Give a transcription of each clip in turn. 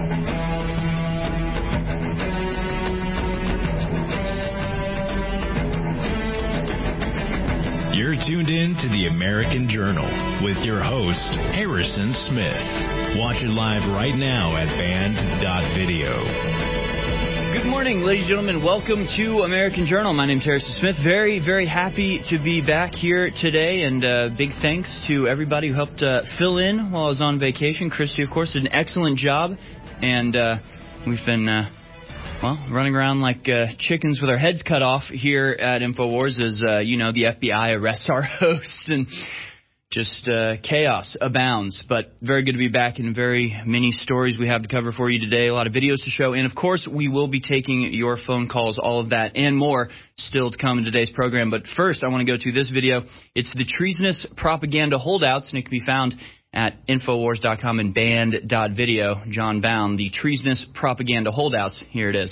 You're tuned in to the American Journal with your host, Harrison Smith. Watch it live right now at band.video. Good morning, ladies and gentlemen. Welcome to American Journal. My name's Harrison Smith. Very, very happy to be back here today, and big thanks to everybody who helped fill in while I was on vacation. Christy, of course, did an excellent job, and we've been running around like chickens with our heads cut off here at InfoWars as, the FBI arrests our hosts and just chaos abounds. But very good to be back, and very many stories we have to cover for you today. A lot of videos to show. And, of course, we will be taking your phone calls, all of that and more still to come in today's program. But first, I want to go to this video. It's the treasonous propaganda holdouts, and it can be found at Infowars.com and band.video. John Bowne, the treasonous propaganda holdouts. Here it is.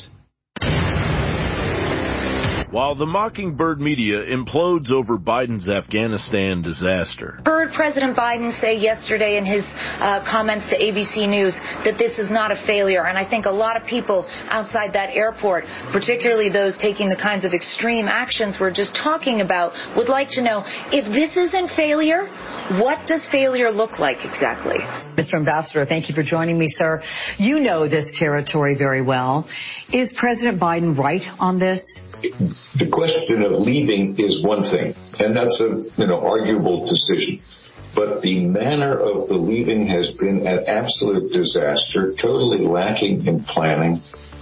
While the Mockingbird media implodes over Biden's Afghanistan disaster. Heard President Biden say yesterday in his comments to ABC News that this is not a failure. And I think a lot of people outside that airport, particularly those taking the kinds of extreme actions we're just talking about, would like to know, if this isn't failure, what does failure look like exactly? Mr. Ambassador, thank you for joining me, sir. You know this territory very well. Is President Biden right on this? The question of leaving is one thing, and that's a arguable decision. But the manner of the leaving has been an absolute disaster, totally lacking in planning,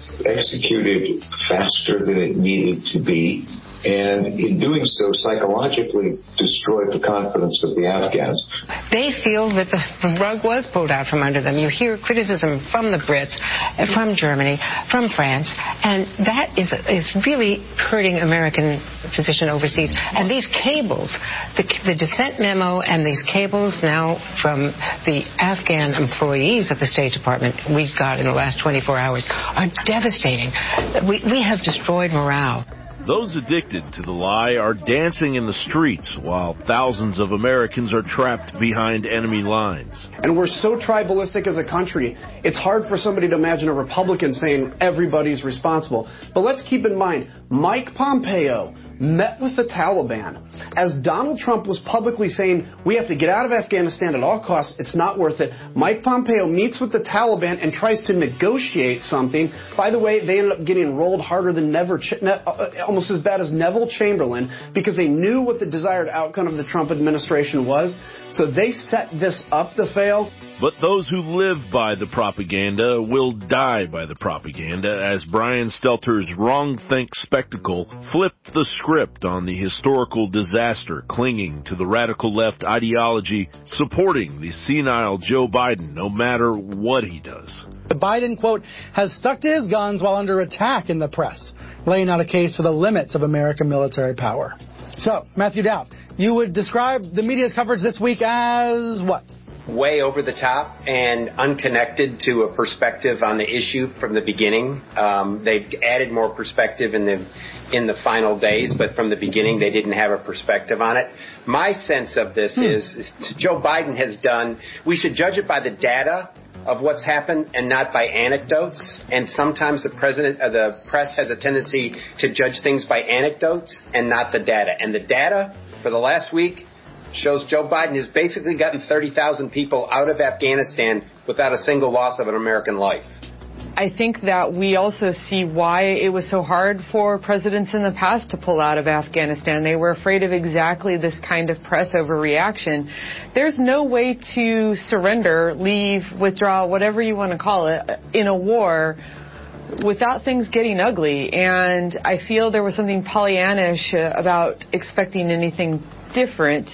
executed faster than it needed to be, and in doing so, psychologically destroyed the confidence of the Afghans. They feel that the rug was pulled out from under them. You hear criticism from the Brits, from Germany, from France, and that is really hurting American position overseas. And these cables, the dissent memo and these cables now from the Afghan employees of the State Department we've got in the last 24 hours are devastating. We have destroyed morale. Those addicted to the lie are dancing in the streets while thousands of Americans are trapped behind enemy lines. And we're so tribalistic as a country, it's hard for somebody to imagine a Republican saying everybody's responsible. But let's keep in mind, Mike Pompeo met with the Taliban. As Donald Trump was publicly saying, we have to get out of Afghanistan at all costs, it's not worth it, Mike Pompeo meets with the Taliban and tries to negotiate something. By the way, they ended up getting rolled harder than almost as bad as Neville Chamberlain, because they knew what the desired outcome of the Trump administration was. So they set this up to fail. But those who live by the propaganda will die by the propaganda, as Brian Stelter's Wrong Think spectacle flipped the script on the historical disaster clinging to the radical left ideology supporting the senile Joe Biden no matter what he does. The Biden, quote, has stuck to his guns while under attack in the press, laying out a case for the limits of American military power. So, Matthew Dowd, you would describe the media's coverage this week as what? Way over the top and unconnected to a perspective on the issue from the beginning. They've added more perspective in the final days, but from the beginning they didn't have a perspective on it. My sense of this is Joe Biden has done, we should judge it by the data of what's happened and not by anecdotes. And sometimes the press has a tendency to judge things by anecdotes and not the data. And the data for the last week shows Joe Biden has basically gotten 30,000 people out of Afghanistan without a single loss of an American life. I think that we also see why it was so hard for presidents in the past to pull out of Afghanistan. They were afraid of exactly this kind of press overreaction. There's no way to surrender, leave, withdraw, whatever you want to call it, in a war without things getting ugly. And I feel there was something Pollyannish about expecting anything different,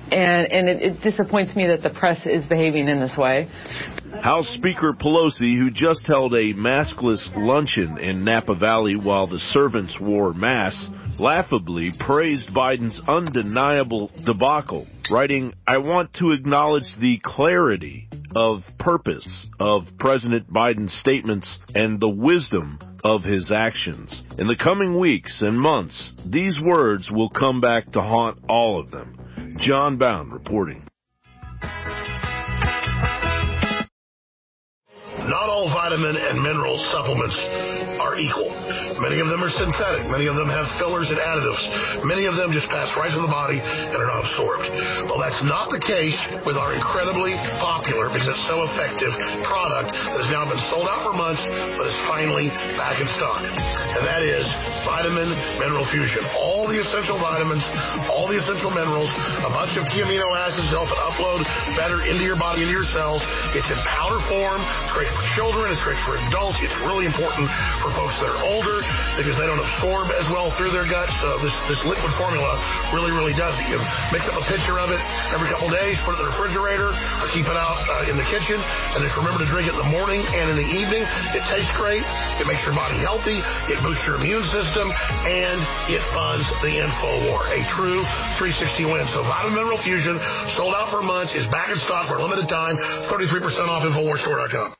and it disappoints me that the press is behaving in this way. House Speaker Pelosi, who just held a maskless luncheon in Napa Valley while the servants wore masks, laughably praised Biden's undeniable debacle, writing, "I want to acknowledge the clarity of purpose of President Biden's statements and the wisdom of his actions. In the coming weeks and months, these words will come back to haunt all of them." John Bowne reporting. not all vitamin and mineral supplements are equal. Many of them are synthetic. Many of them have fillers and additives. Many of them just pass right to the body and are not absorbed. Well, that's not the case with our incredibly popular, because it's so effective, product that has now been sold out for months, but is finally back in stock. And that is Vitamin Mineral Fusion. All the essential vitamins, all the essential minerals, a bunch of key amino acids to help it upload better into your body, into your cells. It's in powder form. It's great for children. It's great for adults. It's really important for folks that are older because they don't absorb as well through their guts. So this liquid formula really does it. You mix up a pitcher of it every couple days, put it in the refrigerator, or keep it out in the kitchen, and just remember to drink it in the morning and in the evening. It tastes great. It makes your body healthy. It boosts your immune system, and it funds the InfoWar. A true 360 win. So Vitamin Mineral Fusion, sold out for months, is back in stock for a limited time. 33% off InfoWarsStore.com.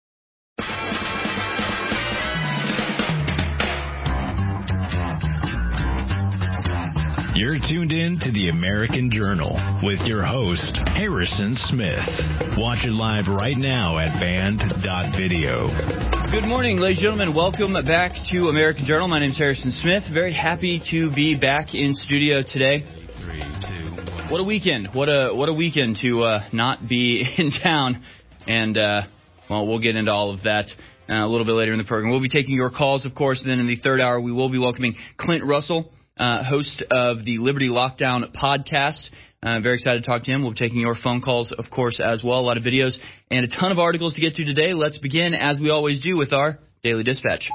You're tuned in to the American Journal with your host, Harrison Smith. Watch it live right now at band.video. Good morning, ladies and gentlemen. Welcome back to American Journal. My name is Harrison Smith. Very happy to be back in studio today. 3, 2, 1. What a weekend. What a weekend to not be in town. And, well, we'll get into all of that a little bit later in the program. We'll be taking your calls, of course. Then in the third hour, we will be welcoming Clint Russell, host of the Liberty Lockdown podcast. Very excited to talk to him. We'll be taking your phone calls, of course, as well. A lot of videos and a ton of articles to get to today. Let's begin, as we always do, with our Daily Dispatch.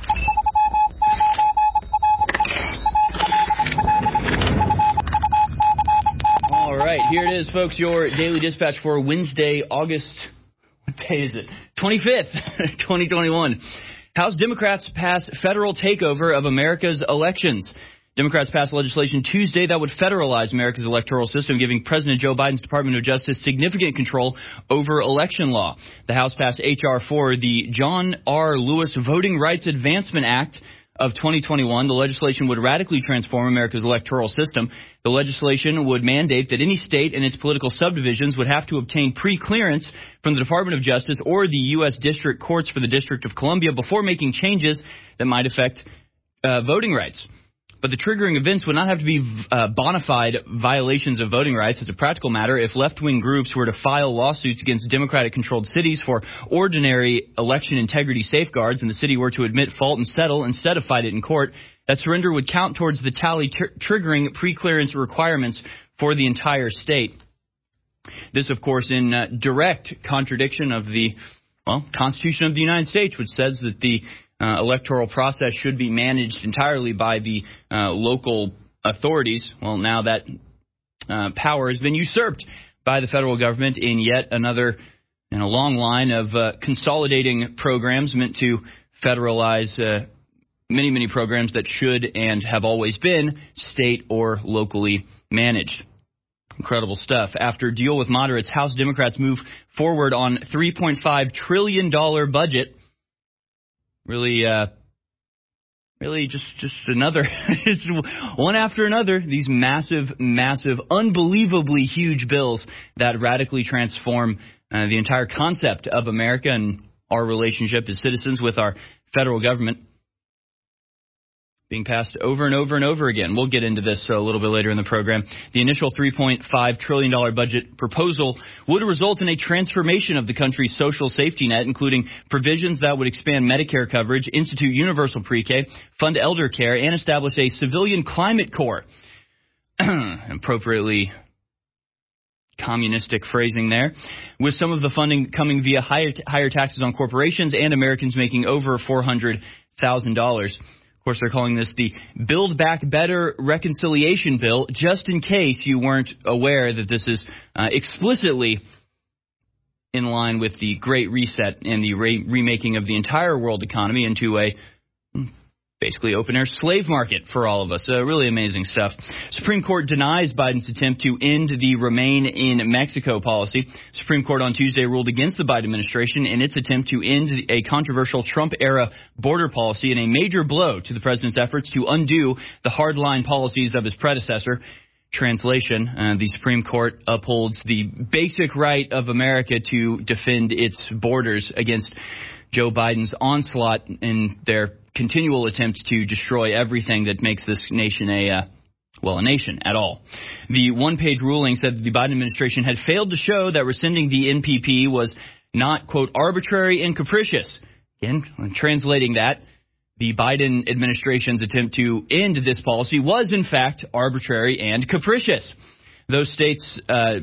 All right, here it is, folks, your Daily Dispatch for Wednesday, August, what day is it? 25th, 2021. House Democrats pass federal takeover of America's elections. Democrats passed legislation Tuesday that would federalize America's electoral system, giving President Joe Biden's Department of Justice significant control over election law. The House passed H.R. 4, the John R. Lewis Voting Rights Advancement Act of 2021. The legislation would radically transform America's electoral system. The legislation would mandate that any state and its political subdivisions would have to obtain pre-clearance from the Department of Justice or the U.S. District Courts for the District of Columbia before making changes that might affect voting rights. But the triggering events would not have to be bona fide violations of voting rights. As a practical matter, if left-wing groups were to file lawsuits against Democratic-controlled cities for ordinary election integrity safeguards and the city were to admit fault and settle instead of fight it in court, that surrender would count towards the tally triggering pre-clearance requirements for the entire state. This, of course, in direct contradiction of the Constitution of the United States, which says that the electoral process should be managed entirely by the local authorities. Well, now that power has been usurped by the federal government in yet another in a long line of consolidating programs meant to federalize many programs that should and have always been state or locally managed. Incredible stuff. After deal with moderates, House Democrats move forward on $3.5 trillion budget. Really just another, one after another, these massive, unbelievably huge bills that radically transform the entire concept of America and our relationship as citizens with our federal government, being passed over and over and over again. We'll get into this a little bit later in the program. The initial $3.5 trillion budget proposal would result in a transformation of the country's social safety net, including provisions that would expand Medicare coverage, institute universal pre-K, fund elder care, and establish a civilian climate corps. Appropriately communistic phrasing there, with some of the funding coming via higher taxes on corporations and Americans making over $400,000. Of course, they're calling this the Build Back Better Reconciliation Bill, just in case you weren't aware that this is explicitly in line with the Great Reset and the remaking of the entire world economy into a basically open-air slave market for all of us. Really amazing stuff. Supreme Court denies Biden's attempt to end the Remain in Mexico policy. Supreme Court on Tuesday ruled against the Biden administration in its attempt to end a controversial Trump-era border policy in a major blow to the president's efforts to undo the hardline policies of his predecessor. translation, the Supreme Court upholds the basic right of America to defend its borders against Joe Biden's onslaught in their continual attempt to destroy everything that makes this nation a nation at all. The one-page ruling said that the Biden administration had failed to show that rescinding the NPP was not, quote, arbitrary and capricious. Again, translating that, the Biden administration's attempt to end this policy was, in fact, arbitrary and capricious. Those states,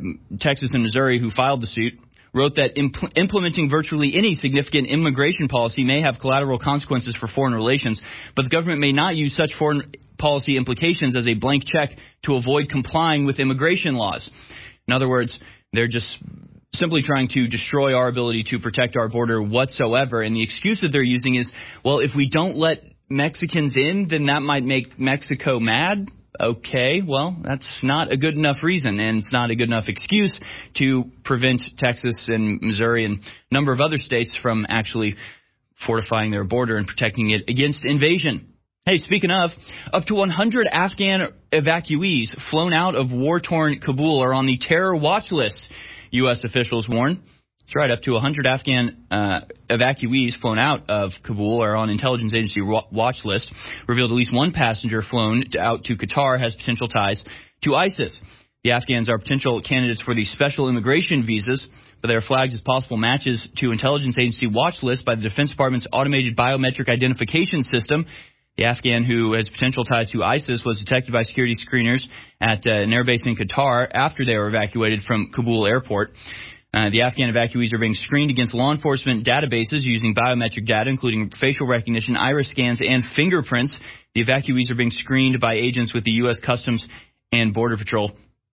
Texas and Missouri, who filed the suit, wrote that implementing virtually any significant immigration policy may have collateral consequences for foreign relations, but the government may not use such foreign policy implications as a blank check to avoid complying with immigration laws. In other words, they're just simply trying to destroy our ability to protect our border whatsoever. And the excuse that they're using is, well, if we don't let Mexicans in, then that might make Mexico mad. Okay, well, that's not a good enough reason, and it's not a good enough excuse to prevent Texas and Missouri and a number of other states from actually fortifying their border and protecting it against invasion. Hey, speaking of, up to 100 Afghan evacuees flown out of war-torn Kabul are on the terror watch list, U.S. officials warn. That's right, up to 100 Afghan evacuees flown out of Kabul are on intelligence agency watch list. Revealed at least one passenger flown out to Qatar has potential ties to ISIS. The Afghans are potential candidates for the special immigration visas, but they are flagged as possible matches to intelligence agency watch list by the Defense Department's automated biometric identification system. The Afghan who has potential ties to ISIS was detected by security screeners at an airbase in Qatar after they were evacuated from Kabul airport. The Afghan evacuees are being screened against law enforcement databases using biometric data, including facial recognition, iris scans, and fingerprints. The evacuees are being screened by agents with the U.S. Customs and Border Patrol.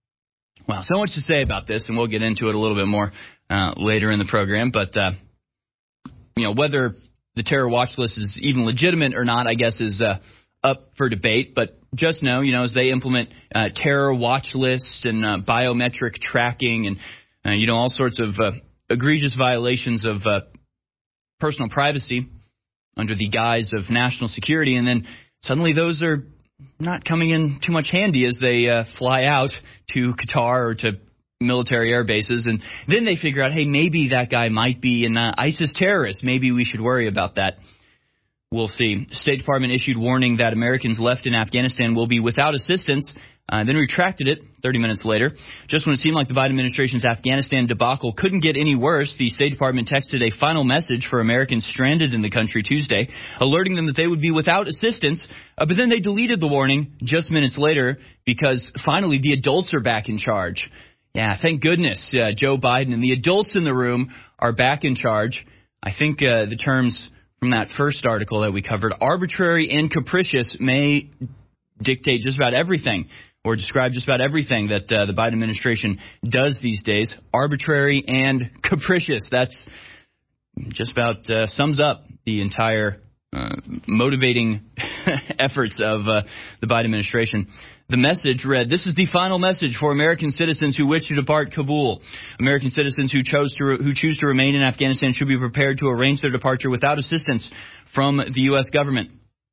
Wow, so much to say about this, and we'll get into it a little bit more later in the program. But, whether the terror watch list is even legitimate or not, I guess, is up for debate. But just know, as they implement terror watch lists and biometric tracking and all sorts of egregious violations of personal privacy under the guise of national security. And then suddenly those are not coming in too much handy as they fly out to Qatar or to military air bases. And then they figure out, hey, maybe that guy might be an ISIS terrorist. Maybe we should worry about that. We'll see. The State Department issued warning that Americans left in Afghanistan will be without assistance, then retracted it 30 minutes later. Just when it seemed like the Biden administration's Afghanistan debacle couldn't get any worse, the State Department texted a final message for Americans stranded in the country Tuesday, alerting them that they would be without assistance, but then they deleted the warning just minutes later because finally the adults are back in charge. Yeah, thank goodness Joe Biden and the adults in the room are back in charge. I think the terms from that first article that we covered, arbitrary and capricious, may dictate just about everything or describe just about everything that the Biden administration does these days. Arbitrary and capricious. That's just about sums up the entire motivating efforts of the Biden administration. The message read, "This is the final message for American citizens who wish to depart Kabul. American citizens who choose to remain in Afghanistan should be prepared to arrange their departure without assistance from the U.S. government."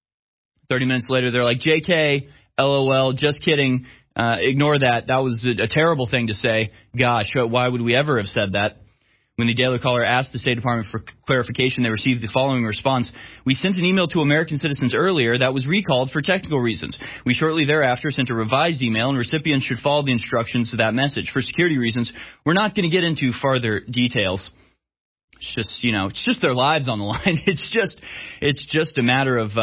30 minutes later, they're like, JK, LOL, just kidding. Ignore that. That was a terrible thing to say. Gosh, why would we ever have said that? When the Daily Caller asked the State Department for clarification, they received the following response. "We sent an email to American citizens earlier that was recalled for technical reasons. We shortly thereafter sent a revised email, and recipients should follow the instructions to that message. For security reasons, we're not going to get into further details." It's just, it's just their lives on the line. It's just a matter of,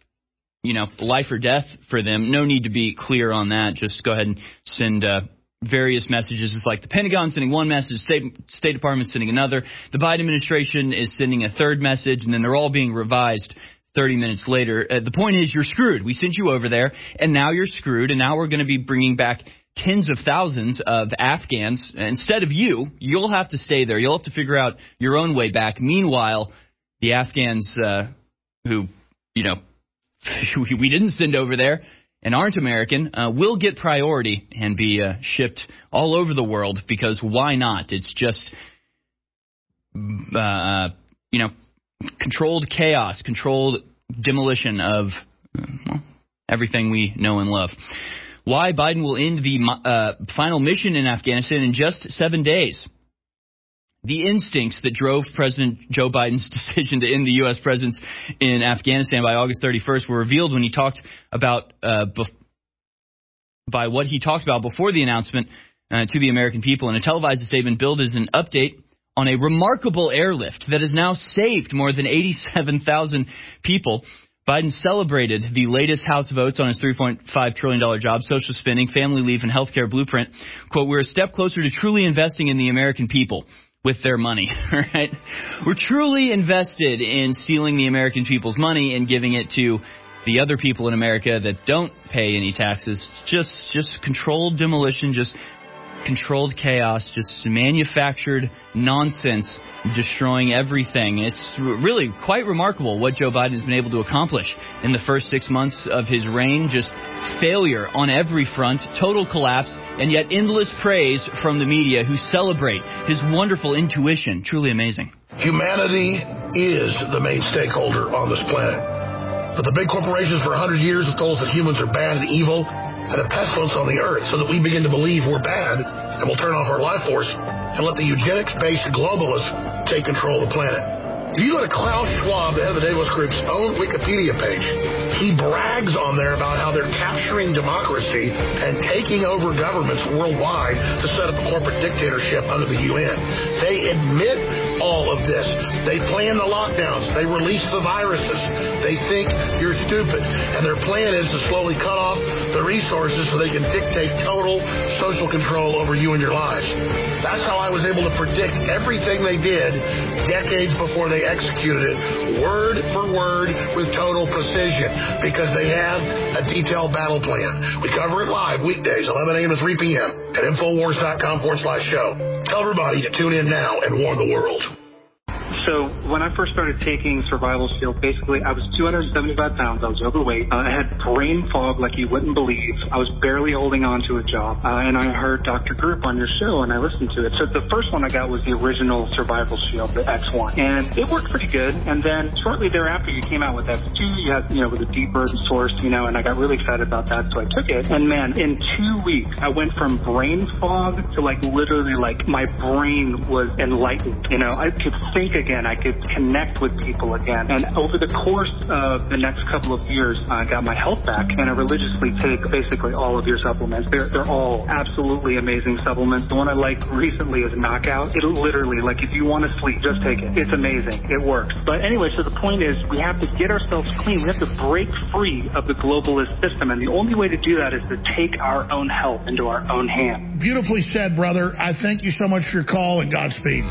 life or death for them. No need to be clear on that. Just go ahead and send various messages. It's like the Pentagon sending one message, State Department sending another. The Biden administration is sending a third message, and then they're all being revised 30 minutes later. The point is, you're screwed. We sent you over there, and now you're screwed, and now we're going to be bringing back tens of thousands of Afghans. Instead of you'll have to stay there. You'll have to figure out your own way back. Meanwhile, the Afghans who we didn't send over there and aren't American will get priority and be shipped all over the world, because why not? It's just, controlled chaos, controlled demolition of everything we know and love. why Biden will end the final mission in Afghanistan in just 7 days. The instincts that drove President Joe Biden's decision to end the U.S. presence in Afghanistan by August 31st were revealed when he talked about by what he talked about before the announcement to the American people. In a televised statement billed as an update on a remarkable airlift that has now saved more than 87,000 people, Biden celebrated the latest House votes on his $3.5 trillion job, social spending, family leave, and health care blueprint. Quote, we're a step closer to truly investing in the American people with their money, right? We're truly invested in stealing the American people's money and giving it to the other people in America that don't pay any taxes. Just controlled demolition, just controlled chaos, just manufactured nonsense, destroying everything. It's really quite remarkable what Joe Biden has been able to accomplish in the first 6 months of his reign. Just failure on every front, total collapse, and yet endless praise from the media who celebrate his wonderful intuition. Truly amazing. Humanity is the main stakeholder on this planet. But the big corporations for 100 years have told us that humans are bad and evil and a pestilence on the earth, so that we begin to believe we're bad and we'll turn off our life force and let the eugenics-based globalists take control of the planet. If you go to Klaus Schwab, the head of the Davos Group's own Wikipedia page, he brags on there about how they're capturing democracy and taking over governments worldwide to set up a corporate dictatorship under the UN. They admit all of this. They plan the lockdowns. They release the viruses. They think you're stupid. And their plan is to slowly cut off the resources so they can dictate total social control over you and your lives. That's how I was able to predict everything they did decades before they executed it, word for word with total precision, because they have a detailed battle plan. We cover it live weekdays, 11 a.m. to 3 p.m. at Infowars.com/show. Tell everybody to tune in now and warn the world. So when I first started taking Survival Shield, basically I was 275 pounds. I was overweight. I had brain fog like you wouldn't believe. I was barely holding on to a job. And I heard Dr. Group on your show, and I listened to it. So the first one I got was the original Survival Shield, the X1. And it worked pretty good. And then shortly thereafter, you came out with X2. You had, with a deeper source, and I got really excited about that, so I took it. And man, in 2 weeks, I went from brain fog to literally my brain was enlightened. I could think again. I could connect with people again. And over the course of the next couple of years, I got my health back, and I religiously take basically all of your supplements. They're all absolutely amazing supplements. The one I like recently is Knockout. It'll literally, if you want to sleep, just take it. It's amazing. It works. But anyway, so the point is we have to get ourselves clean. We have to break free of the globalist system. And the only way to do that is to take our own health into our own hands. Beautifully said, brother. I thank you so much for your call, and Godspeed.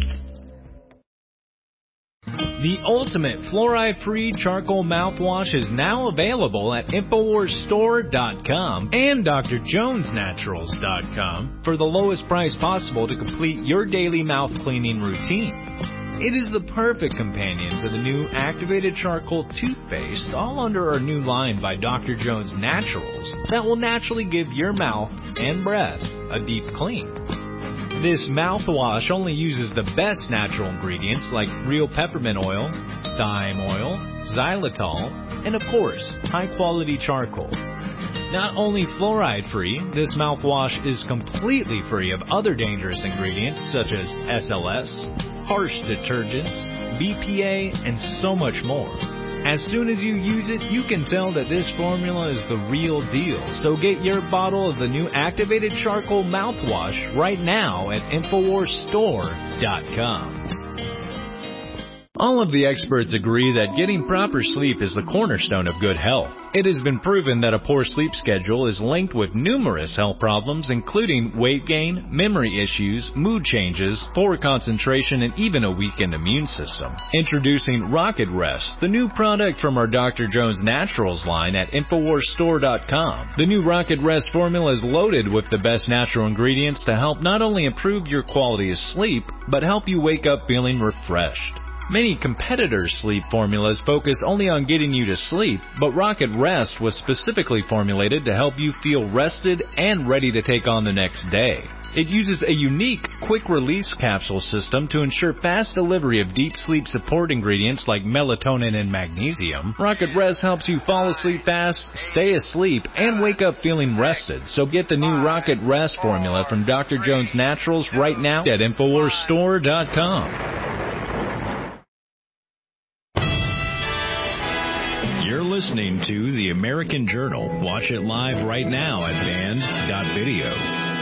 The ultimate fluoride-free charcoal mouthwash is now available at InfoWarsStore.com and DrJonesNaturals.com for the lowest price possible to complete your daily mouth cleaning routine. It is the perfect companion to the new activated charcoal toothpaste, all under our new line by Dr. Jones Naturals, that will naturally give your mouth and breath a deep clean. This mouthwash only uses the best natural ingredients like real peppermint oil, thyme oil, xylitol, and of course, high-quality charcoal. Not only fluoride-free, this mouthwash is completely free of other dangerous ingredients such as SLS, harsh detergents, BPA, and so much more. As soon as you use it, you can tell that this formula is the real deal. So get your bottle of the new activated charcoal mouthwash right now at InfoWarsStore.com. All of the experts agree that getting proper sleep is the cornerstone of good health. It has been proven that a poor sleep schedule is linked with numerous health problems, including weight gain, memory issues, mood changes, poor concentration, and even a weakened immune system. Introducing Rocket Rest, the new product from our Dr. Jones Naturals line at InfoWarsStore.com. The new Rocket Rest formula is loaded with the best natural ingredients to help not only improve your quality of sleep, but help you wake up feeling refreshed. Many competitors' sleep formulas focus only on getting you to sleep, but Rocket Rest was specifically formulated to help you feel rested and ready to take on the next day. It uses a unique quick-release capsule system to ensure fast delivery of deep sleep support ingredients like melatonin and magnesium. Rocket Rest helps you fall asleep fast, stay asleep, and wake up feeling rested. So get the new Rocket Rest formula from Dr. Jones Naturals right now at InfoWarsStore.com. You're listening to The American Journal. Watch it live right now at band.video.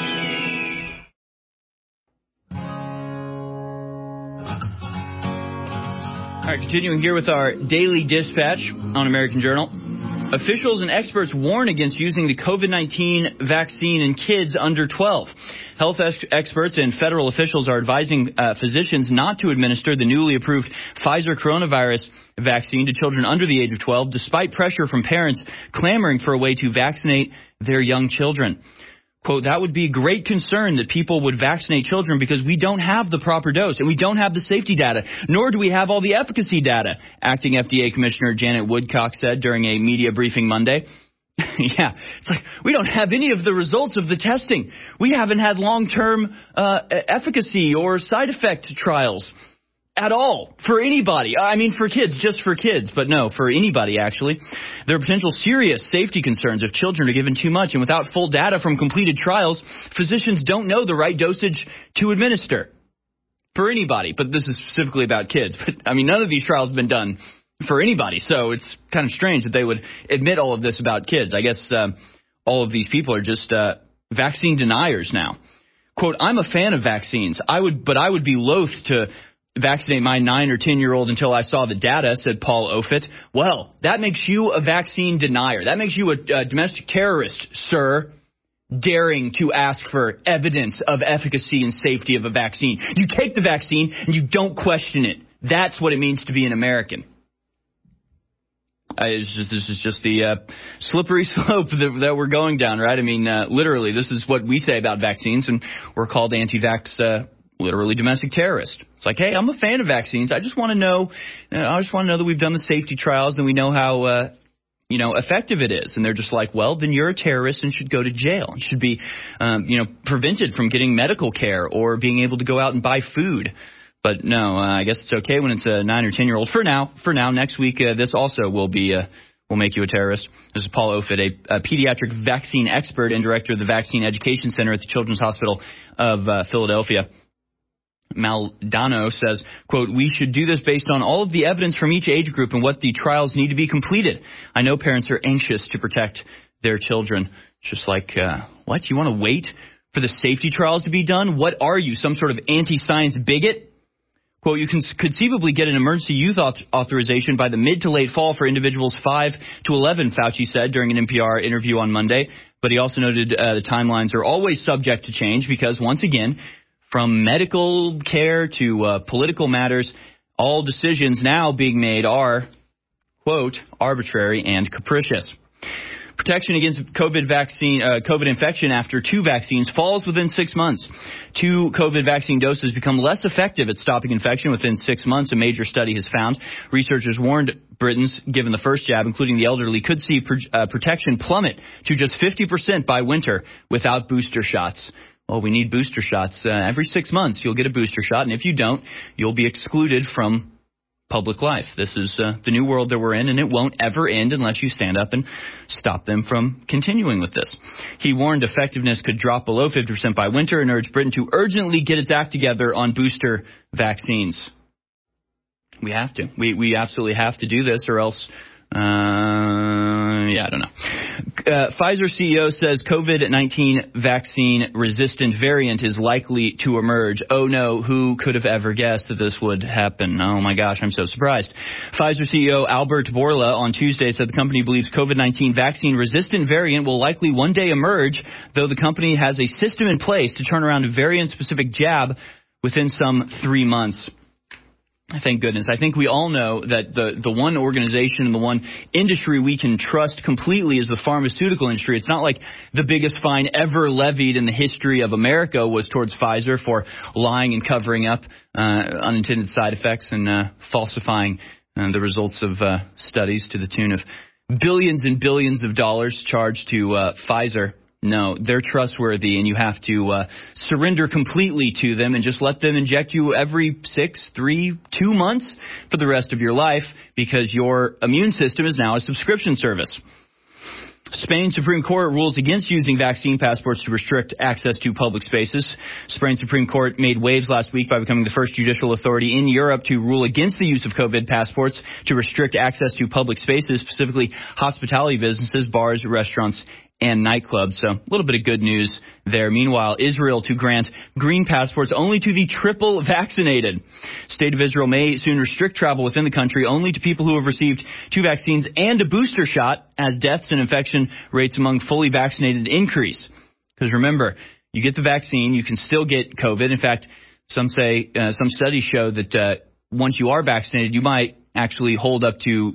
All right, continuing here with our daily dispatch on American Journal. Officials and experts warn against using the COVID-19 vaccine in kids under 12. Health experts and federal officials are advising physicians not to administer the newly approved Pfizer coronavirus vaccine to children under the age of 12, despite pressure from parents clamoring for a way to vaccinate their young children. Quote, that would be a great concern that people would vaccinate children because we don't have the proper dose and we don't have the safety data, nor do we have all the efficacy data, acting FDA Commissioner Janet Woodcock said during a media briefing Monday. Yeah, it's like we don't have any of the results of the testing. We haven't had long-term efficacy or side effect trials at all for anybody. I mean, for kids, just for kids, but no, for anybody, actually. There are potential serious safety concerns if children are given too much, and without full data from completed trials, physicians don't know the right dosage to administer for anybody. But this is specifically about kids. But, I mean, none of these trials have been done for anybody, so it's kind of strange that they would admit all of this about kids. I guess all of these people are just vaccine deniers now. Quote, I'm a fan of vaccines, but I would be loath to vaccinate my 9 or 10-year-old until I saw the data, said Paul Offit. Well, that makes you a vaccine denier. That makes you a domestic terrorist, sir, daring to ask for evidence of efficacy and safety of a vaccine. You take the vaccine and you don't question it. That's what it means to be an American. This is just the slippery slope that we're going down, right? I mean, literally, this is what we say about vaccines, and we're called anti-vax, literally domestic terrorists. It's like, hey, I'm a fan of vaccines. I just want to know that we've done the safety trials and we know how, effective it is. And they're just like, well, then you're a terrorist and should go to jail and should be, prevented from getting medical care or being able to go out and buy food. But no, I guess it's okay when it's a 9 or 10-year-old. For now, next week, this also will make you a terrorist. This is Paul Offit, a pediatric vaccine expert and director of the Vaccine Education Center at the Children's Hospital of Philadelphia. Maldonado says, quote, we should do this based on all of the evidence from each age group and what the trials need to be completed. I know parents are anxious to protect their children. It's just like, what? You want to wait for the safety trials to be done? What are you, some sort of anti-science bigot? Quote, you can conceivably get an emergency youth authorization by the mid to late fall for individuals 5 to 11, Fauci said during an NPR interview on Monday. But he also noted the timelines are always subject to change because, once again, from medical care to political matters, all decisions now being made are, quote, arbitrary and capricious. Protection against COVID infection after 2 vaccines falls within 6 months. 2 COVID vaccine doses become less effective at stopping infection within 6 months, a major study has found. Researchers warned Britons, given the first jab, including the elderly, could see protection plummet to just 50% by winter without booster shots. Well, we need booster shots. Every 6 months, you'll get a booster shot, and if you don't, you'll be excluded from public life. This is the new world that we're in, and it won't ever end unless you stand up and stop them from continuing with this. He warned effectiveness could drop below 50% by winter and urged Britain to urgently get its act together on booster vaccines. We have to. We absolutely have to do this, or else I don't know. Pfizer CEO says COVID-19 vaccine resistant variant is likely to emerge. Oh no, who could have ever guessed that this would happen? Oh my gosh, I'm so surprised. Pfizer CEO Albert Bourla on Tuesday said the company believes COVID-19 vaccine resistant variant will likely one day emerge, though the company has a system in place to turn around a variant specific jab within some 3 months. Thank goodness. I think we all know that the one organization and the one industry we can trust completely is the pharmaceutical industry. It's not like the biggest fine ever levied in the history of America was towards Pfizer for lying and covering up unintended side effects and falsifying the results of studies to the tune of billions and billions of dollars charged to Pfizer No, they're trustworthy, and you have to surrender completely to them and just let them inject you every 2 months for the rest of your life, because your immune system is now a subscription service. Spain's Supreme Court rules against using vaccine passports to restrict access to public spaces. Spain's Supreme Court made waves last week by becoming the first judicial authority in Europe to rule against the use of COVID passports to restrict access to public spaces, specifically hospitality businesses, bars, restaurants, and nightclubs. So a little bit of good news there. Meanwhile, Israel to grant green passports only to the triple vaccinated. State of Israel may soon restrict travel within the country only to people who have received 2 vaccines and a booster shot, as deaths and infection rates among fully vaccinated increase. Because remember, you get the vaccine, you can still get COVID. In fact, some studies show that once you are vaccinated, you might actually hold up to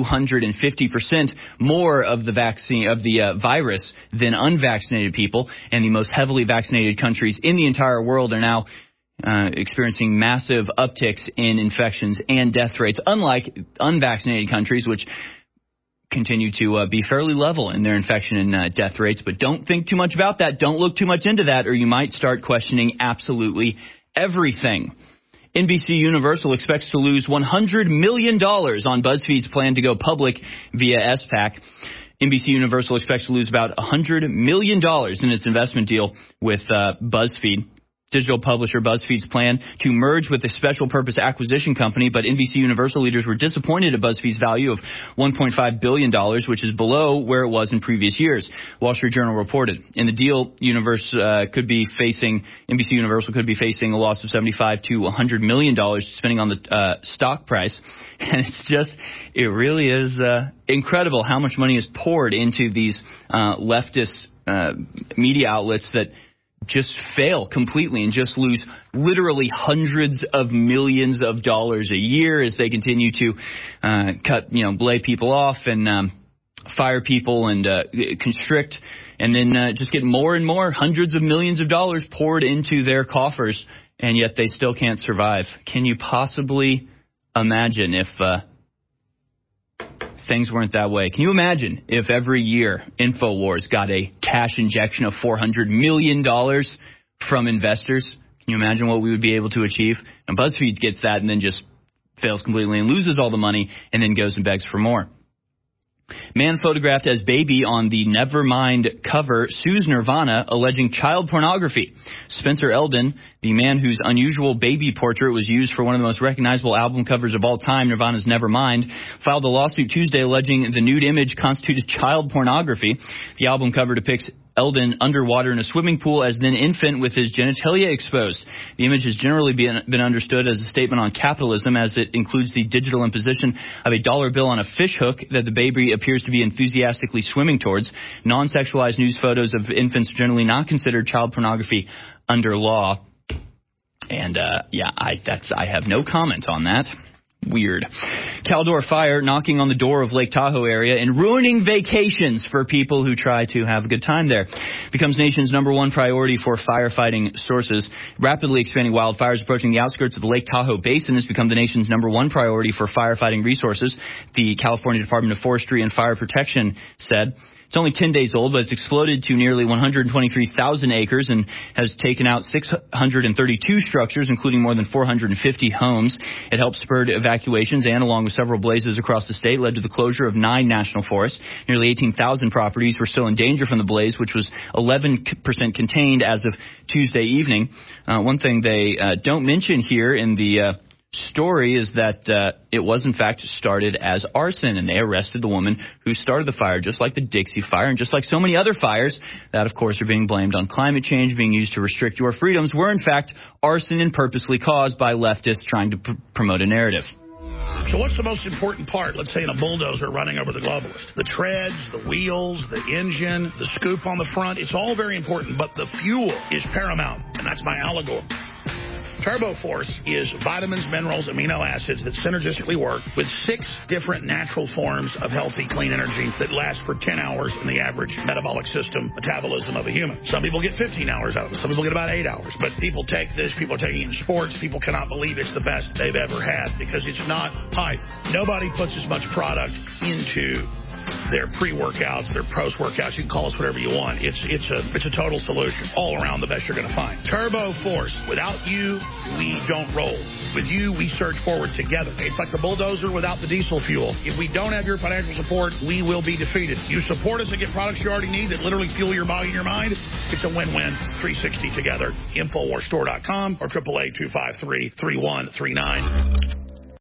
250% more of the vaccine, of the virus, than unvaccinated people. And the most heavily vaccinated countries in the entire world are now experiencing massive upticks in infections and death rates, unlike unvaccinated countries, which continue to be fairly level in their infection and death rates. But don't think too much about that. Don't look too much into that, or you might start questioning absolutely everything. NBC Universal expects to lose $100 million on BuzzFeed's plan to go public via SPAC. NBC Universal expects to lose about $100 million in its investment deal with BuzzFeed. Digital publisher BuzzFeed's plan to merge with a special purpose acquisition company, but NBC Universal leaders were disappointed at BuzzFeed's value of $1.5 billion, which is below where it was in previous years. Wall Street Journal reported. In the deal, NBC Universal could be facing a loss of $75 to $100 million, depending on the stock price. And it really is incredible how much money is poured into these leftist media outlets that just fail completely and just lose literally hundreds of millions of dollars a year as they continue to lay people off and fire people and constrict, and then just get more and more hundreds of millions of dollars poured into their coffers, and yet they still can't survive. Can you possibly imagine if things weren't that way? Can you imagine if every year InfoWars got a cash injection of $400 million from investors? Can you imagine what we would be able to achieve? And BuzzFeed gets that and then just fails completely and loses all the money and then goes and begs for more. Man photographed as baby on the Nevermind cover sues Nirvana, alleging child pornography. Spencer Eldon, the man whose unusual baby portrait was used for one of the most recognizable album covers of all time, Nirvana's Nevermind, filed a lawsuit Tuesday alleging the nude image constituted child pornography. The album cover depicts Eldon underwater in a swimming pool as then infant with his genitalia exposed. The image has generally been understood as a statement on capitalism, as it includes the digital imposition of a dollar bill on a fish hook that the baby appears to be enthusiastically swimming towards. Non-sexualized news photos of infants are generally not considered child pornography under law. And I have no comment on that. Weird. Caldor fire knocking on the door of Lake Tahoe area and ruining vacations for people who try to have a good time there. Becomes nation's #1 priority for firefighting sources. Rapidly expanding wildfires approaching the outskirts of the Lake Tahoe Basin has become the nation's #1 priority for firefighting resources, the California Department of Forestry and Fire Protection said. It's only 10 days old, but it's exploded to nearly 123,000 acres and has taken out 632 structures, including more than 450 homes. It helped spur evacuations and, along with several blazes across the state, led to the closure of 9 national forests. Nearly 18,000 properties were still in danger from the blaze, which was 11% contained as of Tuesday evening. One thing they don't mention here in the story is that it was in fact started as arson, and they arrested the woman who started the fire, just like the Dixie Fire and just like so many other fires that, of course, are being blamed on climate change, being used to restrict your freedoms, were in fact arson and purposely caused by leftists trying to promote a narrative. So what's the most important part, let's say, in a bulldozer running over the globalist? The treads, the wheels, the engine, the scoop on the front, it's all very important, but the fuel is paramount, and that's my allegory. TurboForce is vitamins, minerals, amino acids that synergistically work with 6 different natural forms of healthy, clean energy that last for 10 hours in the average metabolic system metabolism of a human. Some people get 15 hours out of it. Some people get about 8 hours. But people take this. People are taking it in sports. People cannot believe it's the best they've ever had because it's not hype. Nobody puts as much product into their pre-workouts, their post-workouts. You can call us whatever you want. It's a total solution. All around the best you're going to find. Turbo Force. Without you, we don't roll. With you, we surge forward together. It's like the bulldozer without the diesel fuel. If we don't have your financial support, we will be defeated. You support us and get products you already need that literally fuel your body and your mind. It's a win-win. 360 together. InfoWarsStore.com or 888-253-3139.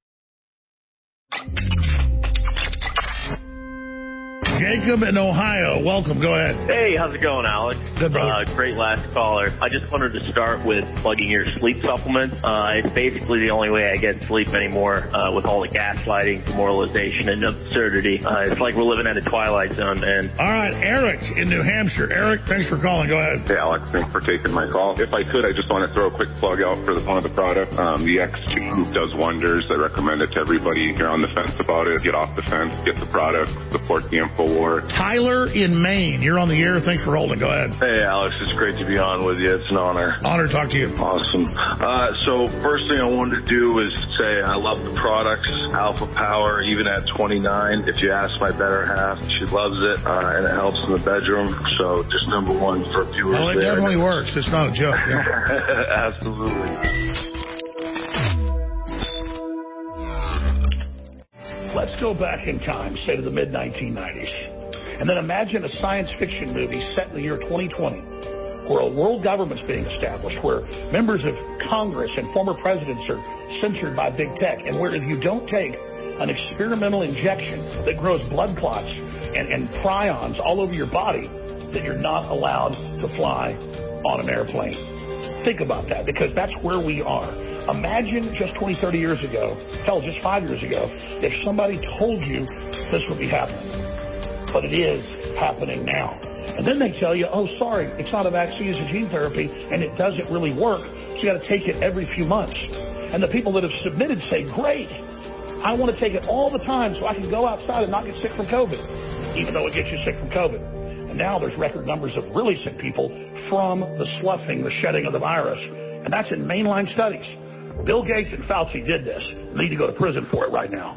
Jacob in Ohio, welcome. Go ahead. Hey, how's it going, Alex? Good, brother. Great last caller. I just wanted to start with plugging your sleep supplements. It's basically the only way I get sleep anymore with all the gaslighting, demoralization, and absurdity. It's like we're living at a twilight zone, man. All right, Eric in New Hampshire. Eric, thanks for calling. Go ahead. Hey, Alex, thanks for taking my call. If I could, I just want to throw a quick plug out for one of the products. The X2 does wonders. I recommend it to everybody. If you're on the fence about it, get off the fence, get the product, support the InfoWars. Tyler in Maine, you're on the air. Thanks for holding. Go ahead. Hey, Alex, it's great to be on with you. It's an honor. Honor to talk to you. Awesome. So first thing I wanted to do is say I love the products, Alpha Power, even at 29. If you ask my better half, she loves it, and it helps in the bedroom. So just number one for viewers. Well, it definitely works. It's not a joke. Yeah. Absolutely. Let's go back in time, say to the mid-1990s, and then imagine a science fiction movie set in the year 2020, where a world government's being established, where members of Congress and former presidents are censored by big tech, and where if you don't take an experimental injection that grows blood clots and prions all over your body, that you're not allowed to fly on an airplane. Think about that, because that's where we are. Imagine just 20, 30 years ago, hell, just 5 years ago, if somebody told you this would be happening. But it is happening now. And then they tell you, oh, sorry, it's not a vaccine, it's a gene therapy, and it doesn't really work, so you got to take it every few months. And the people that have submitted say, great, I want to take it all the time so I can go outside and not get sick from COVID, even though it gets you sick from COVID. And now there's record numbers of really sick people from the sloughing, the shedding of the virus. And that's in mainline studies. Bill Gates and Fauci did this. They need to go to prison for it right now.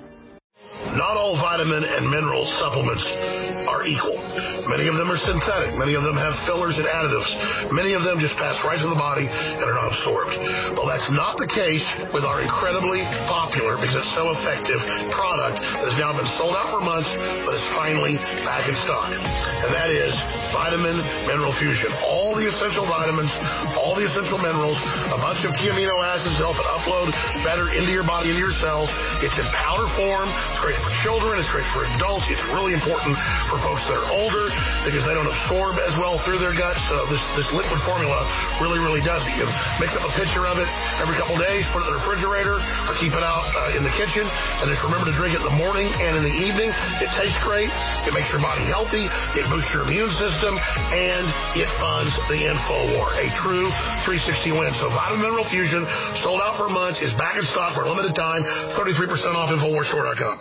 Not all vitamin and mineral supplements are equal. Many of them are synthetic. Many of them have fillers and additives. Many of them just pass right through the body and are not absorbed. Well, that's not the case with our incredibly popular, because it's so effective, product that has now been sold out for months, but is finally back in stock. And that is Vitamin Mineral Fusion. All the essential vitamins, all the essential minerals, a bunch of key amino acids to help it upload better into your body, into your cells. It's in powder form. It's great for children. It's great for adults. It's really important for folks that are older because they don't absorb as well through their gut. So this liquid formula really, really does it. You mix up a pitcher of it every couple days, put it in the refrigerator, or keep it out in the kitchen, and just remember to drink it in the morning and in the evening. It tastes great. It makes your body healthy. It boosts your immune system, and it funds the InfoWar. A true 360 win. So Vitamin Mineral Fusion, sold out for months, is back in stock for a limited time. 33% off InfoWarsStore.com.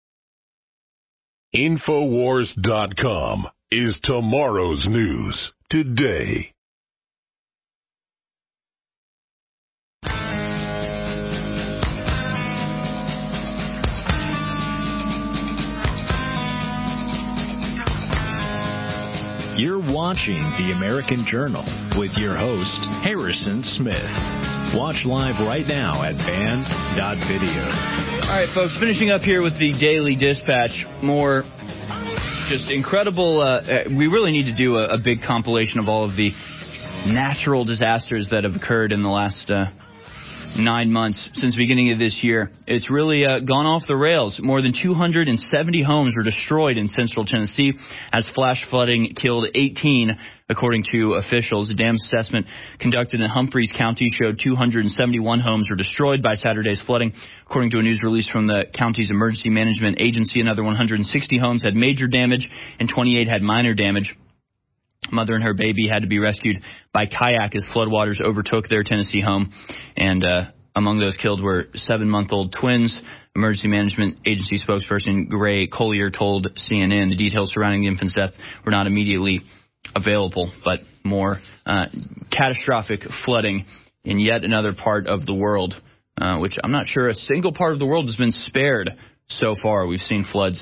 InfoWars.com is tomorrow's news today. You're watching The American Journal with your host, Harrison Smith. Watch live right now at band.video. All right, folks, finishing up here with the Daily Dispatch. More just incredible. We really need to do a big compilation of all of the natural disasters that have occurred in the last 9 months since the beginning of this year. It's really gone off the rails. More than 270 homes were destroyed in central Tennessee as flash flooding killed 18, according to officials. A dam assessment conducted in Humphreys County showed 271 homes were destroyed by Saturday's flooding. According to a news release from the county's emergency management agency, another 160 homes had major damage and 28 had minor damage. A mother and her baby had to be rescued by kayak as floodwaters overtook their Tennessee home. And among those killed were 7-month-old twins. Emergency Management Agency spokesperson Gray Collier told CNN the details surrounding the infant's death were not immediately available, but more catastrophic flooding in yet another part of the world, which I'm not sure a single part of the world has been spared so far. We've seen floods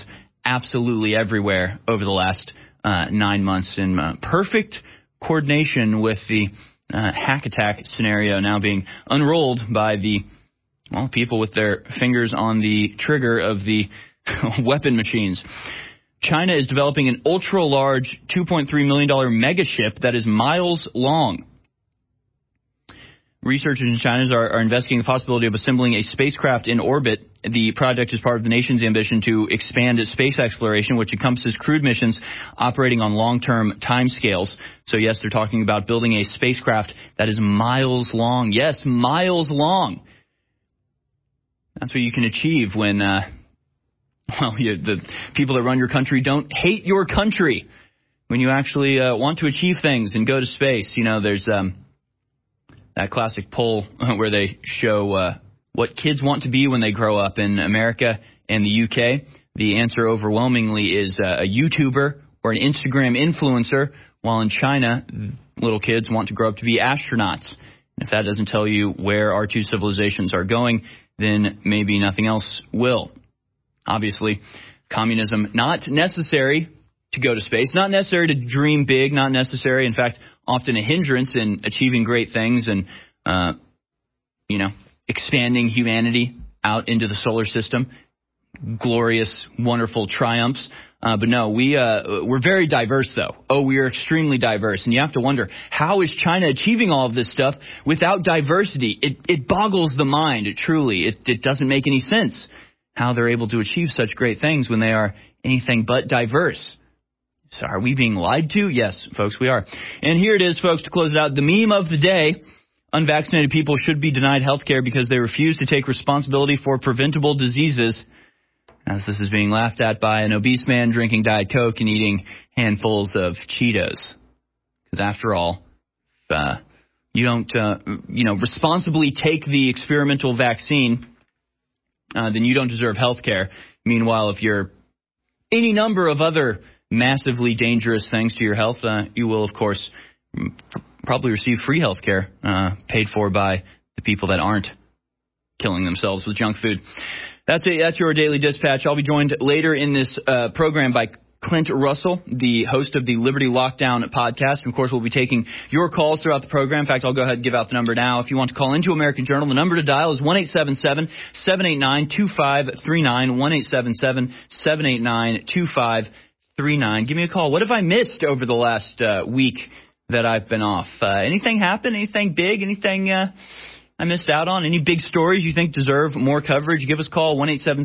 absolutely everywhere over the last 9 months in perfect coordination with the hack attack scenario now being unrolled by the people with their fingers on the trigger of the weapon machines. China is developing an ultra-large $2.3 million mega ship that is miles long. Researchers in China are investigating the possibility of assembling a spacecraft in orbit. The project is part of the nation's ambition to expand its space exploration, which encompasses crewed missions operating on long-term timescales. So, yes, they're talking about building a spacecraft that is miles long. Yes, miles long. That's what you can achieve when, the people that run your country don't hate your country. When you actually want to achieve things and go to space, there's that classic poll where they show what kids want to be when they grow up in America and the UK. The answer overwhelmingly is a YouTuber or an Instagram influencer, while in China, little kids want to grow up to be astronauts. And if that doesn't tell you where our two civilizations are going, then maybe nothing else will. Obviously, communism, not necessary to go to space, not necessary to dream big, not necessary, in fact, often a hindrance in achieving great things and, expanding humanity out into the solar system. Glorious, wonderful triumphs. But no, we're very diverse, though. We are extremely diverse. And you have to wonder, how is China achieving all of this stuff without diversity? It boggles the mind, truly. It doesn't make any sense how they're able to achieve such great things when they are anything but diverse. So are we being lied to? Yes, folks, we are. And here it is, folks, to close it out. The meme of the day: unvaccinated people should be denied health care because they refuse to take responsibility for preventable diseases. As this is being laughed at by an obese man drinking Diet Coke and eating handfuls of Cheetos. Because after all, you don't, responsibly take the experimental vaccine, then you don't deserve health care. Meanwhile, if you're any number of other massively dangerous things to your health, you will, of course, probably receive free health care paid for by the people that aren't killing themselves with junk food. That's it. That's your Daily Dispatch. I'll be joined later in this program by Clint Russell, the host of the Liberty Lockdown podcast. And of course, we'll be taking your calls throughout the program. In fact, I'll go ahead and give out the number now. If you want to call into American Journal, the number to dial is 1-877-789-2539, 1-877-789-2539. Give me a call. What have I missed over the last week that I've been off? Anything happen? Anything big? Anything I missed out on? Any big stories you think deserve more coverage? Give us a call,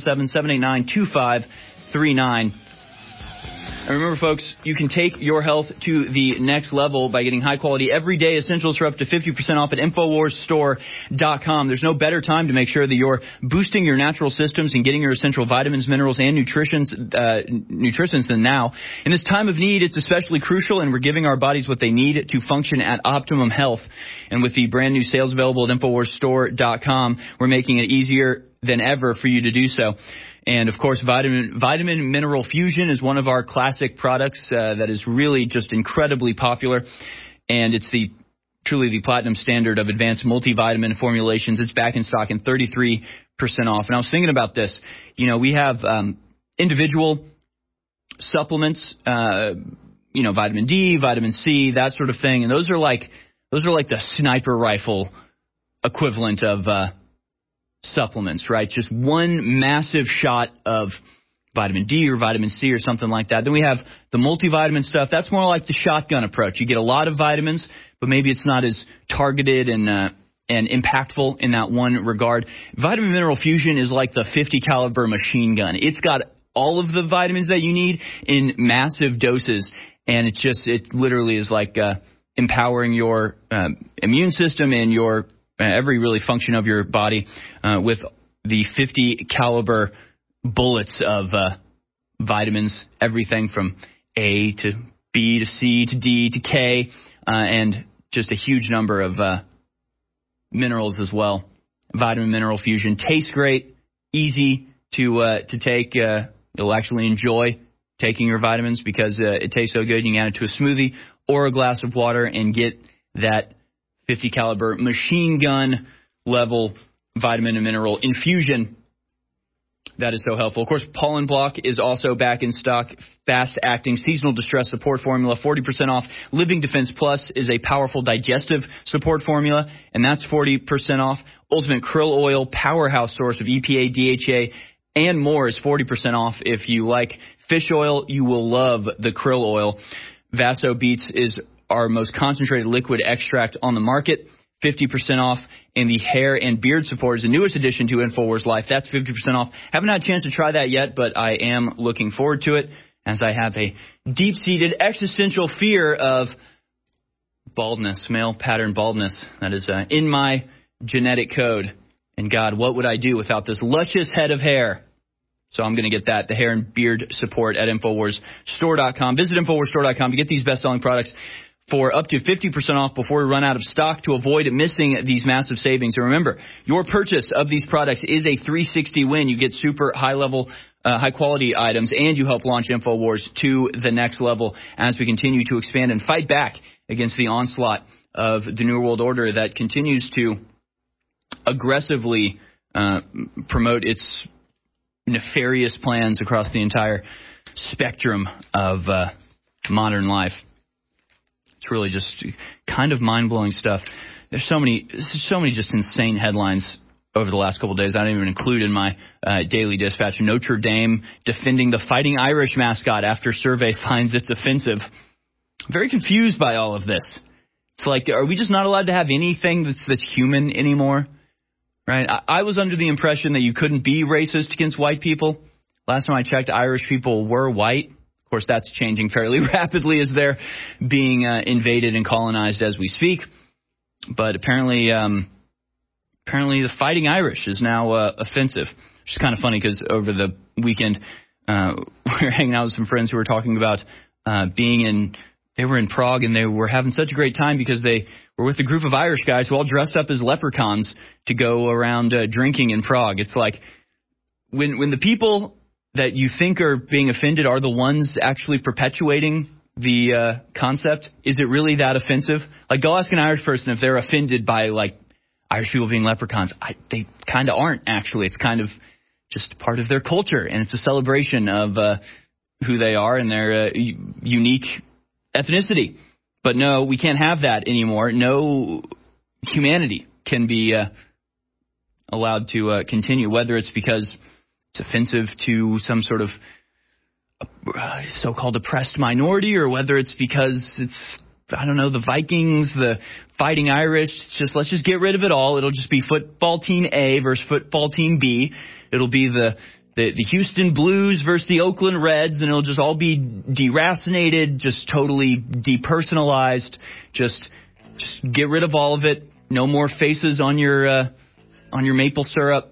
1-877-789-2539. And remember, folks, you can take your health to the next level by getting high-quality, everyday essentials for up to 50% off at InfoWarsStore.com. There's no better time to make sure that you're boosting your natural systems and getting your essential vitamins, minerals, and nutrients than now. In this time of need, it's especially crucial, and we're giving our bodies what they need to function at optimum health. And with the brand new sales available at InfoWarsStore.com, we're making it easier than ever for you to do so. And, of course, Vitamin Mineral Fusion is one of our classic products that is really just incredibly popular. And it's truly the platinum standard of advanced multivitamin formulations. It's back in stock and 33% off. And I was thinking about this. We have individual supplements, vitamin D, vitamin C, that sort of thing. And those are like the sniper rifle equivalent of supplements, right? Just one massive shot of vitamin D or vitamin C or something like that. Then we have the multivitamin stuff. That's more like the shotgun approach. You get a lot of vitamins, but maybe it's not as targeted and impactful in that one regard. Vitamin Mineral Fusion is like the 50 caliber machine gun. It's got all of the vitamins that you need in massive doses, and it literally is like empowering your immune system and your every really function of your body with the 50 caliber bullets of vitamins, everything from A to B to C to D to K, and just a huge number of minerals as well. Vitamin Mineral Fusion tastes great, easy to take. You'll actually enjoy taking your vitamins because it tastes so good. You can add it to a smoothie or a glass of water and get that 50 caliber machine gun level vitamin and mineral infusion That is so helpful. Of course, Pollen Block is also back in stock. Fast-acting seasonal distress support formula, 40% off. Living Defense Plus is a powerful digestive support formula, and that's 40% off. Ultimate Krill Oil, powerhouse source of EPA, DHA, and more is 40% off. If you like fish oil, you will love the krill oil. Vaso Beats is our most concentrated liquid extract on the market, 50% off. And the hair and beard support is the newest addition to InfoWars Life. That's 50% off. Haven't had a chance to try that yet, but I am looking forward to it, as I have a deep-seated existential fear of baldness, male pattern baldness. That is in my genetic code. And God, what would I do without this luscious head of hair? So I'm going to get that, the hair and beard support at InfoWarsStore.com. Visit InfoWarsStore.com to get these best-selling products for up to 50% off before we run out of stock to avoid missing these massive savings. And remember, your purchase of these products is a 360 win. You get super high-level, high-quality items, and you help launch InfoWars to the next level as we continue to expand and fight back against the onslaught of the New World Order that continues to aggressively promote its nefarious plans across the entire spectrum of modern life. It's really just kind of mind-blowing stuff. There's so many just insane headlines over the last couple of days. I didn't even include in my daily dispatch. Notre Dame defending the Fighting Irish mascot after survey finds it's offensive. I'm very confused by all of this. It's like, are we just not allowed to have anything that's human anymore? Right? I was under the impression that you couldn't be racist against white people. Last time I checked, Irish people were white. Of course, that's changing fairly rapidly as they're being invaded and colonized as we speak. But apparently the Fighting Irish is now offensive. Which is kind of funny because over the weekend we were hanging out with some friends who were talking about they were in Prague and they were having such a great time because they were with a group of Irish guys who all dressed up as leprechauns to go around drinking in Prague. It's like when the people that you think are being offended are the ones actually perpetuating the concept, is it really that offensive? Like, go ask an Irish person if they're offended by, like, Irish people being leprechauns. They kind of aren't, actually. It's kind of just part of their culture, and it's a celebration of who they are and their unique ethnicity. But no, we can't have that anymore. No humanity can be allowed to continue, whether it's because it's offensive to some sort of so-called oppressed minority, or whether it's because it's, I don't know, the Vikings, the Fighting Irish. Let's just get rid of it all. It'll just be football team A versus football team B. It'll be the Houston Blues versus the Oakland Reds, and it'll just all be deracinated, just totally depersonalized. Just get rid of all of it. No more faces on your maple syrup.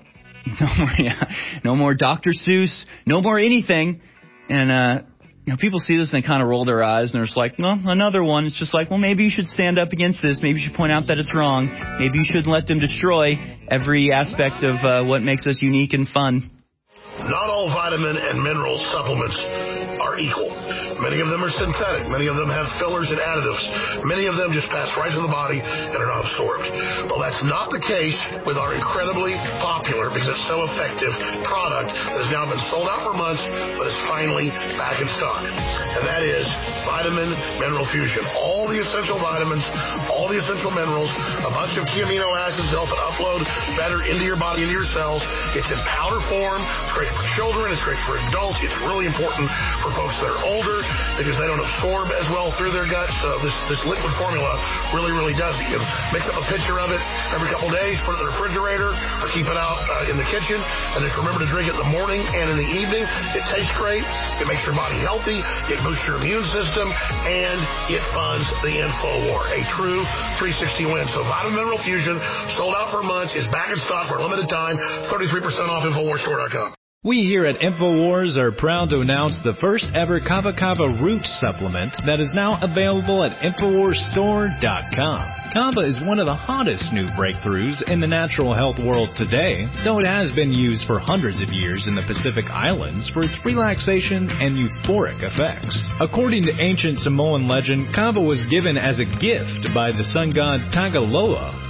No more Dr. Seuss. No more anything. And people see this and they kind of roll their eyes and they're just like, well, another one. It's just like, well, maybe you should stand up against this. Maybe you should point out that it's wrong. Maybe you shouldn't let them destroy every aspect of what makes us unique and fun. Not all vitamin and mineral supplements are equal. Many of them are synthetic. Many of them have fillers and additives. Many of them just pass right to the body and are not absorbed. Well, that's not the case with our incredibly popular, because it's so effective, product that has now been sold out for months, but is finally back in stock. And that is Vitamin Mineral Fusion. All the essential vitamins, all the essential minerals, a bunch of key amino acids to help it upload better into your body, into your cells. It's in powder form. It's great for children. It's great for adults. It's really important for folks that are older because they don't absorb as well through their guts. So this liquid formula really, really does it. You mix up a pitcher of it every couple days, put it in the refrigerator, or keep it out in the kitchen, and just remember to drink it in the morning and in the evening. It tastes great. It makes your body healthy. It boosts your immune system, and it funds the InfoWar. A true 360 win. So Vitamin Mineral Fusion, sold out for months, is back in stock for a limited time. 33% off InfoWarsStore.com. We here at InfoWars are proud to announce the first ever Kava Kava Root supplement that is now available at InfoWarsStore.com. Kava is one of the hottest new breakthroughs in the natural health world today, though it has been used for hundreds of years in the Pacific Islands for its relaxation and euphoric effects. According to ancient Samoan legend, Kava was given as a gift by the sun god Tagaloa,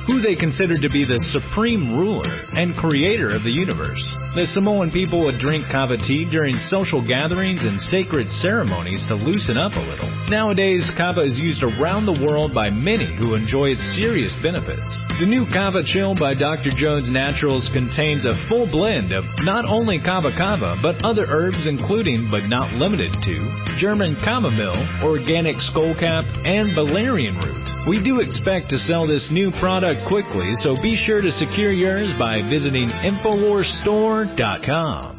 who they considered to be the supreme ruler and creator of the universe. The Samoan people would drink kava tea during social gatherings and sacred ceremonies to loosen up a little. Nowadays, kava is used around the world by many who enjoy its serious benefits. The new Kava Chill by Dr. Jones Naturals contains a full blend of not only kava kava, but other herbs including, but not limited to, German chamomile, organic skullcap, and valerian root. We do expect to sell this new product quickly, so be sure to secure yours by visiting InfoWarsStore.com.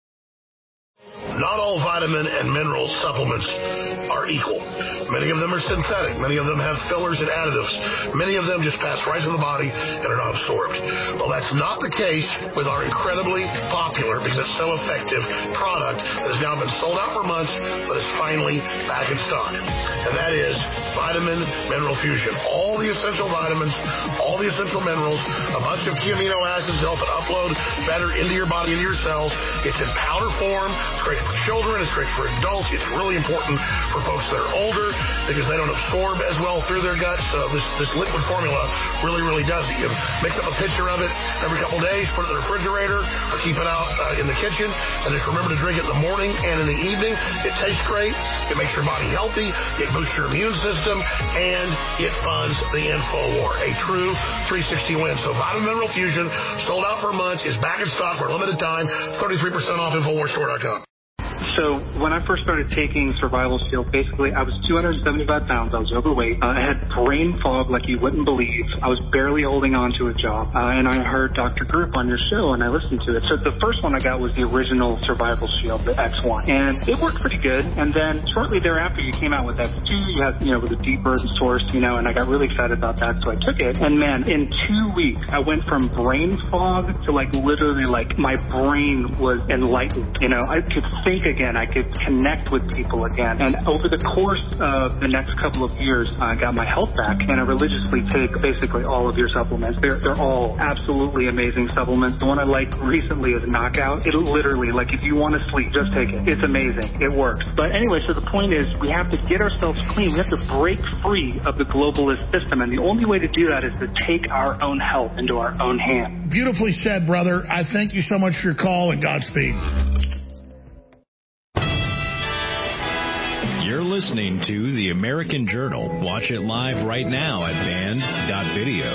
Not all vitamin and mineral supplements are equal. Many of them are synthetic. Many of them have fillers and additives. Many of them just pass right to the body and are not absorbed. Well, that's not the case with our incredibly popular, because it's so effective, product that has now been sold out for months, but is finally back in stock. And that is Vitamin Mineral Fusion. All the essential vitamins, all the essential minerals, a bunch of key amino acids to help it upload better into your body, into your cells. It's in powder form. It's great for children. It's great for adults. It's really important for folks that are older because they don't absorb as well through their guts. So this liquid formula really does it. You mix up a pitcher of it every couple of days, put it in the refrigerator, or keep it out in the kitchen, and just remember to drink it in the morning and in the evening. It tastes great. It makes your body healthy. It boosts your immune system, and it funds the InfoWar. A true 360 win. So Vitamin Mineral Fusion, sold out for months, is back in stock for a limited time. 33% off InfoWarsStore.com. So when I first started taking Survival Shield, basically I was 275 pounds. I was overweight. I had brain fog like you wouldn't believe. I was barely holding on to a job. And I heard Dr. Group on your show, and I listened to it. So the first one I got was the original Survival Shield, the X1. And it worked pretty good. And then shortly thereafter, you came out with X2. You had, with a deeper source, and I got really excited about that. So I took it. And man, in 2 weeks, I went from brain fog to literally my brain was enlightened. I could think again. I could connect with people again. And over the course of the next couple of years, I got my health back, and I religiously take basically all of your supplements. They're all absolutely amazing supplements. The one I like recently is Knockout. It literally, if you want to sleep, just take it. It's amazing. It works. But anyway, so the point is we have to get ourselves clean. We have to break free of the globalist system, and the only way to do that is to take our own health into our own hands. Beautifully said, brother. I thank you so much for your call, and Godspeed. You're listening to The American Journal. Watch it live right now at band.video.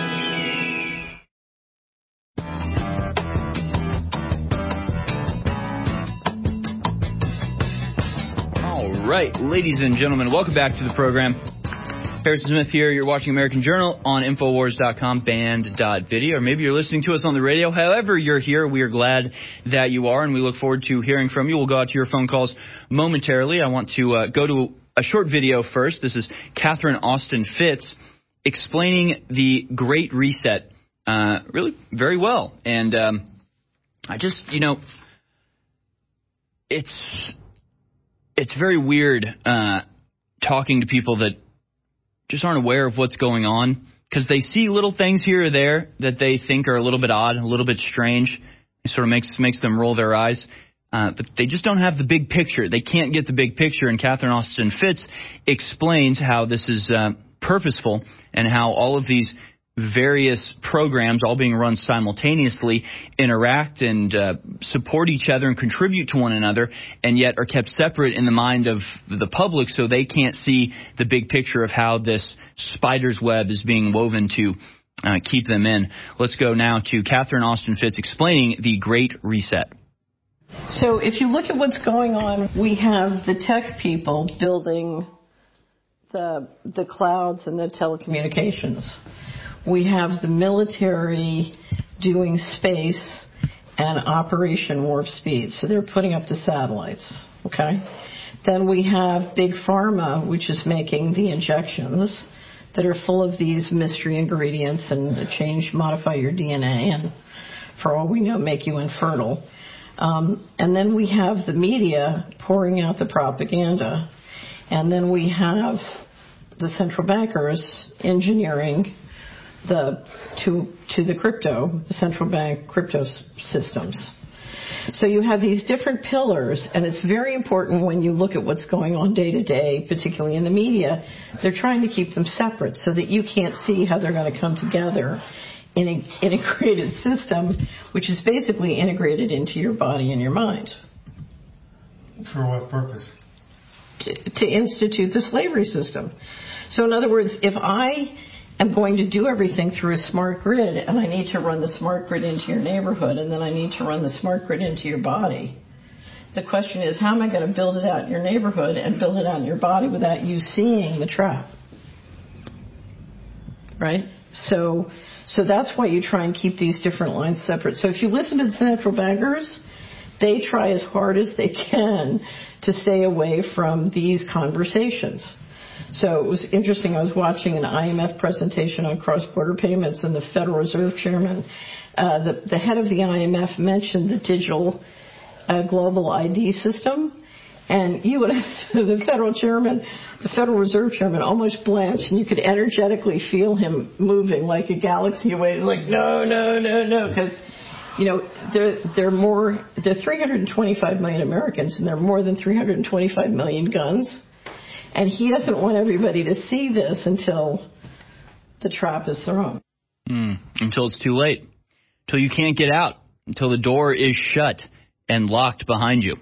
All right, ladies and gentlemen, welcome back to the program. Harrison Smith here. You're watching American Journal on Infowars.com, band.video, or maybe you're listening to us on the radio. However you're here, we are glad that you are, and we look forward to hearing from you. We'll go out to your phone calls momentarily. I want to go to a short video first. This is Catherine Austin Fitts explaining the Great Reset really very well. And I just, it's very weird talking to people that just aren't aware of what's going on, because they see little things here or there that they think are a little bit odd, a little bit strange. It sort of makes them roll their eyes. But they just don't have the big picture. They can't get the big picture. And Catherine Austin Fitts explains how this is purposeful and how all of these various programs, all being run simultaneously, interact and support each other and contribute to one another, and yet are kept separate in the mind of the public, so they can't see the big picture of how this spider's web is being woven to keep them in. Let's go now to Catherine Austin Fitts explaining the Great Reset. So if you look at what's going on, we have the tech people building the clouds and the telecommunications. We have the military doing space and Operation Warp Speed. So they're putting up the satellites, okay? Then we have Big Pharma, which is making the injections that are full of these mystery ingredients and modify your DNA, and for all we know, make you infertile. And then we have the media pouring out the propaganda. And then we have the central bankers engineering to the crypto, the central bank crypto systems. So you have these different pillars, and it's very important when you look at what's going on day to day, particularly in the media. They're trying to keep them separate so that you can't see how they're going to come together in an integrated system, which is basically integrated into your body and your mind. For what purpose? To institute the slavery system. So in other words, if I am going to do everything through a smart grid, and I need to run the smart grid into your neighborhood, and then I need to run the smart grid into your body, the question is, how am I going to build it out in your neighborhood and build it out in your body without you seeing the trap? Right? So that's why you try and keep these different lines separate. So if you listen to the central bankers, they try as hard as they can to stay away from these conversations. So it was interesting. I was watching an IMF presentation on cross-border payments, and the Federal Reserve Chairman, the head of the IMF, mentioned the digital global ID system. And you would have, the Federal Reserve Chairman almost blanched, and you could energetically feel him moving like a galaxy away, like, no, because, there are 325 million Americans, and there are more than 325 million guns. And he doesn't want everybody to see this until the trap is thrown. Until it's too late. Until you can't get out. Until the door is shut and locked behind you.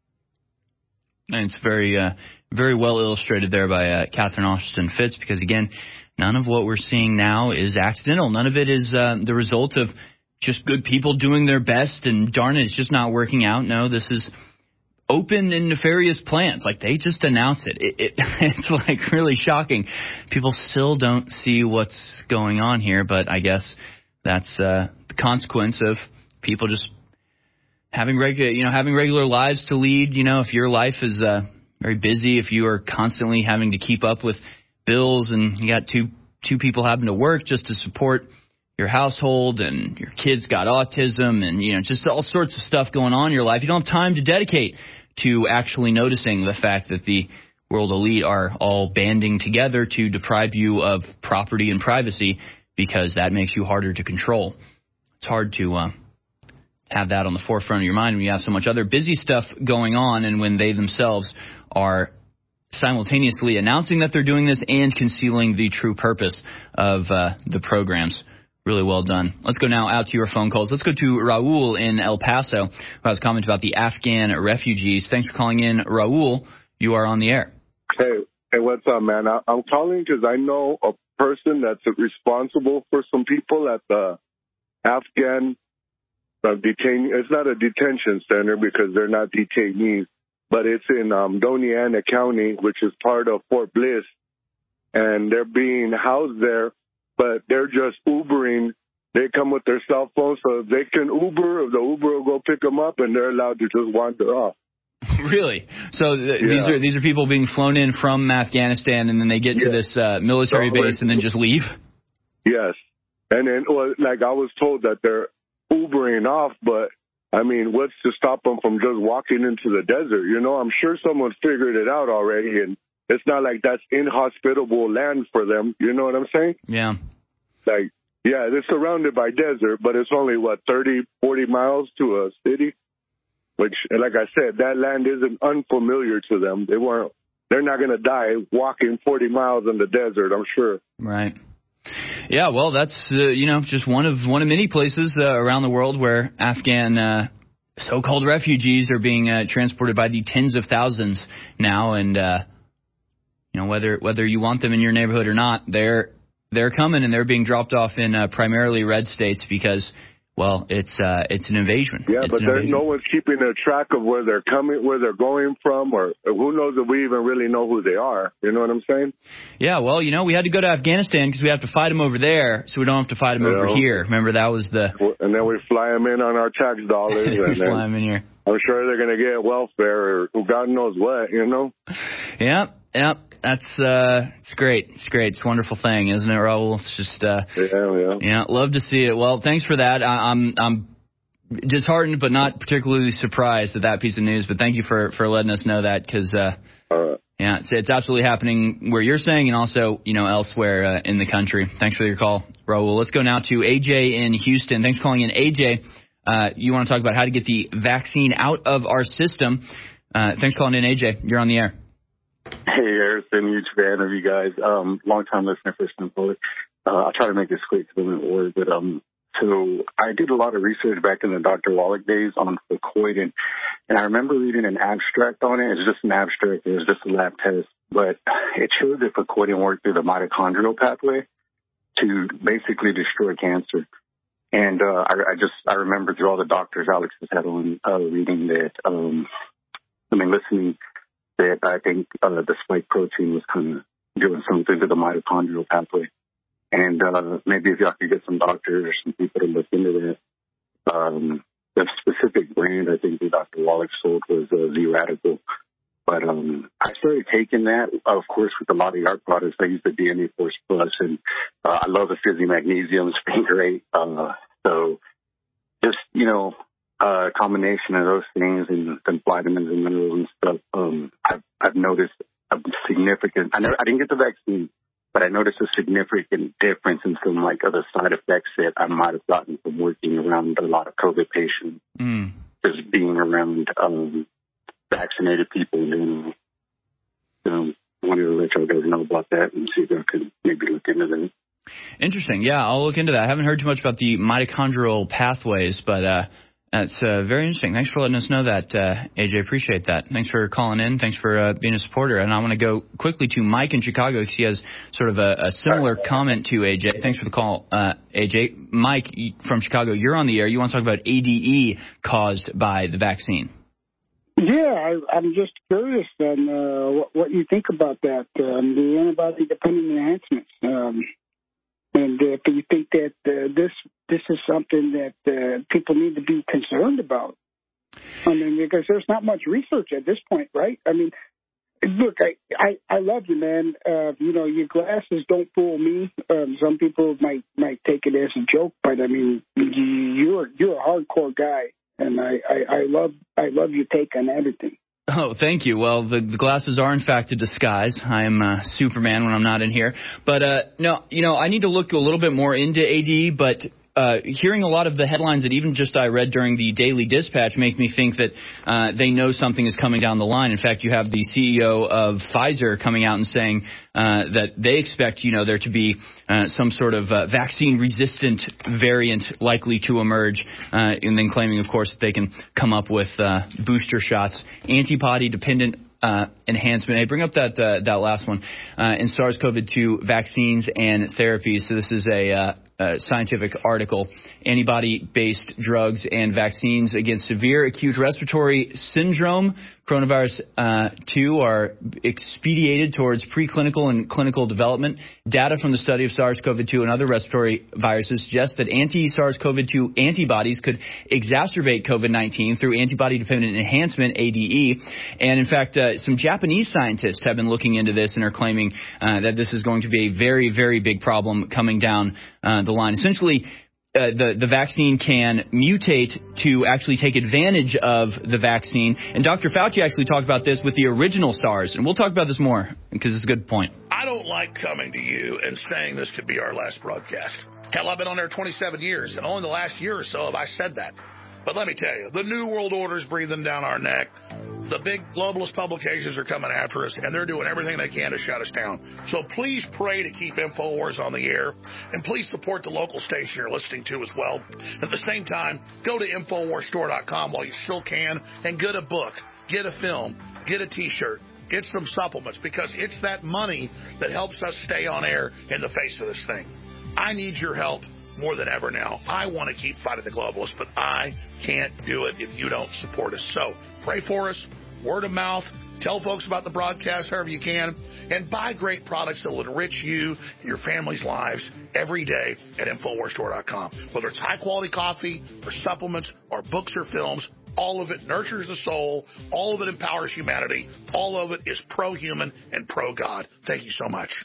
And it's very, very well illustrated there by Catherine Austin Fitts, because, again, none of what we're seeing now is accidental. None of it is the result of just good people doing their best and, darn it, it's just not working out. No, this is open and nefarious plans. Like, they just announce it. It's like really shocking. People still don't see what's going on here, but I guess that's the consequence of people just having regular lives to lead. If your life is very busy, if you are constantly having to keep up with bills, and you got two people having to work just to support your household, and your kids got autism, and just all sorts of stuff going on in your life, you don't have time to dedicate to actually noticing the fact that the world elite are all banding together to deprive you of property and privacy, because that makes you harder to control. It's hard to have that on the forefront of your mind when you have so much other busy stuff going on, and when they themselves are simultaneously announcing that they're doing this and concealing the true purpose of the programs. Really well done. Let's go now out to your phone calls. Let's go to Raul in El Paso, who has a comment about the Afghan refugees. Thanks for calling in, Raul. You are on the air. Hey, what's up, man? I'm calling because I know a person that's responsible for some people at the Afghan it's not a detention center because they're not detainees, but it's in Doña Ana County, which is part of Fort Bliss, and they're being housed there, but they're just Ubering. They come with their cell phone, so they can Uber, or the Uber will go pick them up, and they're allowed to just wander off. Really? So these are people being flown in from Afghanistan, and then they get to this military base and then just leave? Yes. And then, like I was told that they're Ubering off, but I mean, what's to stop them from just walking into the desert? I'm sure someone figured it out already, and it's not like that's inhospitable land for them. You know what I'm saying? Yeah. Like, yeah, they're surrounded by desert, but it's only, 30, 40 miles to a city, which, like I said, that land isn't unfamiliar to them. They're not going to die walking 40 miles in the desert, I'm sure. Right. Yeah, well, that's, just one of many places around the world where Afghan so-called refugees are being transported by the tens of thousands now. And, whether you want them in your neighborhood or not, they're coming, and they're being dropped off in primarily red states because, well, it's an invasion. Yeah, but no one's keeping a track of where they're coming, where they're going from, or who knows if we even really know who they are. You know what I'm saying? Yeah, well, we had to go to Afghanistan because we have to fight them over there, so we don't have to fight them over here. Remember, that was And then we fly them in on our tax dollars. and we fly them in here. I'm sure they're going to get welfare or God knows what, Yeah. That's it's great. It's great. It's a wonderful thing, isn't it, Raul? It's just yeah, love to see it. Well, thanks for that. I'm disheartened, but not particularly surprised at that piece of news. But thank you for letting us know that, because yeah, it's absolutely happening where you're saying, and also elsewhere in the country. Thanks for your call, Raul. Let's go now to AJ in Houston. Thanks for calling in, AJ. you want to talk about how to get the vaccine out of our system. Thanks for calling in, AJ. You're on the air. Hey, Harrison, huge fan of you guys. Long-time listener, first-time caller. I'll try to make this quick because I'm at work. But so I did a lot of research back in the Dr. Wallach days on Fucoidan, and I remember reading an abstract on it. It's just an abstract. It was just a lab test, but it showed that Fucoidan worked through the mitochondrial pathway to basically destroy cancer. And I remember through all the doctors Alex has had on reading that, listening that I think the spike protein was kind of doing something to the mitochondrial pathway. And maybe if y'all could get some doctors or some people to look into that. The specific brand I think that Dr. Wallach sold was Z-Radical. But I started taking that, of course, with a lot of our products. I use the DNA Force Plus, and I love the Fizzy Magnesium. It's been great. So just, a combination of those things and vitamins and minerals and stuff, I've noticed a significant, I didn't get the vaccine, but I noticed a significant difference in some of the side effects that I might have gotten from working around a lot of COVID patients, just being around vaccinated people. And wanted to let y'all guys know about that and see if I could maybe look into that. Interesting. Yeah, I'll look into that. I haven't heard too much about the mitochondrial pathways, but that's very interesting. Thanks for letting us know that, AJ. Appreciate that. Thanks for calling in. Thanks for being a supporter. And I want to go quickly to Mike in Chicago because he has sort of a similar comment to AJ. Thanks for the call, AJ. Mike from Chicago, you're on the air. You want to talk about ADE caused by the vaccine? Yeah, I'm just curious on what you think about that, the antibody-dependent enhancements. And if you think that this is something that people need to be concerned about. Because there's not much research at this point, right? Look, I love you, man. Your glasses don't fool me. Some people might take it as a joke, but you're a hardcore guy, and I love your take on everything. Oh, thank you. Well, the glasses are, in fact, a disguise. I am Superman when I'm not in here. But, no, I need to look a little bit more into AD, but hearing a lot of the headlines that even just I read during the Daily Dispatch make me think that they know something is coming down the line. In fact, you have the CEO of Pfizer coming out and saying that they expect, there to be some sort of vaccine-resistant variant likely to emerge, and then claiming, of course, that they can come up with booster shots, antibody-dependent enhancement. Hey, bring up that last one in SARS-CoV-2 vaccines and therapies. So this is a scientific article. Antibody-based drugs and vaccines against severe acute respiratory syndrome, coronavirus 2, are expedited towards preclinical and clinical development. Data from the study of SARS-CoV-2 and other respiratory viruses suggests that anti-SARS-CoV-2 antibodies could exacerbate COVID-19 through antibody-dependent enhancement, ADE. And in fact, some Japanese scientists have been looking into this and are claiming that this is going to be a very, very big problem coming down the line. Essentially, the vaccine can mutate to actually take advantage of the vaccine. And Dr. Fauci actually talked about this with the original SARS. And we'll talk about this more because it's a good point. I don't like coming to you and saying this could be our last broadcast. Hell, I've been on there 27 years, and only the last year or so have I said that. But let me tell you, the New World Order is breathing down our neck. The big globalist publications are coming after us, and they're doing everything they can to shut us down. So please pray to keep InfoWars on the air, and please support the local station you're listening to as well. At the same time, go to InfoWarsStore.com while you still can, and get a book, get a film, get a T-shirt, get some supplements, because it's that money that helps us stay on air in the face of this thing. I need your help more than ever now. I want to keep fighting the globalists, but I can't do it if you don't support us. So pray for us, word of mouth, tell folks about the broadcast however you can, and buy great products that will enrich you and your family's lives every day at InfoWarsStore.com. Whether it's high-quality coffee or supplements or books or films, all of it nurtures the soul, all of it empowers humanity, all of it is pro-human and pro-God. Thank you so much.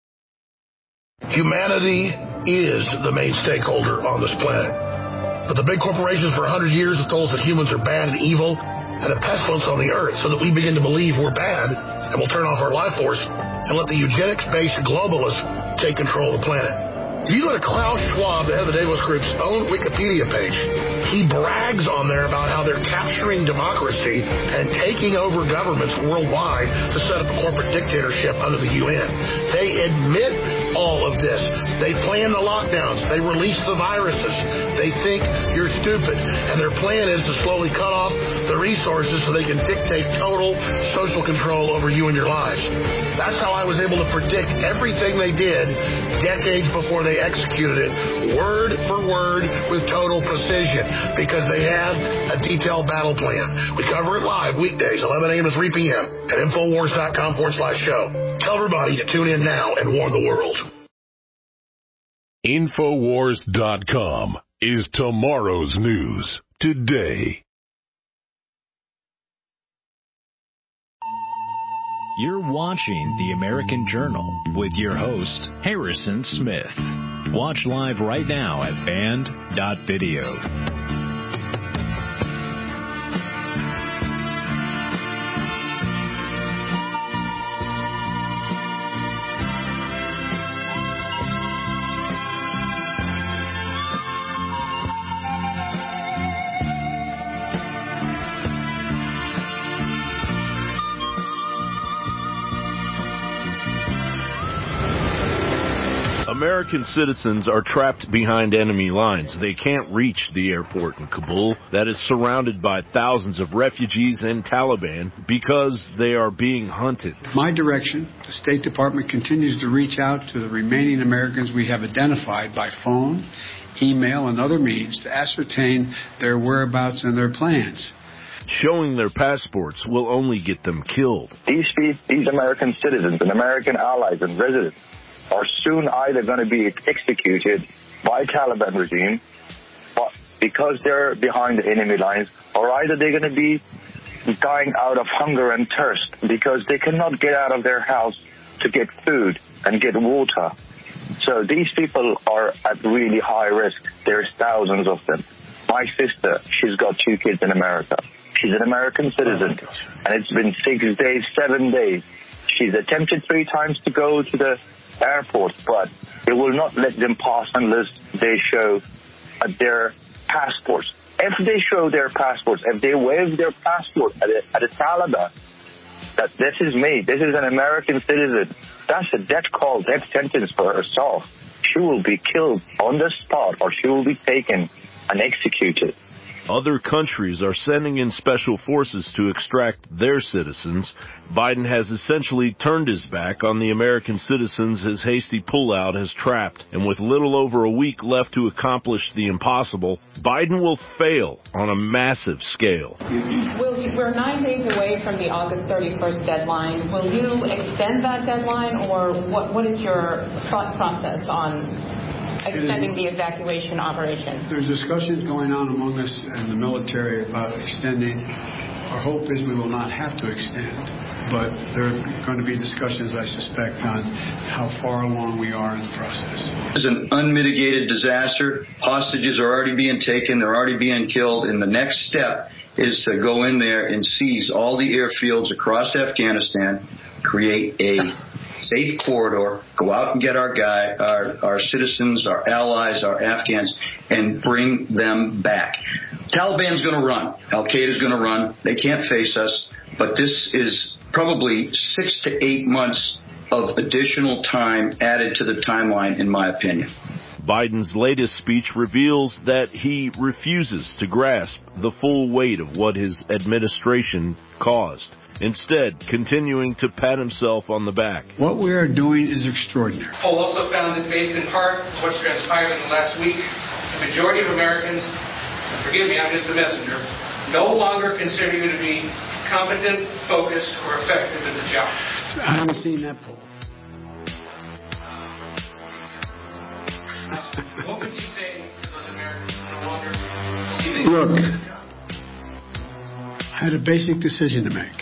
Humanity is the main stakeholder on this planet. But the big corporations for 100 years have told us that humans are bad and evil and a pestilence on the earth, so that we begin to believe we're bad and we'll turn off our life force and let the eugenics-based globalists take control of the planet. If you go to Klaus Schwab, the head of the Davos Group's own Wikipedia page, he brags on there about how they're capturing democracy and taking over governments worldwide to set up a corporate dictatorship under the UN. They admit all of this. They plan the lockdowns. They release the viruses. They think you're stupid. And their plan is to slowly cut off the resources so they can dictate total social control over you and your lives. That's how I was able to predict everything they did decades before they executed it, word for word with total precision, because they had a detailed battle plan. We cover it live weekdays, 11 a.m. to 3 p.m. at Infowars.com/show. Tell everybody to tune in now and warn the world. Infowars.com is tomorrow's news today. You're watching The American Journal with your host, Harrison Smith. Watch live right now at band.video. American citizens are trapped behind enemy lines. They can't reach the airport in Kabul that is surrounded by thousands of refugees and Taliban because they are being hunted. My direction, the State Department continues to reach out to the remaining Americans we have identified by phone, email, and other means to ascertain their whereabouts and their plans. Showing their passports will only get them killed. These American citizens and American allies and residents are soon either going to be executed by Taliban regime because they're behind the enemy lines, or either they're going to be dying out of hunger and thirst because they cannot get out of their house to get food and get water. So these people are at really high risk. There's thousands of them. My sister, she's got 2 kids in America. She's an American citizen, and it's been 6 days, 7 days. She's attempted 3 times to go to the airport, but they will not let them pass unless they show their passports. If they show their passports, if they wave their passport at a Taliban, that this is me, this is an American citizen, that's a death call, death sentence for herself. She will be killed on the spot, or she will be taken and executed. Other countries are sending in special forces to extract their citizens. Biden has essentially turned his back on the American citizens his hasty pullout has trapped. And with little over a week left to accomplish the impossible, Biden will fail on a massive scale. We're 9 days away from the August 31st deadline. Will you extend that deadline, or what is your thought process on extending the evacuation operation? There's discussions going on among us and the military about extending. Our hope is we will not have to extend, but there are going to be discussions, I suspect, on how far along we are in the process. It's an unmitigated disaster. Hostages are already being taken. They're already being killed. And the next step is to go in there and seize all the airfields across Afghanistan, create a safe corridor, go out and get our citizens, our allies, our Afghans, and bring them back. Taliban's going to run. Al-Qaeda's going to run. They can't face us. But this is probably 6 to 8 months of additional time added to the timeline, in my opinion. Biden's latest speech reveals that he refuses to grasp the full weight of what his administration caused, instead continuing to pat himself on the back. What we are doing is extraordinary. Poll also found that based in part on what's transpired in the last week, the majority of Americans, forgive me, I'm just a messenger, no longer consider you to be competent, focused, or effective in the job. I haven't seen that poll. What would you say to those Americans who no longer believe? Look, I had a basic decision to make.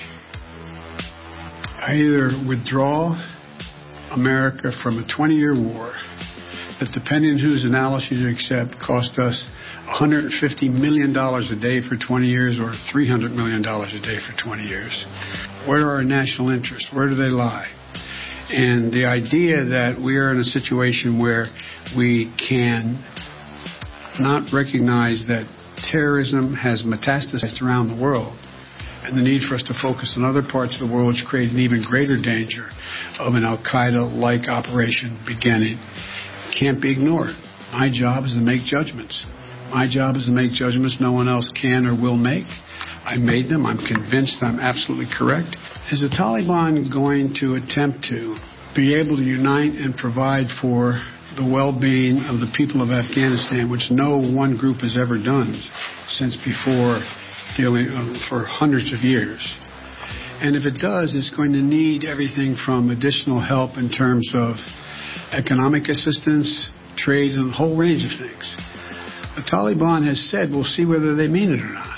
I either withdraw America from a 20-year war that, depending on whose analysis you accept, cost us $150 million a day for 20 years or $300 million a day for 20 years. Where are our national interests? Where do they lie? And the idea that we are in a situation where we can not recognize that terrorism has metastasized around the world, and the need for us to focus on other parts of the world which create an even greater danger of an al-Qaeda-like operation beginning can't be ignored. My job is to make judgments. My job is to make judgments no one else can or will make. I made them. I'm convinced I'm absolutely correct. Is the Taliban going to attempt to be able to unite and provide for the well-being of the people of Afghanistan, which no one group has ever done since before dealing for hundreds of years? And if it does, it's going to need everything from additional help in terms of economic assistance, trade, and a whole range of things. The Taliban has said we'll see whether they mean it or not.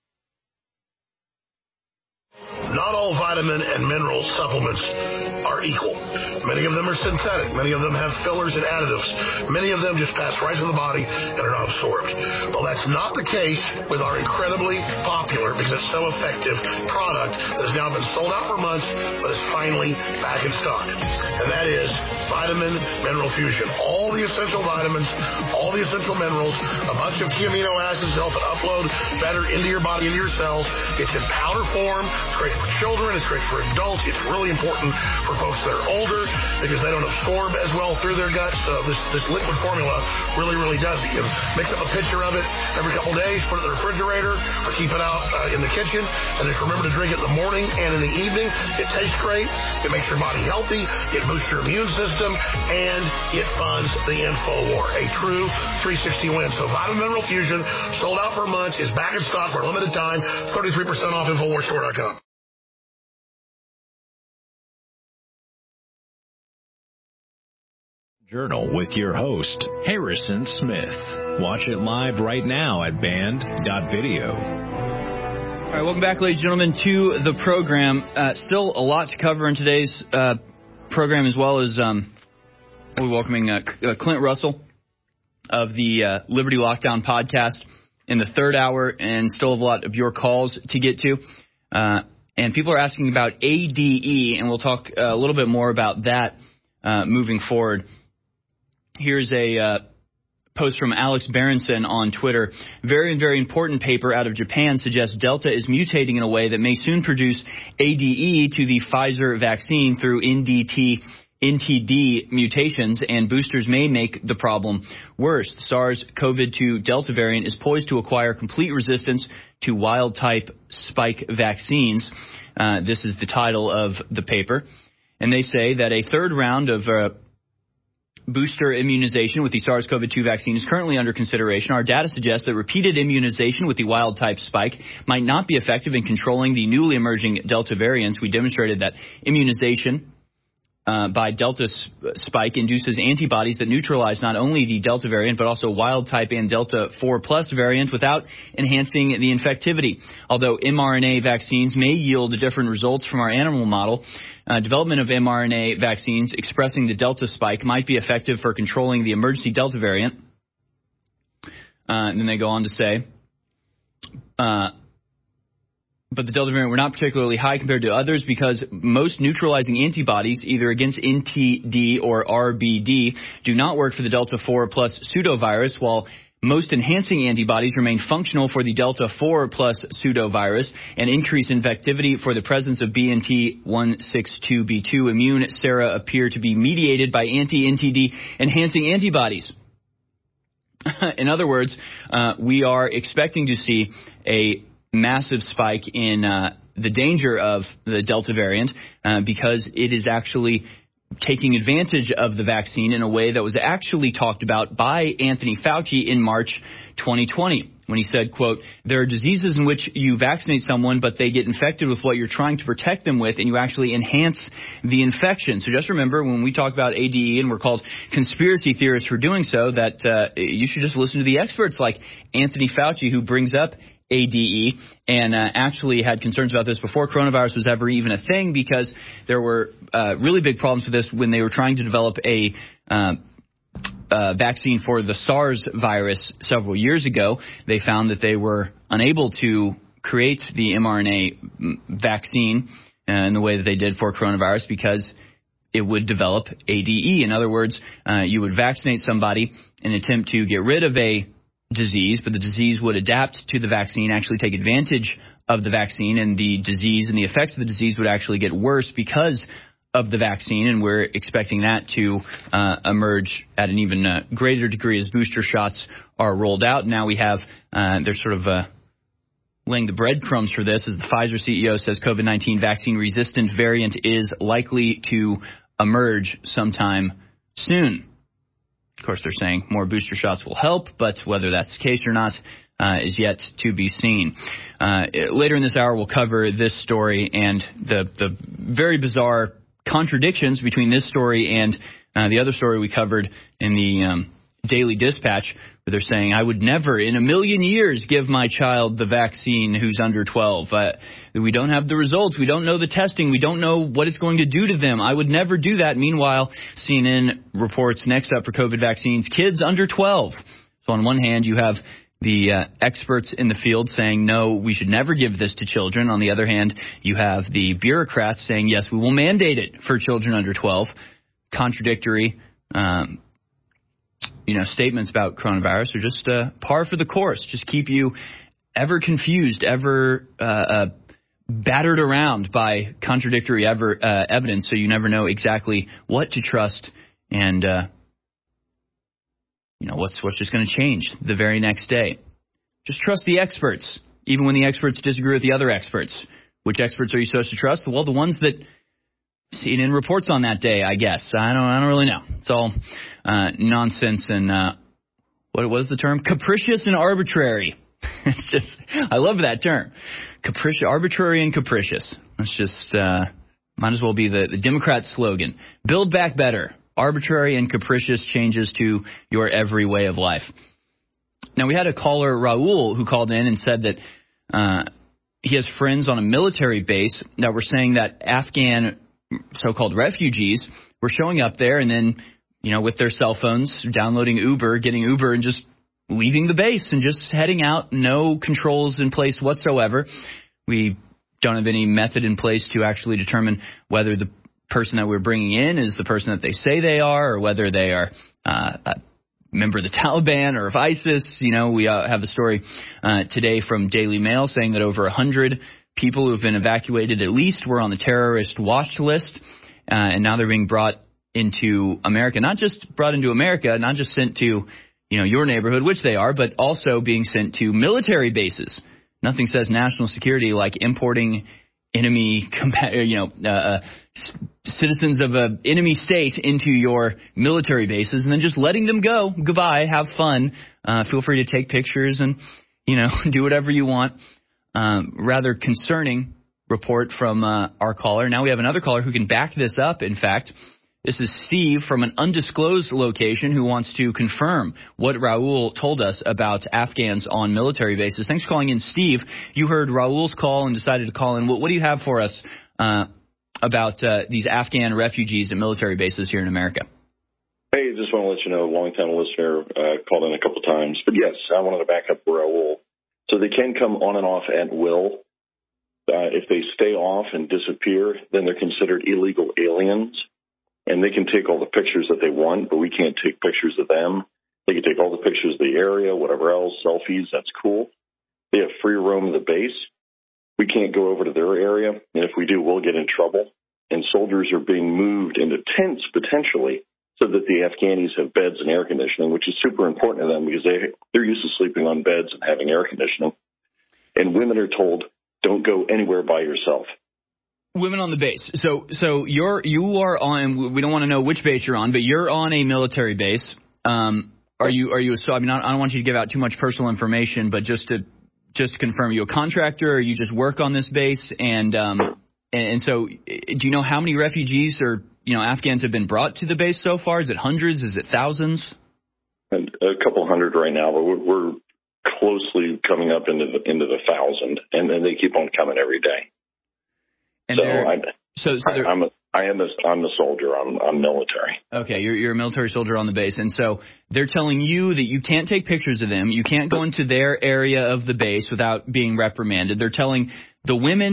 Not all vitamin and mineral supplements are equal. Many of them are synthetic. Many of them have fillers and additives. Many of them just pass right through the body and are not absorbed. Well, that's not the case with our incredibly popular, because it's so effective, product that has now been sold out for months, but is finally back in stock. And that is Vitamin Mineral Fusion. All the essential vitamins, all the essential minerals, a bunch of key amino acids to help it upload better into your body, into your cells. It's in powder form. It's great for children. It's great for adults. It's really important for folks that are older because they don't absorb as well through their guts. This liquid formula really, really does it. You mix up a pitcher of it every couple days, put it in the refrigerator, or keep it out in the kitchen, and just remember to drink it in the morning and in the evening. It tastes great. It makes your body healthy. It boosts your immune system, and it funds the InfoWar. A true 360 win. So Vitamin Mineral Fusion, sold out for months, is back in stock for a limited time. 33% off InfoWarsStore.com. Journal with your host, Harrison Smith. Watch it live right now at band.video. All right, welcome back, ladies and gentlemen, to the program. Still a lot to cover in today's program, as well as we're welcoming Clint Russell of the Liberty Lockdown podcast in the third hour, and still have a lot of your calls to get to. And people are asking about ADE, and we'll talk a little bit more about that moving forward. Here's a post from Alex Berenson on Twitter. Very, very important paper out of Japan suggests Delta is mutating in a way that may soon produce ADE to the Pfizer vaccine through NTD mutations, and boosters may make the problem worse. The SARS-CoV-2 Delta variant is poised to acquire complete resistance to wild-type spike vaccines. This is the title of the paper. And they say that a third round of booster immunization with the SARS-CoV-2 vaccine is currently under consideration. Our data suggests that repeated immunization with the wild-type spike might not be effective in controlling the newly emerging Delta variants. We demonstrated that immunization by Delta spike induces antibodies that neutralize not only the Delta variant, but also wild-type and Delta 4+ variant without enhancing the infectivity. Although mRNA vaccines may yield different results from our animal model, development of mRNA vaccines expressing the Delta spike might be effective for controlling the emergency Delta variant. And then they go on to say, but the Delta variant were not particularly high compared to others because most neutralizing antibodies, either against NTD or RBD, do not work for the Delta 4+ pseudovirus, while most enhancing antibodies remain functional for the Delta 4+ pseudovirus and increase infectivity for the presence of BNT162b2. Immune sera appear to be mediated by anti-NTD enhancing antibodies. In other words, we are expecting to see a massive spike in the danger of the Delta variant because it is actually taking advantage of the vaccine in a way that was actually talked about by Anthony Fauci in March 2020, when he said, quote, there are diseases in which you vaccinate someone, but they get infected with what you're trying to protect them with, and you actually enhance the infection. So just remember, when we talk about ADE and we're called conspiracy theorists for doing so, that you should just listen to the experts like Anthony Fauci, who brings up ADE, and actually had concerns about this before coronavirus was ever even a thing, because there were really big problems with this when they were trying to develop a vaccine for the SARS virus several years ago. They found that they were unable to create the mRNA vaccine in the way that they did for coronavirus because it would develop ADE. In other words, you would vaccinate somebody in an attempt to get rid of a disease, but the disease would adapt to the vaccine, actually take advantage of the vaccine, and the disease and the effects of the disease would actually get worse because of the vaccine, and we're expecting that to emerge at an even greater degree as booster shots are rolled out. Now we have, they're sort of laying the breadcrumbs for this, as the Pfizer CEO says COVID-19 vaccine-resistant variant is likely to emerge sometime soon. Of course, they're saying more booster shots will help, but whether that's the case or not is yet to be seen. Later in this hour, we'll cover this story and the very bizarre contradictions between this story and the other story we covered in the Daily Dispatch, where they're saying, I would never in a million years give my child the vaccine who's under 12. We don't have the results. We don't know the testing. We don't know what it's going to do to them. I would never do that. Meanwhile, CNN reports next up for COVID vaccines, kids under 12. So on one hand, you have the experts in the field saying, no, we should never give this to children. On the other hand, you have the bureaucrats saying, yes, we will mandate it for children under 12. Contradictory statements about coronavirus are just par for the course. Just keep you ever confused, ever battered around by contradictory evidence, so you never know exactly what to trust and what's just going to change the very next day. Just trust the experts, even when the experts disagree with the other experts. Which experts are you supposed to trust? Well, the ones that CNN reports on that day, I guess. I don't really know. It's all nonsense and what was the term? Capricious and arbitrary. It's just, I love that term. Arbitrary and capricious. It's just might as well be the Democrat slogan. Build back better. Arbitrary and capricious changes to your every way of life. Now, we had a caller, Raul, who called in and said that he has friends on a military base that were saying that Afghan so-called refugees were showing up there and then, with their cell phones, downloading Uber, getting Uber, and just leaving the base and just heading out. No controls in place whatsoever. We don't have any method in place to actually determine whether the person that we're bringing in is the person that they say they are, or whether they are a member of the Taliban or of ISIS. We have a story today from Daily Mail saying that over 100 people who have been evacuated at least were on the terrorist watch list, and now they're being brought into America. Not just brought into America, not just sent to your neighborhood, which they are, but also being sent to military bases. Nothing says national security like importing enemy, citizens of an enemy state into your military bases and then just letting them go. Goodbye. Have fun. Feel free to take pictures and, do whatever you want. Rather concerning report from our caller. Now we have another caller who can back this up. In fact, this is Steve from an undisclosed location who wants to confirm what Raul told us about Afghans on military bases. Thanks for calling in, Steve. You heard Raul's call and decided to call in. What do you have for us about these Afghan refugees at military bases here in America? Hey, just want to let you know, long-time listener called in a couple times. But yes, I wanted to back up Raul. So they can come on and off at will. If they stay off and disappear, then they're considered illegal aliens. And they can take all the pictures that they want, but we can't take pictures of them. They can take all the pictures of the area, whatever else, selfies, that's cool. They have free roam of the base. We can't go over to their area, and if we do, we'll get in trouble. And soldiers are being moved into tents, potentially, so that the Afghanis have beds and air conditioning, which is super important to them because they're used to sleeping on beds and having air conditioning. And women are told, don't go anywhere by yourself. Women on the base. So you are on. We don't want to know which base you're on, but you're on a military base. Are you? So I don't want you to give out too much personal information, but just to confirm, are you a contractor? Or you just work on this base? And so, do you know how many refugees or Afghans have been brought to the base so far? Is it hundreds? Is it thousands? A couple hundred right now, but we're closely coming up into the 1,000, and then they keep on coming every day. And I'm a soldier. I'm military. Okay, you're a military soldier on the base, and so they're telling you that you can't take pictures of them. You can't go into their area of the base without being reprimanded. They're telling the women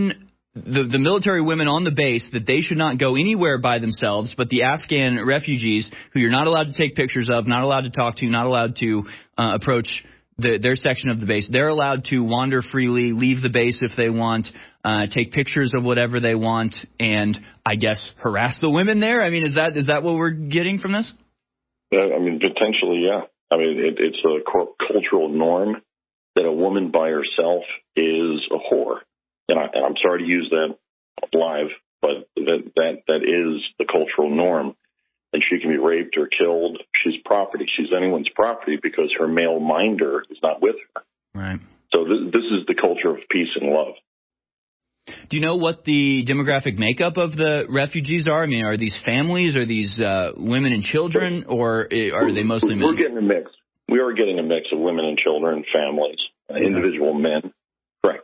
the military women on the base that they should not go anywhere by themselves, but the Afghan refugees who you're not allowed to take pictures of, not allowed to talk to, not allowed to approach their section of the base. They're allowed to wander freely, leave the base if they want, take pictures of whatever they want, and I guess harass the women there. I mean, is that what we're getting from this? I mean, potentially, yeah. I mean, it's a cultural norm that a woman by herself is a whore. And I'm sorry to use that live, but that is the cultural norm. And she can be raped or killed. She's property. She's anyone's property because her male minder is not with her. Right. So this is the culture of peace and love. Do you know what the demographic makeup of the refugees are? I mean, are these families, are these women and children, or are they mostly men? We're getting a mix. We are getting a mix of women and children, families, individual men. Correct.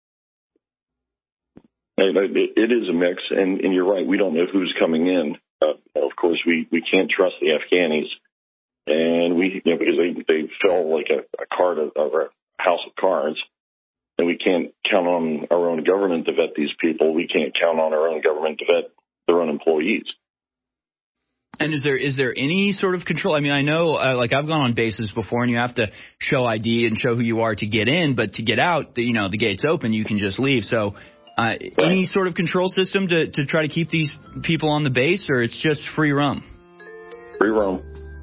It is a mix, and you're right. We don't know who's coming in. Of course, we can't trust the Afghanis, and because they fell like a card of a house of cards, and we can't count on our own government to vet these people. We can't count on our own government to vet their own employees. And is there any sort of control? I mean, I know, like I've gone on bases before, and you have to show ID and show who you are to get in, but to get out, the gate's open. You can just leave. So. Any sort of control system to try to keep these people on the base, or it's just free roam? Free roam.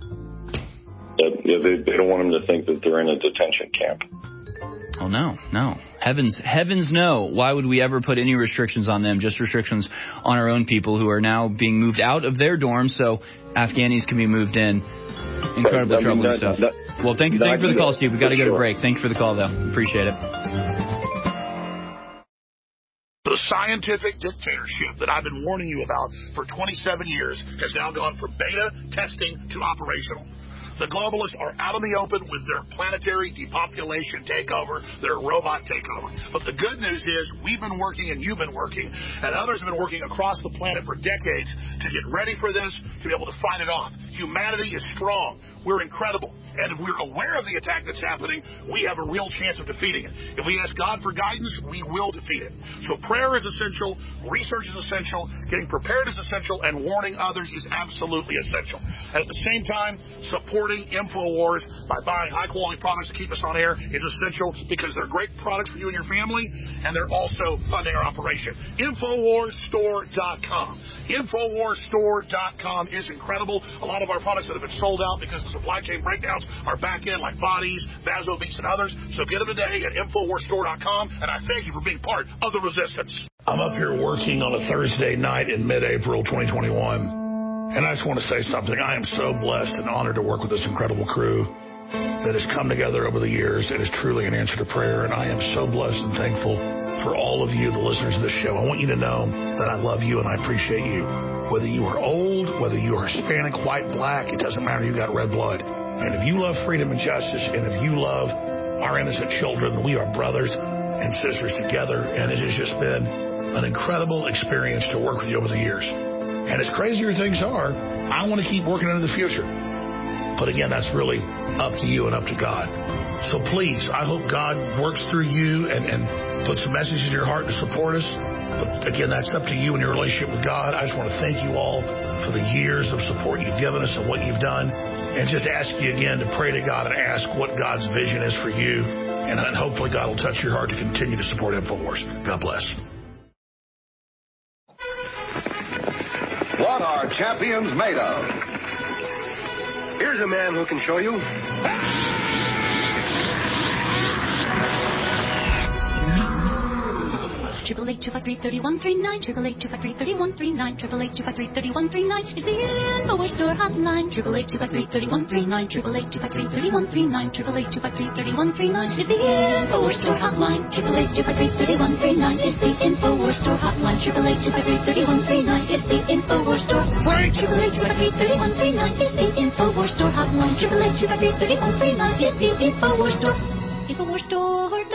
They don't want them to think that they're in a detention camp. Oh, no. Heavens no. Why would we ever put any restrictions on them? Just restrictions on our own people who are now being moved out of their dorms so Afghanis can be moved in. Incredibly troubling stuff. Well, thank you for the call, Steve. We've got to go to break. Thanks for the call, though. Appreciate it. The scientific dictatorship that I've been warning you about for 27 years has now gone from beta testing to operational. The globalists are out in the open with their planetary depopulation takeover, their robot takeover. But the good news is we've been working and you've been working, and others have been working across the planet for decades to get ready for this, to be able to fight it off. Humanity is strong. We're incredible. And if we're aware of the attack that's happening, we have a real chance of defeating it. If we ask God for guidance, we will defeat it. So prayer is essential, research is essential, getting prepared is essential, and warning others is absolutely essential. And at the same time, supporting InfoWars by buying high-quality products to keep us on air is essential because they're great products for you and your family, and they're also funding our operation. InfoWarsStore.com. InfoWarsStore.com is incredible. A lot of our products that have been sold out because of supply chain breakdowns are back in, like bodies, Vasobeats, and others. So get them today at InfoWarsStore.com, and I thank you for being part of the resistance. I'm up here working on a Thursday night in mid-April 2021, and I just want to say something. I am so blessed and honored to work with this incredible crew that has come together over the years. It is truly an answer to prayer, and I am so blessed and thankful for all of you, the listeners of this show. I want you to know that I love you and I appreciate you. Whether you are old, whether you are Hispanic, white, black, it doesn't matter. You got red blood. And if you love freedom and justice, and if you love our innocent children, we are brothers and sisters together. And it has just been an incredible experience to work with you over the years. And as crazier things are, I want to keep working into the future. But again, that's really up to you and up to God. So please, I hope God works through you and puts a message in your heart to support us. But again, that's up to you and your relationship with God. I just want to thank you all for the years of support you've given us and what you've done. And just ask you again to pray to God and ask what God's vision is for you. And hopefully God will touch your heart to continue to support InfoWars. God bless. What are champions made of? Here's a man who can show you. Triple 825-331-39, 888-253-3139, 888-253-3139 is the InfoWars Store hotline. 888-253-3139, 888-253-3139, 888-253-3139 is the InfoWars Store hotline. 888-253-3139 is the InfoWars Store hotline. 888-253-3139 is the InfoWars Store. Frank. 888-253-3139 is the InfoWars Store hotline. 888-253-3139 is the InfoWars Store.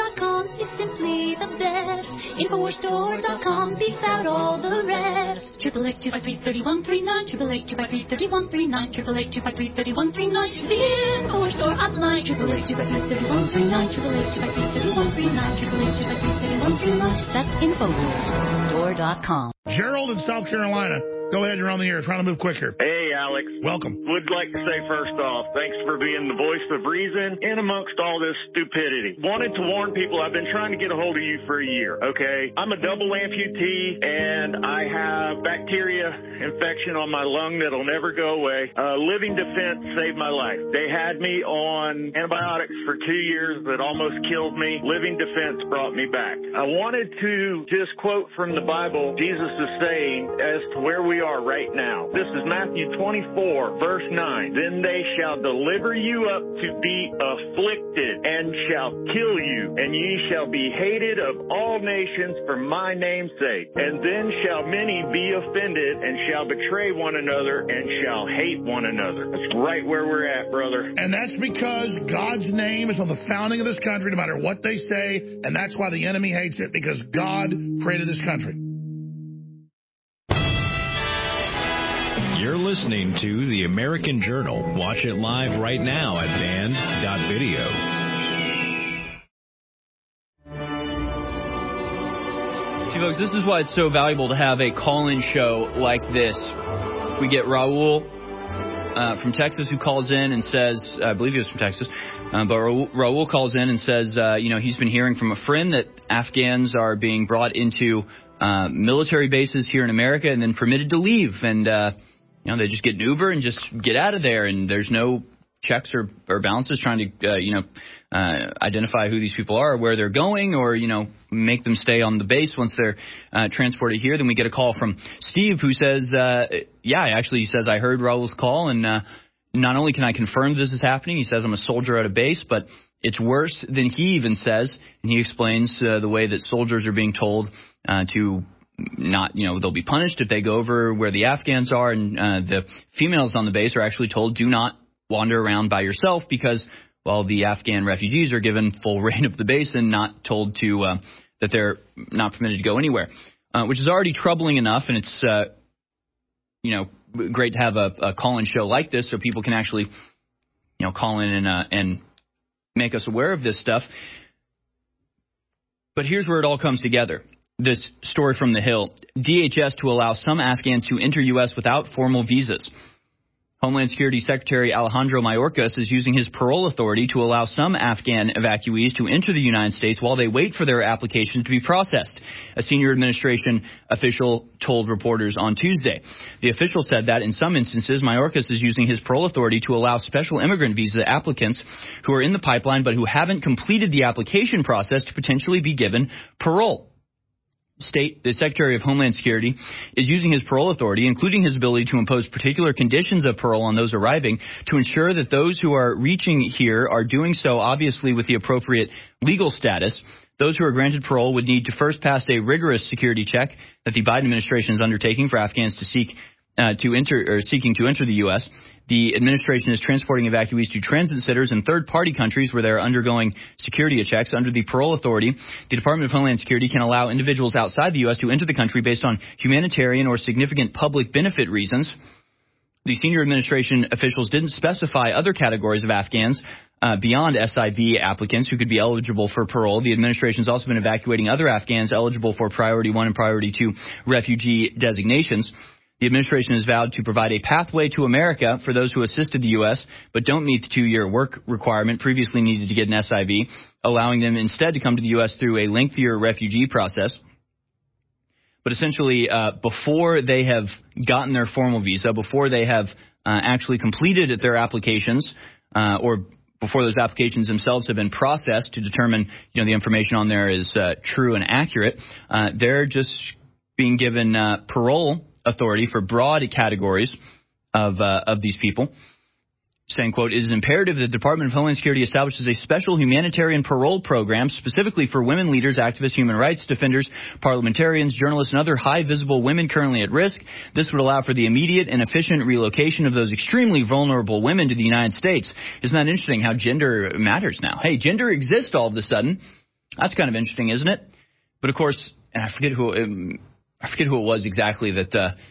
InfoWarsStore.com is simply the best. InfoWarsStore.com beats out all the rest. 888-253-3139, 888-253-3139, 888-253-3139. It's the InfoWars Store hotline, 888-253-3139, 888-253-3139, 888-253-3139. That's InfoWarsStore.com. Gerald in South Carolina. Go ahead, you're on the air. Trying to move quicker. Hey, Alex. Welcome. Would like to say first off, thanks for being the voice of reason in amongst all this stupidity. Wanted to warn people, I've been trying to get a hold of you for a year, okay? I'm a double amputee, and I have bacteria infection on my lung that'll never go away. Living Defense saved my life. They had me on antibiotics for 2 years that almost killed me. Living Defense brought me back. I wanted to just quote from the Bible, Jesus is saying, as to where we are right now. This is Matthew 24, verse 9. Then they shall deliver you up to be afflicted and shall kill you, and ye shall be hated of all nations for my name's sake. And then shall many be offended and shall betray one another and shall hate one another. That's right where we're at, brother. And that's because God's name is on the founding of this country, no matter what they say, and that's why the enemy hates it, because God created this country. You're listening to The American Journal. Watch it live right now at band.video. See, folks, this is why it's so valuable to have a call-in show like this. We get Raul from Texas who calls in and says, I believe he was from Texas, but Raul calls in and says, he's been hearing from a friend that Afghans are being brought into military bases here in America and then permitted to leave. And, they just get an Uber and just get out of there, and there's no checks or balances trying to, identify who these people are, or where they're going, or, make them stay on the base once they're transported here. Then we get a call from Steve who says, he says, I heard Raul's call, and not only can I confirm this is happening, he says I'm a soldier at a base, but it's worse than he even says, and he explains the way that soldiers are being told to not, they'll be punished if they go over where the Afghans are, and the females on the base are actually told, do not wander around by yourself, because, well, the Afghan refugees are given full reign of the base and not told to that they're not permitted to go anywhere, which is already troubling enough, and it's, great to have a call-in show like this so people can actually, call in and make us aware of this stuff. But here's where it all comes together. This story from The Hill. DHS to allow some Afghans to enter U.S. without formal visas. Homeland Security Secretary Alejandro Mayorkas is using his parole authority to allow some Afghan evacuees to enter the United States while they wait for their application to be processed, a senior administration official told reporters on Tuesday. The official said that in some instances, Mayorkas is using his parole authority to allow special immigrant visa applicants who are in the pipeline but who haven't completed the application process to potentially be given parole. The Secretary of Homeland Security is using his parole authority, including his ability to impose particular conditions of parole on those arriving, to ensure that those who are reaching here are doing so obviously with the appropriate legal status. Those who are granted parole would need to first pass a rigorous security check that the Biden administration is undertaking for Afghans to seeking to enter the U.S. The administration is transporting evacuees to transit centers in third-party countries where they're undergoing security checks. Under the parole authority, the Department of Homeland Security can allow individuals outside the U.S. to enter the country based on humanitarian or significant public benefit reasons. The senior administration officials didn't specify other categories of Afghans beyond SIV applicants who could be eligible for parole. The administration has also been evacuating other Afghans eligible for Priority 1 and Priority 2 refugee designations. The administration has vowed to provide a pathway to America for those who assisted the U.S. but don't meet the 2-year work requirement previously needed to get an SIV, allowing them instead to come to the U.S. through a lengthier refugee process. But essentially, before they have gotten their formal visa, before they have actually completed their applications, or before those applications themselves have been processed to determine, the information on there is true and accurate, they're just being given parole authority for broad categories of these people, saying, quote, it is imperative that the Department of Homeland Security establishes a special humanitarian parole program specifically for women leaders, activists, human rights defenders, parliamentarians, journalists, and other high visible women currently at risk. This would allow for the immediate and efficient relocation of those extremely vulnerable women to the United States. Isn't that interesting how gender matters now? Hey, gender exists all of a sudden. That's kind of interesting, isn't it? But of course, and I forget who it was exactly that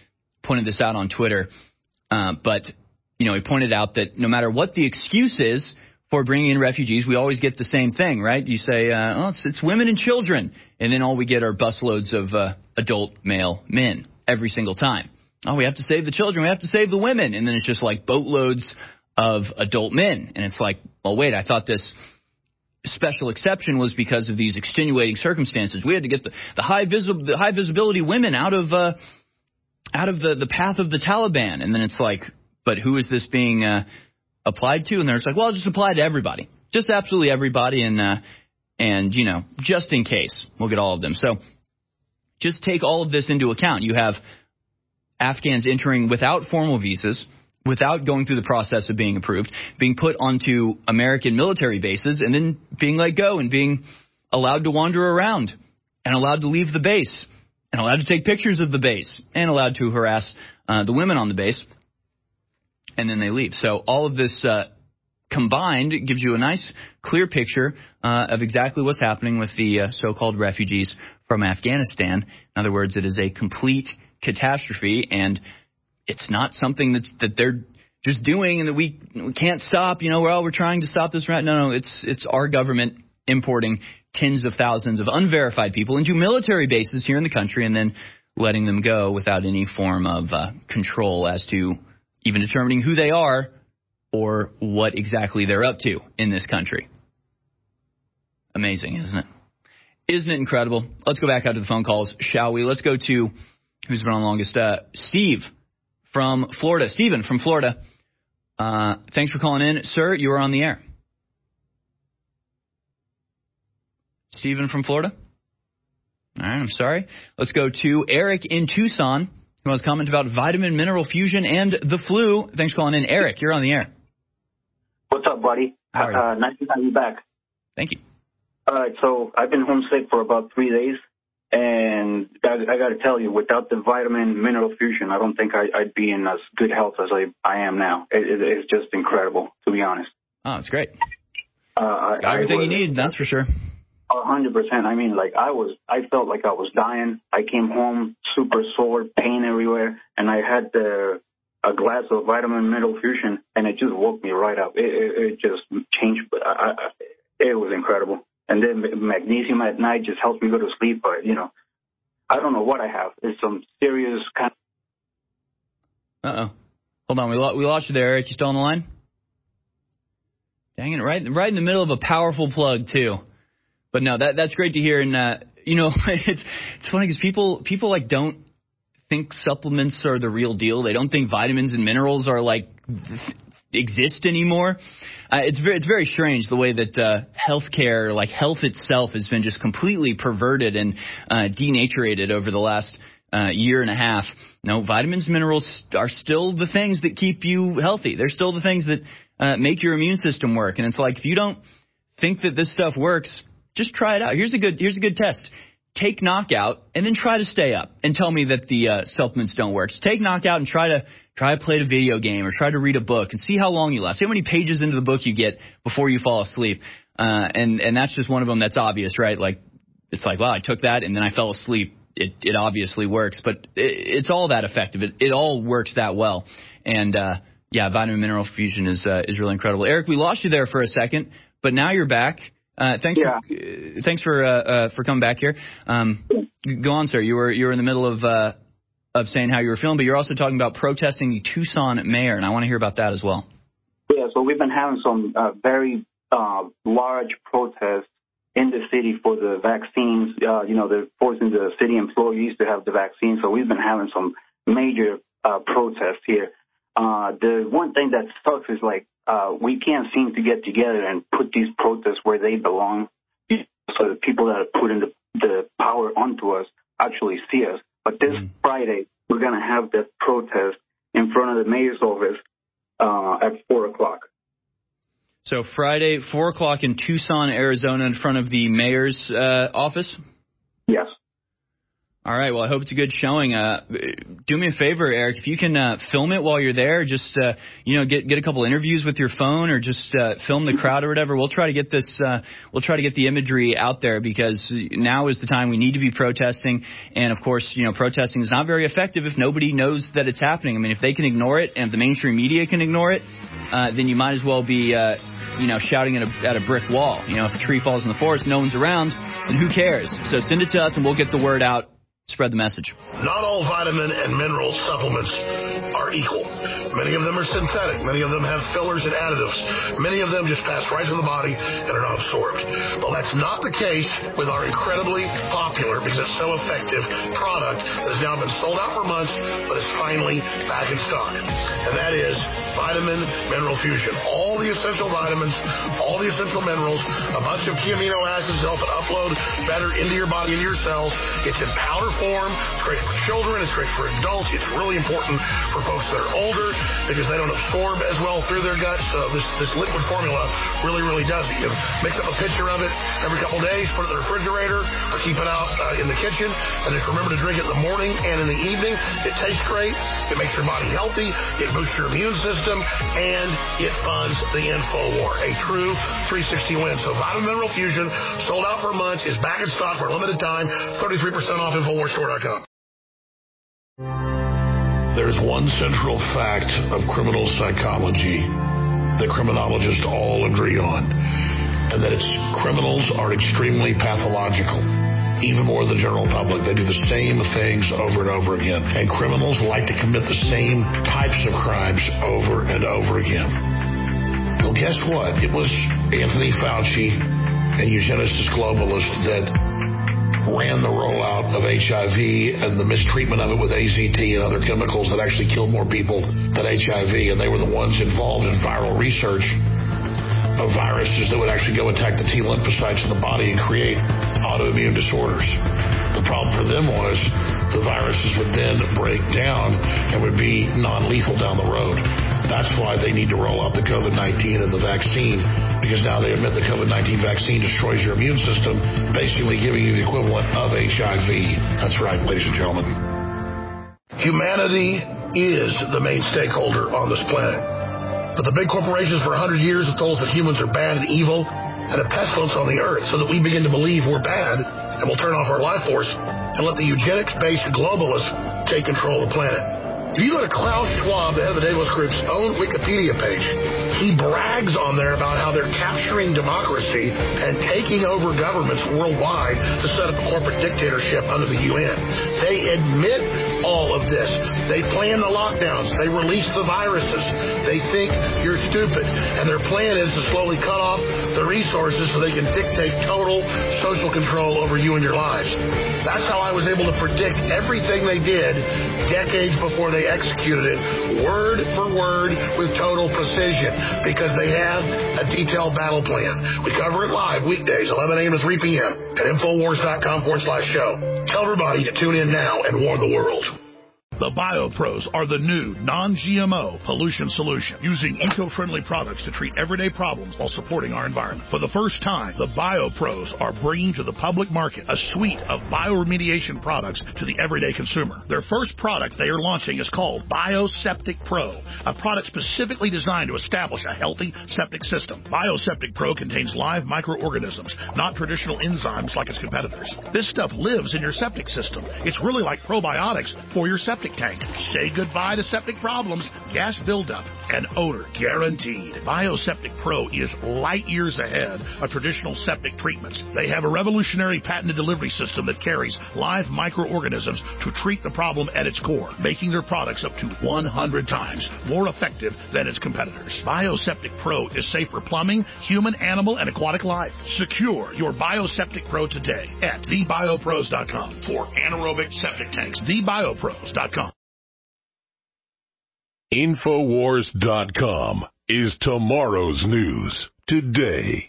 pointed this out on Twitter, but he pointed out that no matter what the excuse is for bringing in refugees, we always get the same thing, right? You say, it's women and children, and then all we get are busloads of adult male men every single time. Oh, we have to save the children, we have to save the women, and then it's just like boatloads of adult men, and it's like, well, wait, I thought this special exception was because of these extenuating circumstances. We had to get the high visibility women out of the path of the Taliban, and then it's like, but who is this being applied to? And they're just like, well, just apply to everybody, just absolutely everybody, and just in case, we'll get all of them. So just take all of this into account. You have Afghans entering without formal visas, without going through the process of being approved, being put onto American military bases, and then being let go and being allowed to wander around and allowed to leave the base and allowed to take pictures of the base and allowed to harass the women on the base. And then they leave. So all of this combined gives you a nice, clear picture of exactly what's happening with the so-called refugees from Afghanistan. In other words, it is a complete catastrophe, and it's not something that they're just doing and that we can't stop. We're trying to stop this. Right? No, it's our government importing tens of thousands of unverified people into military bases here in the country and then letting them go without any form of control as to even determining who they are or what exactly they're up to in this country. Amazing, isn't it? Isn't it incredible? Let's go back out to the phone calls, shall we? Let's go to who's been on longest. Steve from Florida. Steven from Florida. Thanks for calling in. Sir, you are on the air. Steven from Florida? All right, I'm sorry. Let's go to Eric in Tucson, who has commented about vitamin mineral fusion and the flu. Thanks for calling in. Eric, you're on the air. What's up, buddy? Nice to have you back. Thank you. All right, so I've been homesick for about 3 days, and I got to tell you, without the vitamin mineral fusion, I don't think I'd be in as good health as I am now. It's just incredible, to be honest. Oh, it's great. Got everything you need, that's for sure. 100%. I mean, I felt like I was dying. I came home super sore, pain everywhere, and I had a glass of vitamin mineral fusion, and it just woke me right up. It just changed. It was incredible. And then magnesium at night just helps me go to sleep. But I don't know what I have. It's some serious kind of. Hold on, we lost you there, Eric. You still on the line? Dang it! Right in the middle of a powerful plug too. But no, that's great to hear. And it's funny because people like don't think supplements are the real deal. They don't think vitamins and minerals are exist anymore. It's very strange the way that healthcare, like health itself, has been just completely perverted and denaturated over the last year and a half. No, vitamins and minerals are still the things that keep you healthy. They're still the things that make your immune system work. And it's like, if you don't think that this stuff works, just try it out. Here's a good test. Take Knockout and then try to stay up and tell me that the supplements don't work. Just take Knockout and try to play a video game or try to read a book and see how long you last. See how many pages into the book you get before you fall asleep. And that's just one of them that's obvious, right? Like, it's like, wow, I took that and then I fell asleep. It obviously works, but it's all that effective. It all works that well. And vitamin mineral fusion is really incredible. Eric, we lost you there for a second, but now you're back. Thanks for coming back here. Go on, sir. You were in the middle of saying how you were feeling, but you're also talking about protesting the Tucson mayor, and I want to hear about that as well. Yeah, so we've been having some very large protests in the city for the vaccines. They're forcing the city employees to have the vaccine, so we've been having some major protests here. The one thing that sucks is we can't seem to get together and put these protests where they belong, so the people that are putting the power onto us actually see us. But this Friday, we're going to have the protest in front of the mayor's office at 4 o'clock. So Friday, 4 o'clock in Tucson, Arizona, in front of the mayor's office? Yes. All right. Well, I hope it's a good showing. Do me a favor, Eric, if you can film it while you're there. Just get a couple interviews with your phone, or just film the crowd or whatever. We'll try to get this. We'll try to get the imagery out there, because now is the time we need to be protesting. And of course, protesting is not very effective if nobody knows that it's happening. I mean, if they can ignore it, and if the mainstream media can ignore it, then you might as well be shouting at a brick wall. If a tree falls in the forest, no one's around, then who cares? So send it to us, and we'll get the word out. Spread the message. Not all vitamin and mineral supplements are equal. Many of them are synthetic. Many of them have fillers and additives. Many of them just pass right through the body and are not absorbed. Well, that's not the case with our incredibly popular, because it's so effective, product that has now been sold out for months, but is finally back in stock. And that is Vitamin Mineral Fusion. All the essential vitamins, all the essential minerals, a bunch of key amino acids to help it upload better into your body, into your cells. It's in powder form. It's great for children. It's great for adults. It's really important for folks that are older, because they don't absorb as well through their gut. So this liquid formula really, really does it. You mix up a pitcher of it every couple days, put it in the refrigerator, or keep it out in the kitchen, and just remember to drink it in the morning and in the evening. It tastes great. It makes your body healthy. It boosts your immune system, and it funds the InfoWar. A true 360 win. So Vitamin Mineral Fusion, sold out for months, is back in stock for a limited time. 33% off InfoWarsStore.com. There's one central fact of criminal psychology that criminologists all agree on, and that it's criminals are extremely pathological. Even more than the general public. They do the same things over and over again. And criminals like to commit the same types of crimes over and over again. Well, guess what? It was Anthony Fauci and eugenicist globalists that ran the rollout of HIV and the mistreatment of it with AZT and other chemicals that actually killed more people than HIV. And they were the ones involved in viral research of viruses that would actually go attack the T lymphocytes in the body and create autoimmune disorders. The problem for them was the viruses would then break down and would be non-lethal down the road. That's why they need to roll out the COVID-19 and the vaccine, because now they admit the COVID-19 vaccine destroys your immune system, basically giving you the equivalent of HIV. That's right, ladies and gentlemen. Humanity is the main stakeholder on this planet. But the big corporations for 100 years have told us that humans are bad and evil and a pestilence on the earth, so that we begin to believe we're bad and we'll turn off our life force and let the eugenics-based globalists take control of the planet. If you go to Klaus Schwab, the head of the Davos Group's own Wikipedia page, he brags on there about how they're capturing democracy and taking over governments worldwide to set up a corporate dictatorship under the UN. They admit all of this. They plan the lockdowns. They release the viruses. They think you're stupid. And their plan is to slowly cut off the resources so they can dictate total social control over you and your lives. That's how I was able to predict everything they did decades before they executed it, word for word, with total precision, because they have a detailed battle plan. We cover it live weekdays, 11 a.m. to 3 p.m. at Infowars.com/show. Tell everybody to tune in now and warn the world. The BioPros are the new non-GMO pollution solution, using eco-friendly products to treat everyday problems while supporting our environment. For the first time, the BioPros are bringing to the public market a suite of bioremediation products to the everyday consumer. Their first product they are launching is called Bioseptic Pro, a product specifically designed to establish a healthy septic system. Bioseptic Pro contains live microorganisms, not traditional enzymes like its competitors. This stuff lives in your septic system. It's really like probiotics for your septic tank. Say goodbye to septic problems, gas buildup, and odor guaranteed. Bioseptic Pro is light years ahead of traditional septic treatments. They have a revolutionary patented delivery system that carries live microorganisms to treat the problem at its core, making their products up to 100 times more effective than its competitors. Bioseptic Pro is safe for plumbing, human, animal, and aquatic life. Secure your Bioseptic Pro today at thebiopros.com for anaerobic septic tanks. Thebiopros.com. Infowars.com is tomorrow's news today.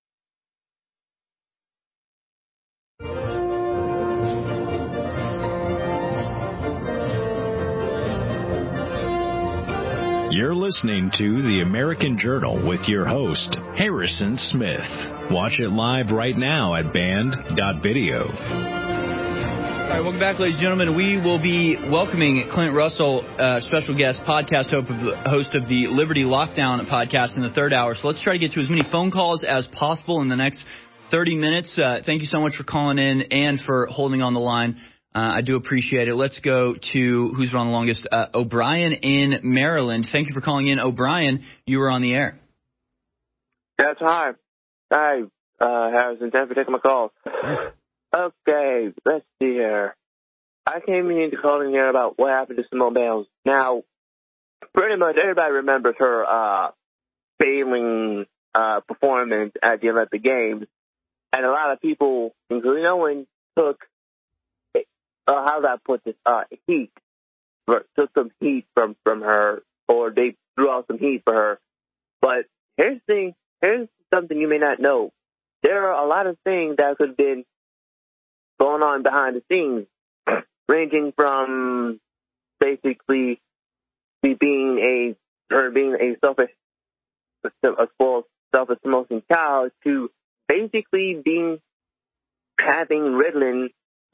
You're listening to The American Journal with your host, Harrison Smith. Watch it live right now at band.video. All right, welcome back, ladies and gentlemen. We will be welcoming Clint Russell, special guest, podcast host of the Liberty Lockdown podcast in the third hour. So let's try to get to as many phone calls as possible in the next 30 minutes. Thank you so much for calling in and for holding on the line. I do appreciate it. Let's go to who's been on the longest, O'Brien in Maryland. Thank you for calling in, O'Brien. You were on the air. Yes, hi. Hi, Harrison. Thanks for taking my call. Okay, let's see here. I came in to call in here about what happened to Simone Biles. Now, pretty much everybody remembers her failing performance at the Olympic Games. And a lot of people, including Owen, took, how do I put this, heat. Took some heat from her, or they threw out some heat for her. But here's something you may not know. There are a lot of things that could have been going on behind the scenes, ranging from basically being a spoiled, self-promoting child to basically having Ritalin,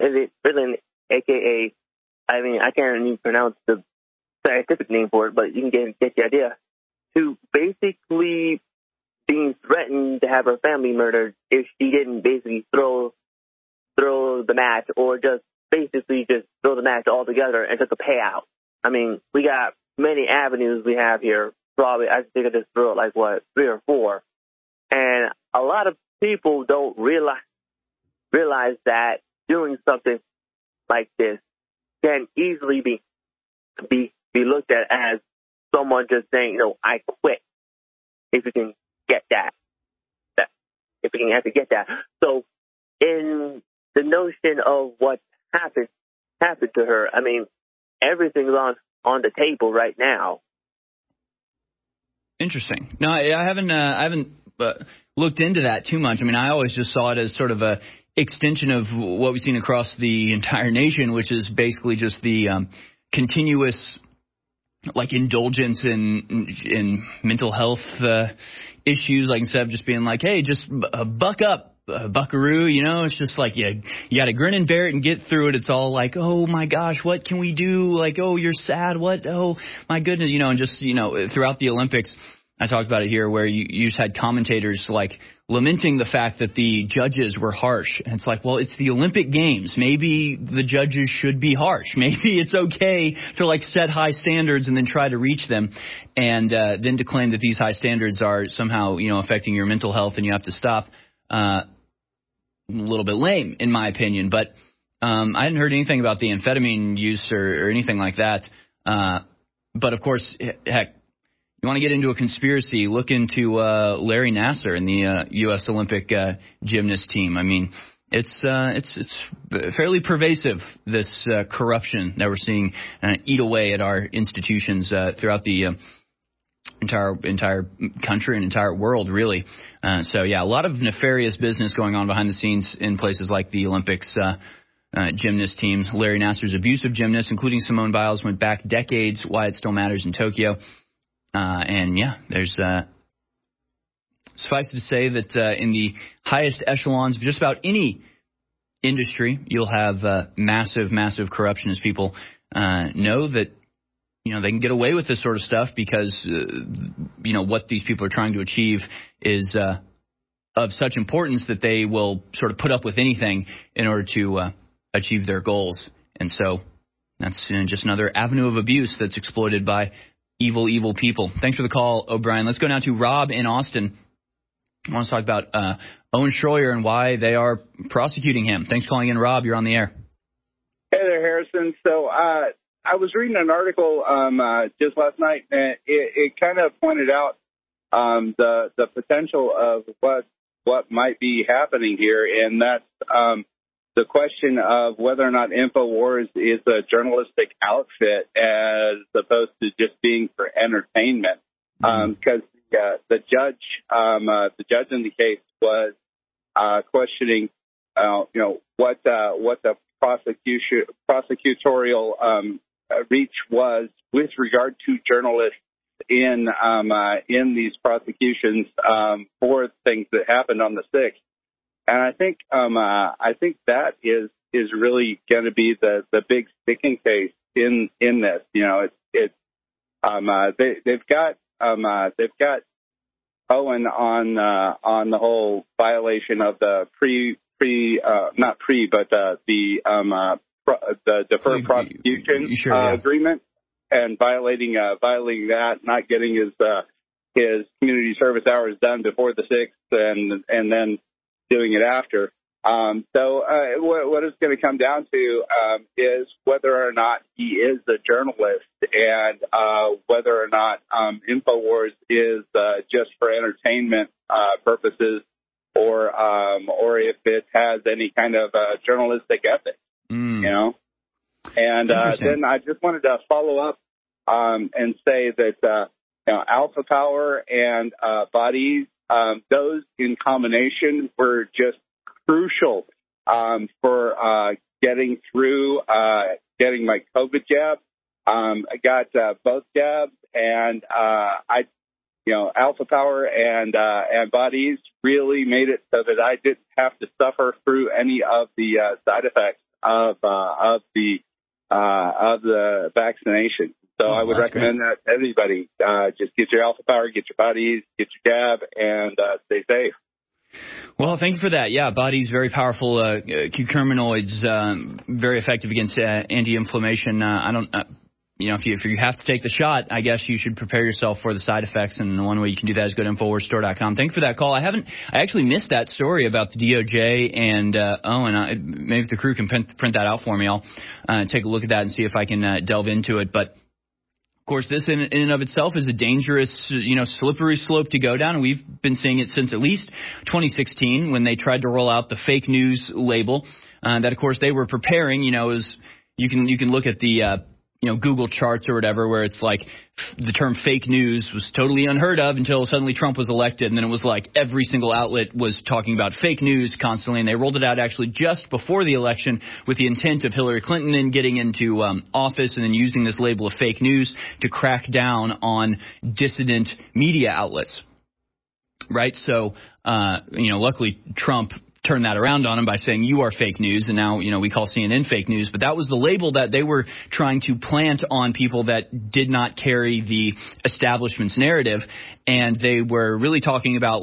aka, I mean, I can't even pronounce the scientific name for it, but you can get the idea, to basically being threatened to have her family murdered if she didn't basically throw the match, or just throw the match altogether and took a payout. I mean, we got many avenues we have here. Probably, I think I just threw it like, 3 or 4. And a lot of people don't realize that doing something like this can easily be looked at as someone just saying, I quit. If you can get that. If you can have to get that. So, in the notion of what happened to her, I mean, everything's on the table right now. Interesting. No, I haven't looked into that too much. I mean, I always just saw it as sort of a extension of what we've seen across the entire nation, which is basically just the continuous indulgence in mental health issues. Like, instead of just being like, hey, just buck up, buckaroo, it's just like you got to grin and bear it and get through it. It's all like, oh my gosh, what can we do? Like, oh, you're sad. What? Oh my goodness. And just, throughout the Olympics, I talked about it here, where you just had commentators lamenting the fact that the judges were harsh. And it's like, well, it's the Olympic Games. Maybe the judges should be harsh. Maybe it's okay to set high standards and then try to reach them. And then to claim that these high standards are somehow, affecting your mental health and you have to stop. A little bit lame, in my opinion. But I hadn't heard anything about the amphetamine use or anything like that. But, of course, heck, you want to get into a conspiracy, look into Larry Nassar and the U.S. Olympic gymnast team. I mean, it's fairly pervasive, this corruption that we're seeing eat away at our institutions throughout the entire country and entire world, really. So, yeah, a lot of nefarious business going on behind the scenes in places like the Olympics gymnast teams. Larry Nassar's abusive gymnasts, including Simone Biles, went back decades. Why it still matters in Tokyo. And, yeah, there's suffice to say that in the highest echelons of just about any industry, you'll have massive, massive corruption, as people know that, they can get away with this sort of stuff because, what these people are trying to achieve is of such importance that they will sort of put up with anything in order to achieve their goals. And so that's just another avenue of abuse that's exploited by evil, evil people. Thanks for the call, O'Brien. Let's go now to Rob in Austin. I want to talk about Owen Schroyer and why they are prosecuting him. Thanks for calling in, Rob. You're on the air. Hey there, Harrison. So I was reading an article just last night, and it kind of pointed out the potential of what might be happening here, and that's the question of whether or not InfoWars is a journalistic outfit as opposed to just being for entertainment. Because the judge in the case was questioning, what the prosecutorial reach was with regard to journalists in these prosecutions for things that happened on the 6th. And I think that is is really going to be the big sticking case in this. You know, they've got Owen on the whole violation of the the deferred prosecution agreement, and violating that, not getting his community service hours done before the 6th, and then doing it after. So what it's going to come down to is whether or not he is a journalist, and whether or not InfoWars is just for entertainment purposes, or if it has any kind of journalistic ethics. You know. And then I just wanted to follow up and say that Alpha Power and bodies, those in combination were just crucial for getting through, getting my COVID jab. I got both jabs, and Alpha Power and bodies really made it so that I didn't have to suffer through any of the side effects of the vaccination. So I would recommend that to everybody. Just get your Alpha Power, get your bodies, get your jab, and stay safe. Well, thank you for that. Yeah, bodies, very powerful curcuminoids, very effective against anti-inflammation. If you have to take the shot, I guess you should prepare yourself for the side effects, and one way you can do that is go to InfoWarsStore.com. Thank you for that call. I actually missed that story about the DOJ and Owen. Maybe if the crew can print that out for me, I'll take a look at that and see if I can delve into it. But of course, this in and of itself is a dangerous, slippery slope to go down. We've been seeing it since at least 2016 when they tried to roll out the fake news label. That, of course, they were preparing. Is you can look at the Google charts or whatever, where it's like the term fake news was totally unheard of until suddenly Trump was elected, and then it was like every single outlet was talking about fake news constantly, and they rolled it out actually just before the election with the intent of Hillary Clinton then getting into office, and then using this label of fake news to crack down on dissident media outlets. Right? So, luckily Trump turn that around on him by saying you are fake news, and now we call CNN fake news. But that was the label that they were trying to plant on people that did not carry the establishment's narrative, and they were really talking about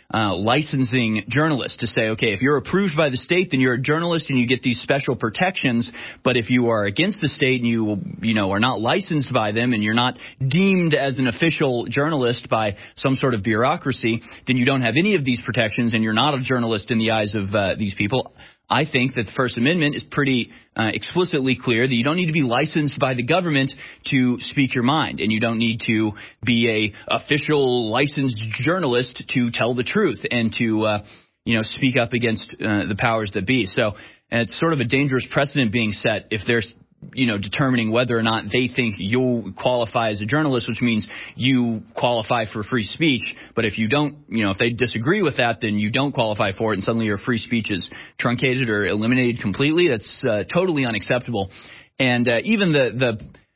licensing journalists to say, okay, if you're approved by the state, then you're a journalist and you get these special protections. But if you are against the state and you are not licensed by them, and you're not deemed as an official journalist by some sort of bureaucracy, then you don't have any of these protections, and you're not a journalist in the eyes of these people. I think that the First Amendment is pretty explicitly clear that you don't need to be licensed by the government to speak your mind, and you don't need to be a official licensed journalist to tell the truth and to speak up against the powers that be. So, and it's sort of a dangerous precedent being set if there's determining whether or not they think you'll qualify as a journalist, which means you qualify for free speech. But if you don't, if they disagree with that, then you don't qualify for it, and suddenly your free speech is truncated or eliminated completely. That's totally unacceptable. And even the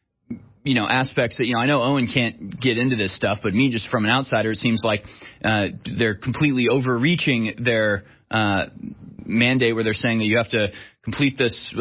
aspects that, I know Owen can't get into this stuff, but me, just from an outsider, it seems like they're completely overreaching their mandate, where they're saying that you have to complete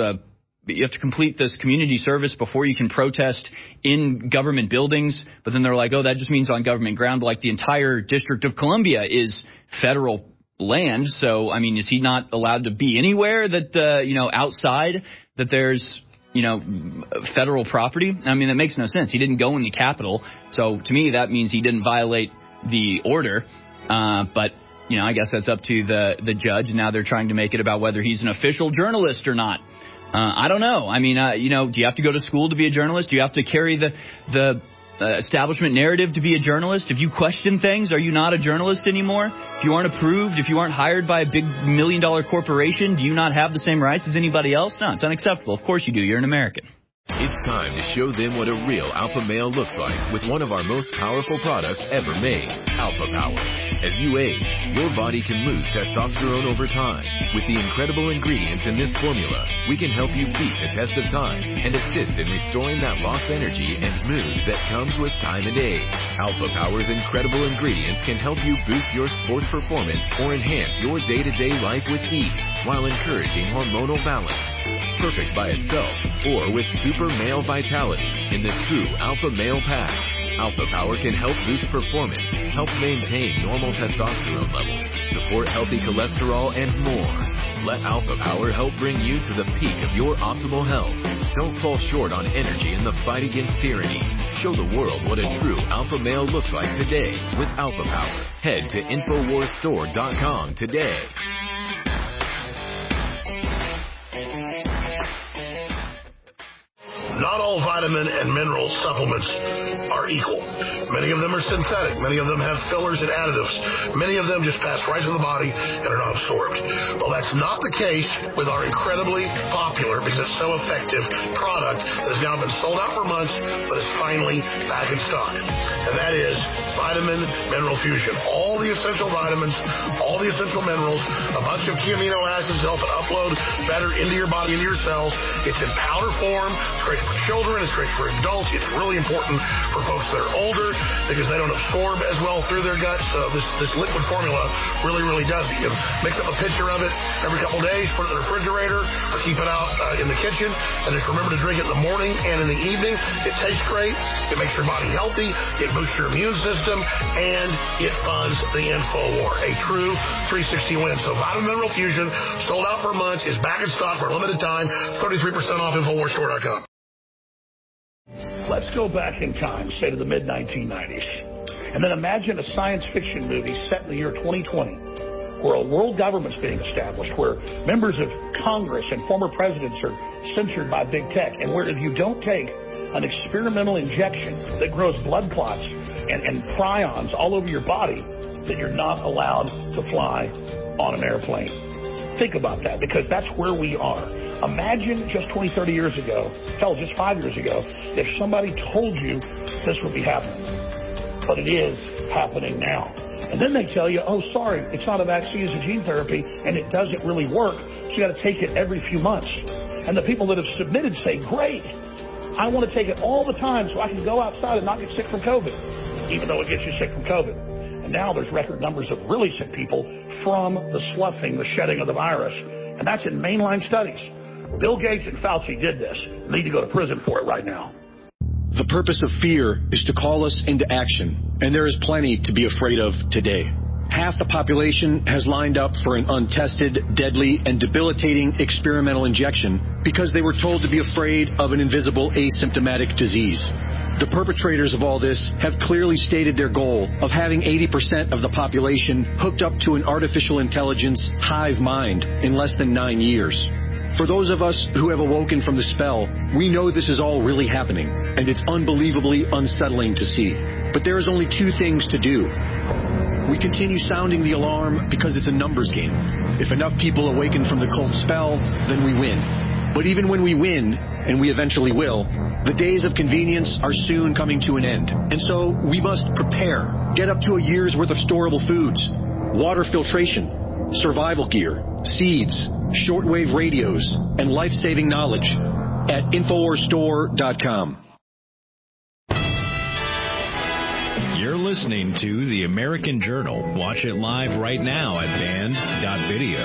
this community service before you can protest in government buildings. But then they're like, oh, that just means on government ground. But the entire District of Columbia is federal land. So, is he not allowed to be anywhere that, outside that there's, federal property? That makes no sense. He didn't go in the Capitol. So to me, that means he didn't violate the order. But I guess that's up to the judge. And now they're trying to make it about whether he's an official journalist or not. I don't know. Do you have to go to school to be a journalist? Do you have to carry the establishment narrative to be a journalist? If you question things, are you not a journalist anymore? If you aren't approved, if you aren't hired by a big $1 million corporation, do you not have the same rights as anybody else? No, it's unacceptable. Of course you do. You're an American. It's time to show them what a real alpha male looks like with one of our most powerful products ever made, Alpha Power. As you age, your body can lose testosterone over time. With the incredible ingredients in this formula, we can help you beat the test of time and assist in restoring that lost energy and mood that comes with time and age. Alpha Power's incredible ingredients can help you boost your sports performance or enhance your day-to-day life with ease while encouraging hormonal balance. Perfect by itself or with super male vitality in the true Alpha Male Pack. Alpha Power can help boost performance, help maintain normal testosterone levels, support healthy cholesterol, and more. Let Alpha Power help bring you to the peak of your optimal health. Don't fall short on energy in the fight against tyranny. Show the world what a true alpha male looks like today with Alpha Power. Head to InfoWarsStore.com today. Not all vitamin and mineral supplements are equal. Many of them are synthetic. Many of them have fillers and additives. Many of them just pass right to the body and are not absorbed. Well, that's not the case with our incredibly popular, because it's so effective, product that has now been sold out for months, but is finally back in stock. And that is Vitamin Mineral Fusion. All the essential vitamins, all the essential minerals, a bunch of key amino acids to help it upload better into your body, into your cells. It's in powder form. It's great for children. It's great for adults. It's really important for folks that are older because they don't absorb as well through their guts. So this liquid formula really, really does it. You mix up a pitcher of it every couple days, put it in the refrigerator, or keep it out in the kitchen, and just remember to drink it in the morning and in the evening. It tastes great. It makes your body healthy. It boosts your immune system, and it funds the InfoWar. A true 360 win. So Vitamin Mineral Fusion, sold out for months, is back in stock for a limited time. 33% off InfoWarsStore.com. Let's go back in time, say to the mid-1990s, and then imagine a science fiction movie set in the year 2020, where a world government's being established, where members of Congress and former presidents are censored by big tech, and where if you don't take an experimental injection that grows blood clots and prions all over your body, that you're not allowed to fly on an airplane. Think about that, because that's where we are. Imagine just 20, 30 years ago, hell, just 5 years ago, if somebody told you this would be happening. But it is happening now. And then they tell you, oh, sorry, it's not a vaccine, it's a gene therapy, and it doesn't really work, so you got to take it every few months. And the people that have submitted say, great, I want to take it all the time so I can go outside and not get sick from COVID, even though it gets you sick from COVID. And now there's record numbers of really sick people from the sloughing, the shedding of the virus. And that's in mainline studies. Bill Gates and Fauci did this. They need to go to prison for it right now. The purpose of fear is to call us into action, and there is plenty to be afraid of today. Half the population has lined up for an untested, deadly, and debilitating experimental injection because they were told to be afraid of an invisible asymptomatic disease. The perpetrators of all this have clearly stated their goal of having 80% of the population hooked up to an artificial intelligence hive mind in less than 9 years. For those of us who have awoken from the spell, we know this is all really happening, and it's unbelievably unsettling to see. But there is only two things to do. We continue sounding the alarm because it's a numbers game. If enough people awaken from the cult spell, then we win. But even when we win, and we eventually will, the days of convenience are soon coming to an end. And so we must prepare. Get up to a year's worth of storable foods, water filtration, survival gear, seeds, shortwave radios, and life-saving knowledge at InfoWarsStore.com. You're listening to The American Journal. Watch it live right now at band.video.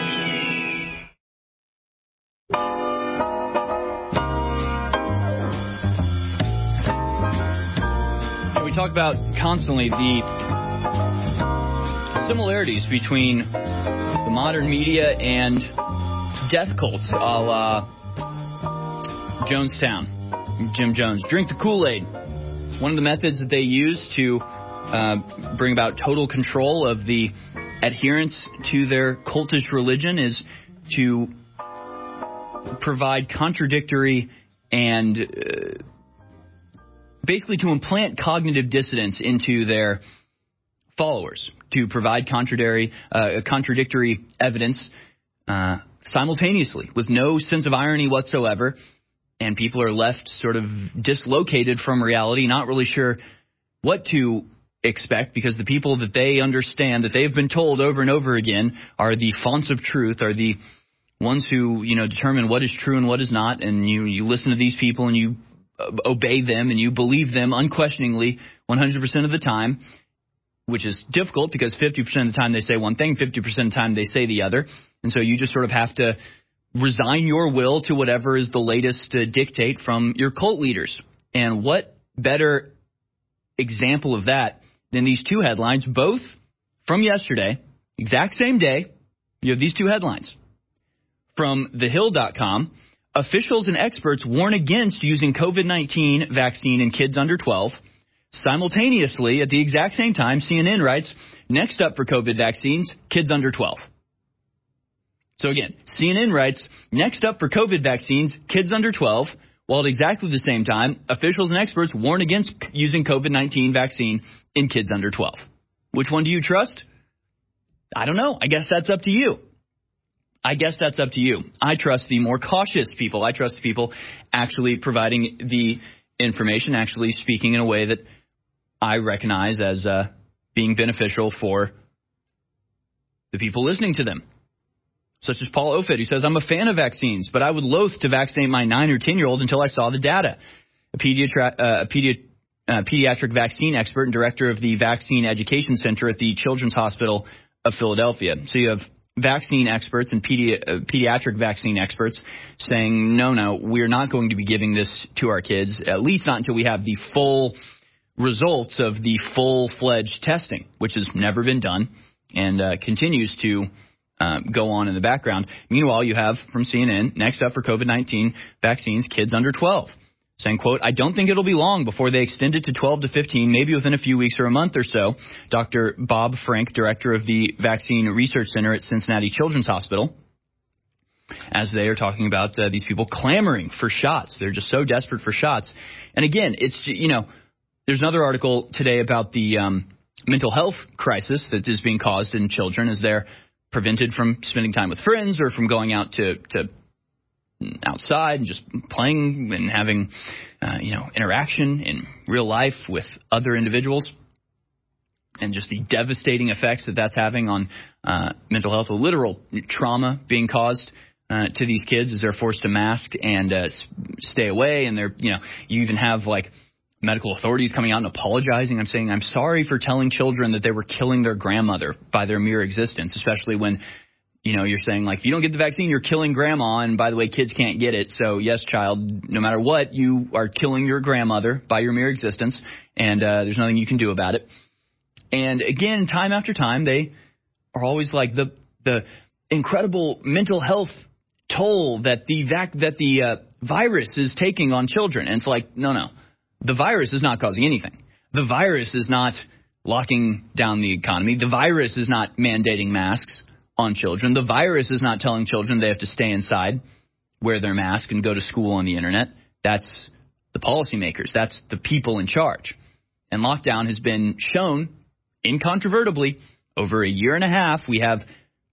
We talk about constantly the similarities between the modern media and death cults, a la Jonestown, Jim Jones. Drink the Kool-Aid. One of the methods that they use to bring about total control of the adherents to their cultish religion is to provide contradictory and basically to implant cognitive dissonance into their followers, to provide contradictory evidence simultaneously with no sense of irony whatsoever. And people are left sort of dislocated from reality, not really sure what to expect, because the people that they understand, that they've been told over and over again, are the fonts of truth, are the ones who, determine what is true and what is not. And you listen to these people and you obey them and you believe them unquestioningly 100% of the time, which is difficult because 50% of the time they say one thing, 50% of the time they say the other. And so you just sort of have to resign your will to whatever is the latest dictate from your cult leaders. And what better example of that than these two headlines, both from yesterday, exact same day. You have these two headlines. From thehill.com, officials and experts warn against using COVID-19 vaccine in kids under 12. Simultaneously, at the exact same time, CNN writes, next up for COVID vaccines, kids under 12. So again, CNN writes, next up for COVID vaccines, kids under 12, while at exactly the same time, officials and experts warn against using COVID-19 vaccine in kids under 12. Which one do you trust? I don't know. I guess that's up to you. I trust the more cautious people. I trust the people actually providing the information, actually speaking in a way that I recognize as being beneficial for the people listening to them. Such as Paul Ofed, who says, I'm a fan of vaccines, but I would loathe to vaccinate my 9 or 10-year-old until I saw the data. A pediatric vaccine expert and director of the Vaccine Education Center at the Children's Hospital of Philadelphia. So you have vaccine experts and pediatric vaccine experts saying, no, we're not going to be giving this to our kids, at least not until we have the full results of the full-fledged testing, which has never been done and continues to go on in the background. Meanwhile, you have from CNN, next up for COVID-19 vaccines, kids under 12, saying, quote, I don't think it'll be long before they extend it to 12 to 15, maybe within a few weeks or a month or so. Dr. Bob Frank, director of the Vaccine Research Center at Cincinnati Children's Hospital, as they are talking about these people clamoring for shots. They're just so desperate for shots. And again, it's, there's another article today about the mental health crisis that is being caused in children as they're prevented from spending time with friends or from going out to outside and just playing and having, interaction in real life with other individuals, and just the devastating effects that that's having on mental health, the literal trauma being caused to these kids as they're forced to mask and stay away. And they're, you even have like medical authorities coming out and apologizing. I'm saying, I'm sorry for telling children that they were killing their grandmother by their mere existence, especially when, you're saying, like, if you don't get the vaccine, you're killing grandma. And by the way, kids can't get it. So, yes, child, no matter what, you are killing your grandmother by your mere existence. And there's nothing you can do about it. And again, time after time, they are always like the incredible mental health toll that the virus is taking on children. And it's like, no. The virus is not causing anything. The virus is not locking down the economy. The virus is not mandating masks on children. The virus is not telling children they have to stay inside, wear their mask, and go to school on the internet. That's the policymakers. That's the people in charge. And lockdown has been shown incontrovertibly over a year and a half. We have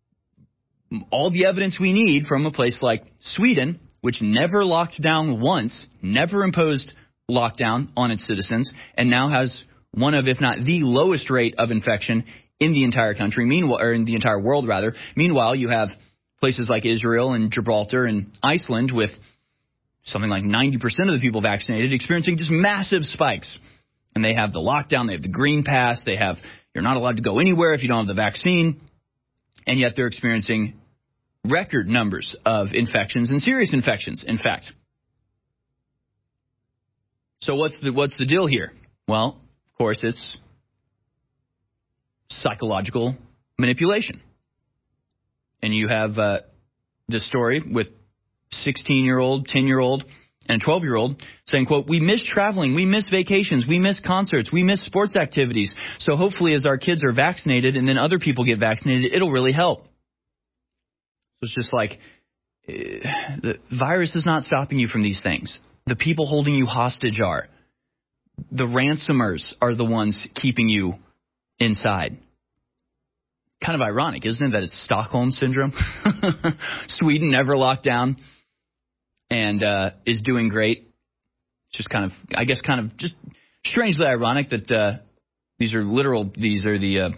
all the evidence we need from a place like Sweden, which never locked down once, never imposed lockdown on its citizens, and now has one of, if not the lowest rate of infection in the entire country, or in the entire world, rather. Meanwhile, you have places like Israel and Gibraltar and Iceland with something like 90% of the people vaccinated experiencing just massive spikes. And they have the lockdown, they have the green pass, you're not allowed to go anywhere if you don't have the vaccine, and yet they're experiencing record numbers of infections and serious infections, in fact. So what's the deal here? Well, of course, it's psychological manipulation. And you have this story with 16-year-old, 10-year-old, and 12-year-old saying, quote, we miss traveling, we miss vacations, we miss concerts, we miss sports activities. So hopefully as our kids are vaccinated and then other people get vaccinated, it'll really help. So it's just like the virus is not stopping you from these things. The people holding you hostage are. The ransomers are the ones keeping you inside. Kind of ironic, isn't it, that it's Stockholm Syndrome? Sweden never locked down and is doing great. It's just kind of just strangely ironic that these are the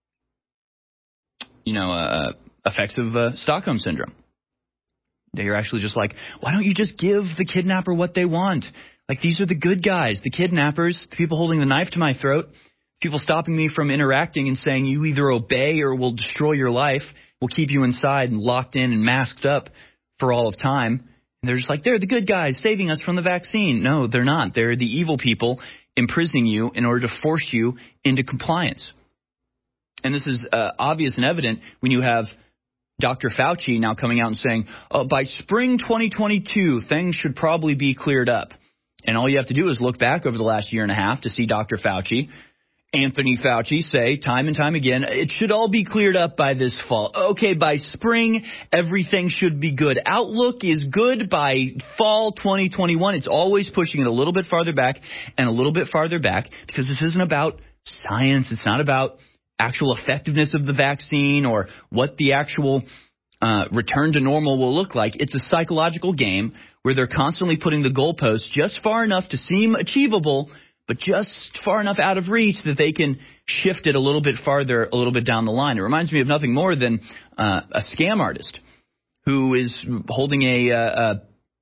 effects of Stockholm Syndrome. They're actually just like, why don't you just give the kidnapper what they want? Like, these are the good guys, the kidnappers, the people holding the knife to my throat, people stopping me from interacting and saying you either obey or we'll destroy your life, we'll keep you inside and locked in and masked up for all of time. And they're just like, they're the good guys saving us from the vaccine. No, they're not. They're the evil people imprisoning you in order to force you into compliance. And this is obvious and evident when you have Dr. Fauci now coming out and saying, by spring 2022, things should probably be cleared up. And all you have to do is look back over the last year and a half to see Dr. Fauci, Anthony Fauci, say time and time again, it should all be cleared up by this fall. Okay, by spring, everything should be good. Outlook is good by fall 2021. It's always pushing it a little bit farther back and a little bit farther back because this isn't about science. It's not about actual effectiveness of the vaccine or what the actual return to normal will look like. It's a psychological game where they're constantly putting the goalposts just far enough to seem achievable, but just far enough out of reach that they can shift it a little bit farther, a little bit down the line. It reminds me of nothing more than a scam artist who is holding a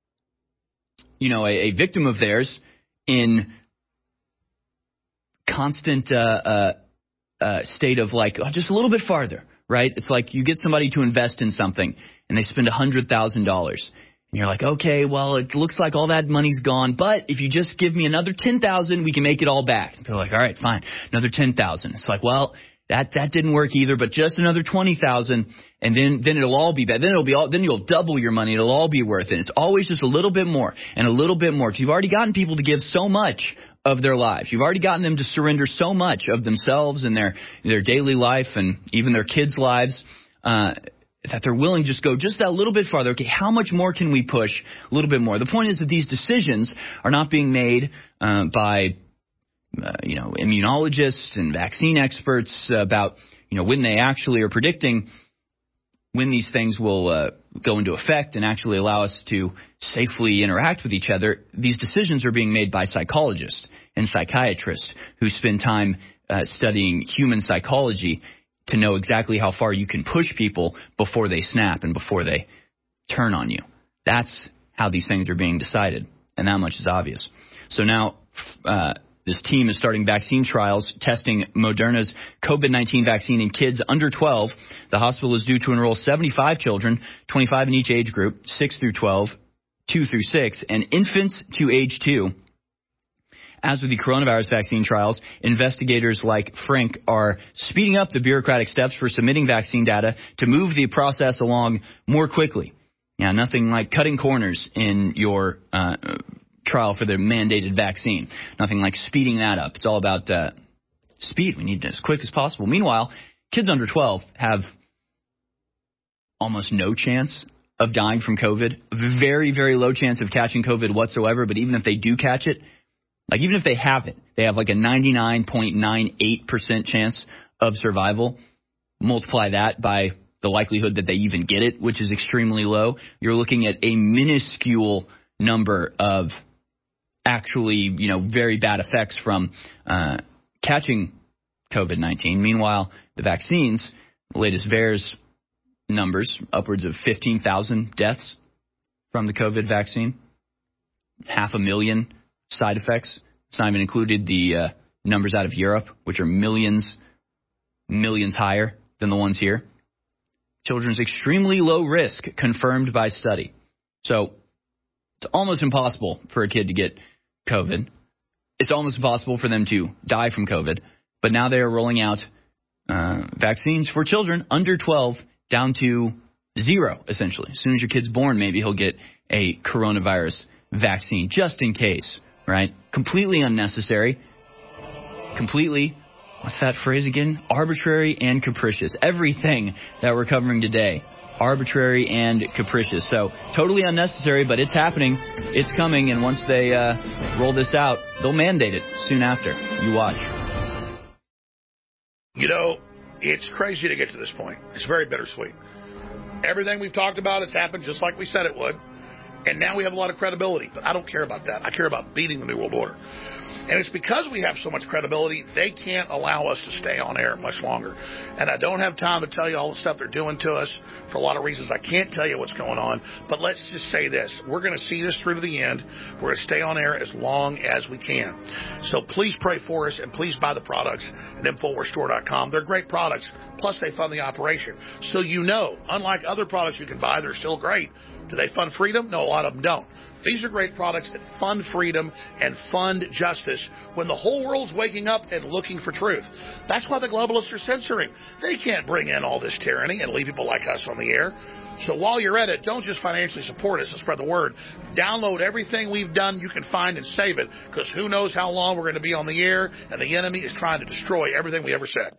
victim of theirs in constant state of like, just a little bit farther, right? It's like you get somebody to invest in something and they spend $100,000. And you're like, okay, well, it looks like all that money's gone, but if you just give me another $10,000, we can make it all back. And they're like, all right, fine, another $10,000. It's like, well, that didn't work either, but just another $20,000, and then it'll all be bad. Then you'll double your money. It'll all be worth it. It's always just a little bit more and a little bit more because you've already gotten people to give so much of their lives. You've already gotten them to surrender so much of themselves and their daily life and even their kids' lives. That they're willing to just go just that little bit farther. Okay, how much more can we push? A little bit more. The point is that these decisions are not being made by immunologists and vaccine experts about when they actually are predicting when these things will go into effect and actually allow us to safely interact with each other. These decisions are being made by psychologists and psychiatrists who spend time studying human psychology to know exactly how far you can push people before they snap and before they turn on you. That's how these things are being decided, and that much is obvious. So now this team is starting vaccine trials testing Moderna's COVID-19 vaccine in kids under 12. The hospital is due to enroll 75 children, 25 in each age group, 6 through 12, 2 through 6, and infants to age 2. As with the coronavirus vaccine trials, investigators like Frank are speeding up the bureaucratic steps for submitting vaccine data to move the process along more quickly. Yeah, nothing like cutting corners in your trial for the mandated vaccine. Nothing like speeding that up. It's all about speed. We need it as quick as possible. Meanwhile, kids under 12 have almost no chance of dying from COVID. Very, very low chance of catching COVID whatsoever. But even if they do catch it, like even if they have it, they have like a 99.98% chance of survival. Multiply that by the likelihood that they even get it, which is extremely low. You're looking at a minuscule number of actually, very bad effects from catching COVID-19. Meanwhile, the vaccines, the latest VAERS numbers, upwards of 15,000 deaths from the COVID vaccine, 500,000 side effects. It's not even included the numbers out of Europe, which are millions higher than the ones here. Children's extremely low risk, confirmed by study. So it's almost impossible for a kid to get COVID. It's almost impossible for them to die from COVID. But now they are rolling out vaccines for children under 12 down to 0, essentially. As soon as your kid's born, maybe he'll get a coronavirus vaccine, just in case, right? Completely unnecessary. Completely, what's that phrase again? Arbitrary and capricious. Everything that we're covering today, arbitrary and capricious. So totally unnecessary, but it's happening. It's coming, and once they roll this out, they'll mandate it soon after. You watch. It's crazy to get to this point. It's very bittersweet. Everything we've talked about has happened just like we said it would, and now we have a lot of credibility, but I don't care about that. I care about beating the New World Order. And it's because we have so much credibility, they can't allow us to stay on air much longer. And I don't have time to tell you all the stuff they're doing to us for a lot of reasons. I can't tell you what's going on. But let's just say this. We're going to see this through to the end. We're going to stay on air as long as we can. So please pray for us and please buy the products at InfoWarsStore.com. They're great products. Plus, they fund the operation. So unlike other products you can buy, they're still great. Do they fund freedom? No, a lot of them don't. These are great products that fund freedom and fund justice when the whole world's waking up and looking for truth. That's why the globalists are censoring. They can't bring in all this tyranny and leave people like us on the air. So while you're at it, don't just financially support us and spread the word. Download everything we've done you can find and save it, because who knows how long we're going to be on the air, and the enemy is trying to destroy everything we ever said.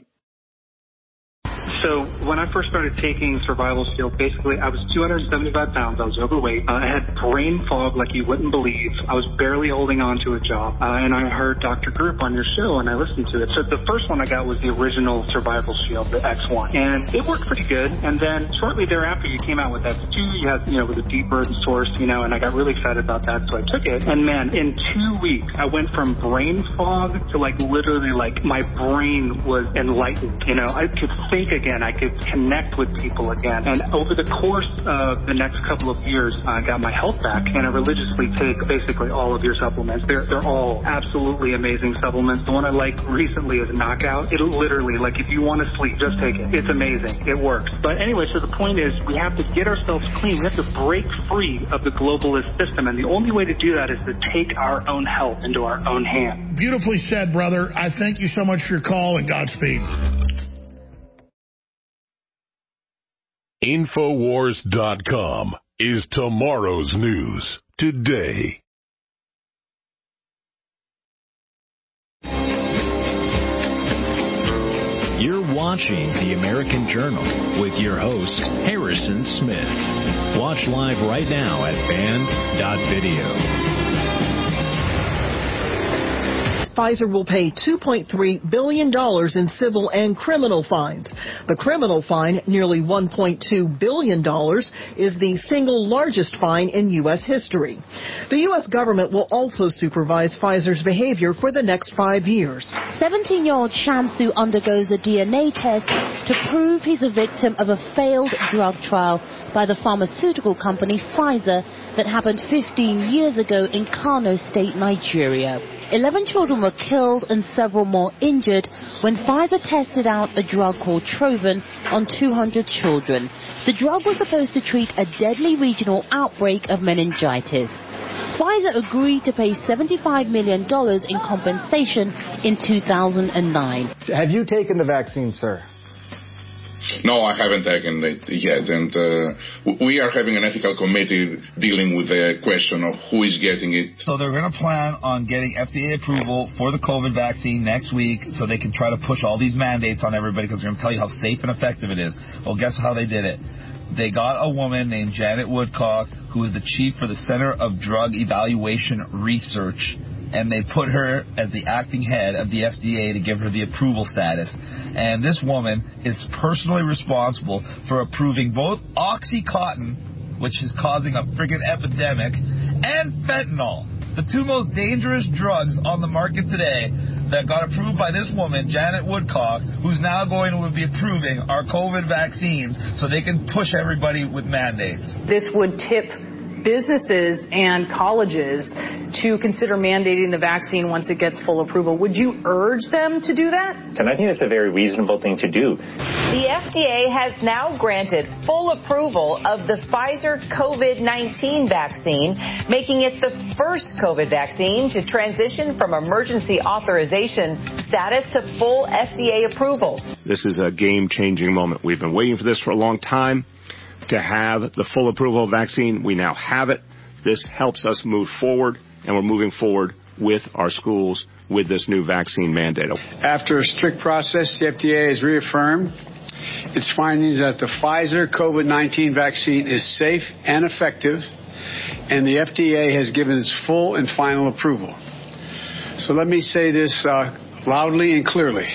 So when I first started taking Survival Shield, basically I was 275 pounds. I was overweight. I had brain fog like you wouldn't believe. I was barely holding on to a job. And I heard Dr. Group on your show, and I listened to it. So the first one I got was the original Survival Shield, the X1. And it worked pretty good. And then shortly thereafter, you came out with X2. You had, with a deeper source, and I got really excited about that. So I took it. And man, in 2 weeks, I went from brain fog to literally my brain was enlightened. I could think again. I could connect with people again. And over the course of the next couple of years, I got my health back, and I religiously take basically all of your supplements. They're all absolutely amazing supplements. The one I like recently is Knockout. It'll literally, if you want to sleep, just take it. It's amazing. It works. But anyway, so the point is we have to get ourselves clean. We have to break free of the globalist system. And the only way to do that is to take our own health into our own hands. Beautifully said, brother. I thank you so much for your call, and Godspeed. Infowars.com is tomorrow's news today. You're watching The American Journal with your host, Harrison Smith. Watch live right now at band.video. Pfizer will pay $2.3 billion in civil and criminal fines. The criminal fine, nearly $1.2 billion, is the single largest fine in U.S. history. The U.S. government will also supervise Pfizer's behavior for the next 5 years. 17-year-old Shamsu undergoes a DNA test to prove he's a victim of a failed drug trial by the pharmaceutical company Pfizer that happened 15 years ago in Kano State, Nigeria. 11 children were killed and several more injured when Pfizer tested out a drug called Trovan on 200 children. The drug was supposed to treat a deadly regional outbreak of meningitis. Pfizer agreed to pay $75 million in compensation in 2009. Have you taken the vaccine, sir? No, I haven't taken it yet, and we are having an ethical committee dealing with the question of who is getting it. So they're going to plan on getting FDA approval for the COVID vaccine next week so they can try to push all these mandates on everybody because they're going to tell you how safe and effective it is. Well, guess how they did it? They got a woman named Janet Woodcock, who is the chief for the Center of Drug Evaluation Research, and they put her as the acting head of the FDA to give her the approval status. And this woman is personally responsible for approving both OxyContin, which is causing a friggin' epidemic, and fentanyl, the two most dangerous drugs on the market today that got approved by this woman, Janet Woodcock, who's now going to be approving our COVID vaccines so they can push everybody with mandates. This would tip businesses and colleges to consider mandating the vaccine once it gets full approval. Would you urge them to do that? And I think that's a very reasonable thing to do. The FDA has now granted full approval of the Pfizer COVID-19 vaccine, making it the first COVID vaccine to transition from emergency authorization status to full FDA approval. This is a game-changing moment. We've been waiting for this for a long time. To have the full approval of vaccine, we now have it. This helps us move forward, and we're moving forward with our schools with this new vaccine mandate. After a strict process, the FDA has reaffirmed its findings that the Pfizer COVID-19 vaccine is safe and effective, and the FDA has given its full and final approval. So let me say this loudly and clearly.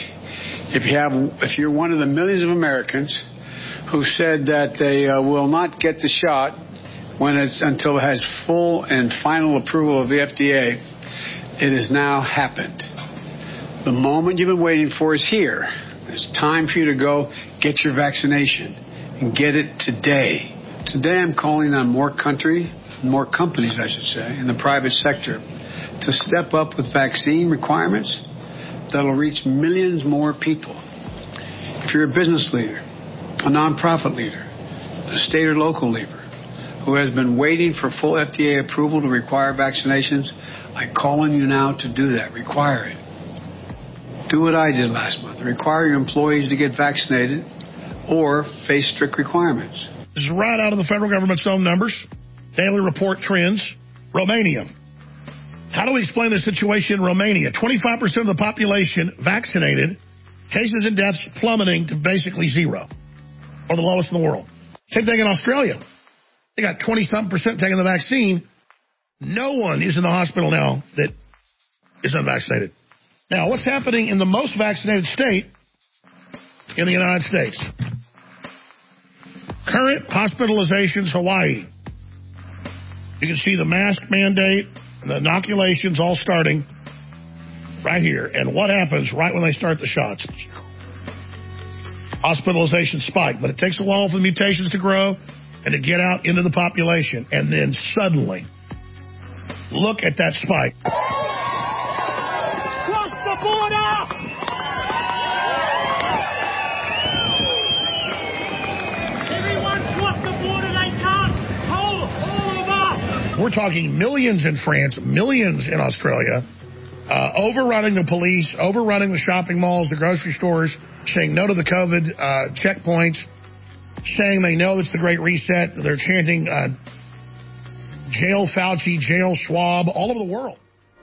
If you're one of the millions of Americans who said that they will not get the shot until it has full and final approval of the FDA, it has now happened. The moment you've been waiting for is here. It's time for you to go get your vaccination and get it today. Today I'm calling on more companies, I should say, in the private sector to step up with vaccine requirements that'll reach millions more people. If you're a business leader, a nonprofit leader, a state or local leader, who has been waiting for full FDA approval to require vaccinations, I call on you now to do that. Require it. Do what I did last month. Require your employees to get vaccinated or face strict requirements. This is right out of the federal government's own numbers. Daily Report trends. Romania. How do we explain the situation in Romania? 25% of the population vaccinated, cases and deaths plummeting to basically zero, or the lowest in the world. Same thing in Australia. They got 20-something% taking the vaccine. No one is in the hospital now that is unvaccinated. Now, what's happening in the most vaccinated state in the United States? Current hospitalizations, Hawaii. You can see the mask mandate and the inoculations all starting right here. And what happens right when they start the shots? Hospitalization spike. But it takes a while for the mutations to grow and to get out into the population. And then suddenly, look at that spike. Cross the border! Everyone cross the border, they can't hold all of us! We're talking millions in France, millions in Australia, overrunning the police, overrunning the shopping malls, the grocery stores, saying no to the COVID checkpoints, saying they know it's the Great Reset. They're chanting jail Fauci, jail Schwab, all over the world.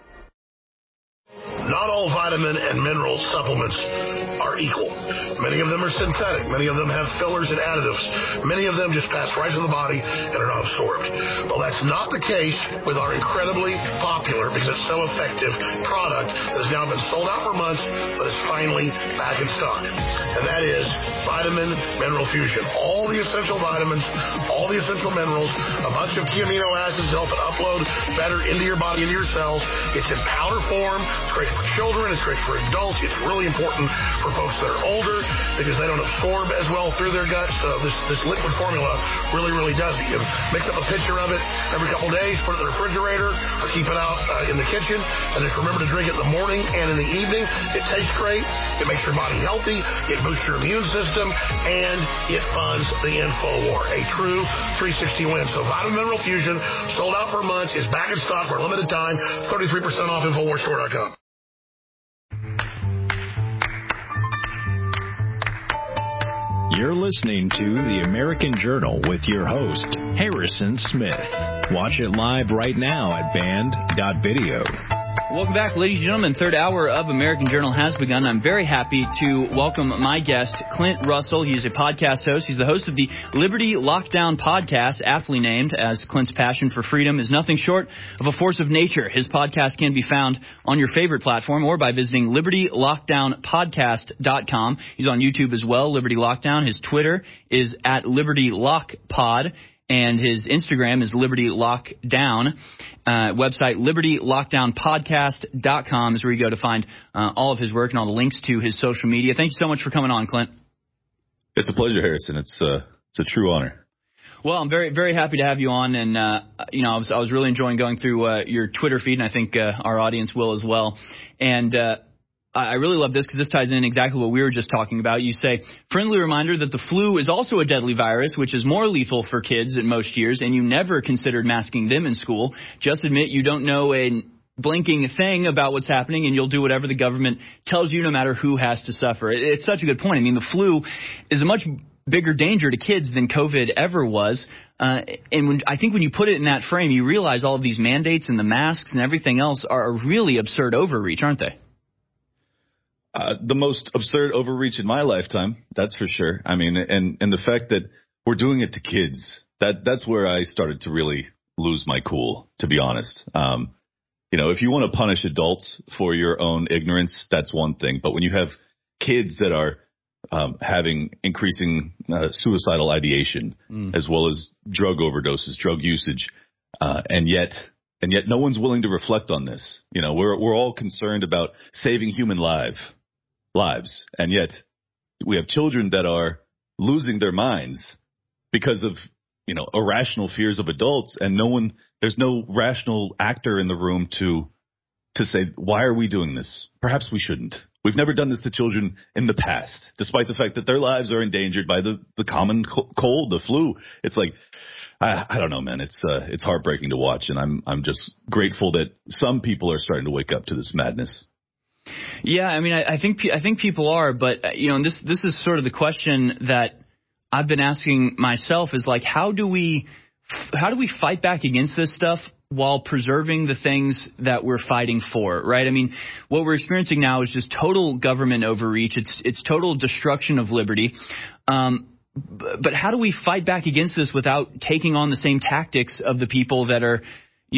Not all vitamin and mineral supplements are equal. Many of them are synthetic. Many of them have fillers and additives. Many of them just pass right to the body and are not absorbed. Well, that's not the case with our incredibly popular, because it's so effective, product that has now been sold out for months, but is finally back in stock. And that is Vitamin Mineral Fusion. All the essential vitamins, all the essential minerals, a bunch of key amino acids to help it upload better into your body, into your cells. It's in powder form. It's great for children. It's great for adults. It's really important for folks that are older because they don't absorb as well through their gut. So this liquid formula really, really does it. You mix up a pitcher of it every couple days, put it in the refrigerator, or keep it out in the kitchen, and just remember to drink it in the morning and in the evening. It tastes great. It makes your body healthy. It boosts your immune system, and it funds the InfoWar. A true 360 win. So Vitamin Mineral Fusion, sold out for months, is back in stock for a limited time. 33% off InfoWarsStore.com. You're listening to The American Journal with your host, Harrison Smith. Watch it live right now at band.video. Welcome back, ladies and gentlemen. Third hour of American Journal has begun. I'm very happy to welcome my guest, Clint Russell. He's a podcast host. He's the host of the Liberty Lockdown podcast, aptly named, as Clint's passion for freedom is nothing short of a force of nature. His podcast can be found on your favorite platform or by visiting libertylockdownpodcast.com. He's on YouTube as well, Liberty Lockdown. His Twitter is at LibertyLockPod. And his Instagram is Liberty Lockdown. Website LibertyLockdownPodcast.com is where you go to find all of his work and all the links to his social media. Thank you so much for coming on, Clint. It's a pleasure, Harrison. It's a true honor. Well, I'm very, very happy to have you on. And, I was really enjoying going through your Twitter feed, and I think our audience will as well. And I really love this because this ties in exactly what we were just talking about. You say, friendly reminder that the flu is also a deadly virus, which is more lethal for kids at most years, and you never considered masking them in school. Just admit you don't know a blinking thing about what's happening, and you'll do whatever the government tells you, no matter who has to suffer. It's such a good point. I mean, the flu is a much bigger danger to kids than COVID ever was. And I think when you put it in that frame, you realize all of these mandates and the masks and everything else are a really absurd overreach, aren't they? The most absurd overreach in my lifetime, that's for sure. I mean, and the fact that we're doing it to kids, that's where I started to really lose my cool, to be honest. If you want to punish adults for your own ignorance, that's one thing. But when you have kids that are having increasing suicidal ideation, as well as drug overdoses, drug usage, and yet no one's willing to reflect on this. We're all concerned about saving human lives, and yet we have children that are losing their minds because of irrational fears of adults, and there's no rational actor in the room to to say, why are we doing this? Perhaps we shouldn't. We've never done this to children in the past, despite the fact that their lives are endangered by the common cold, the flu. It's like, I don't know, man. It's heartbreaking to watch, and I'm just grateful that some people are starting to wake up to this madness. Yeah, I mean, I think people are, but and this is sort of the question that I've been asking myself is like, how do we fight back against this stuff while preserving the things that we're fighting for, right? I mean, what we're experiencing now is just total government overreach. It's total destruction of liberty. But how do we fight back against this without taking on the same tactics of the people that are,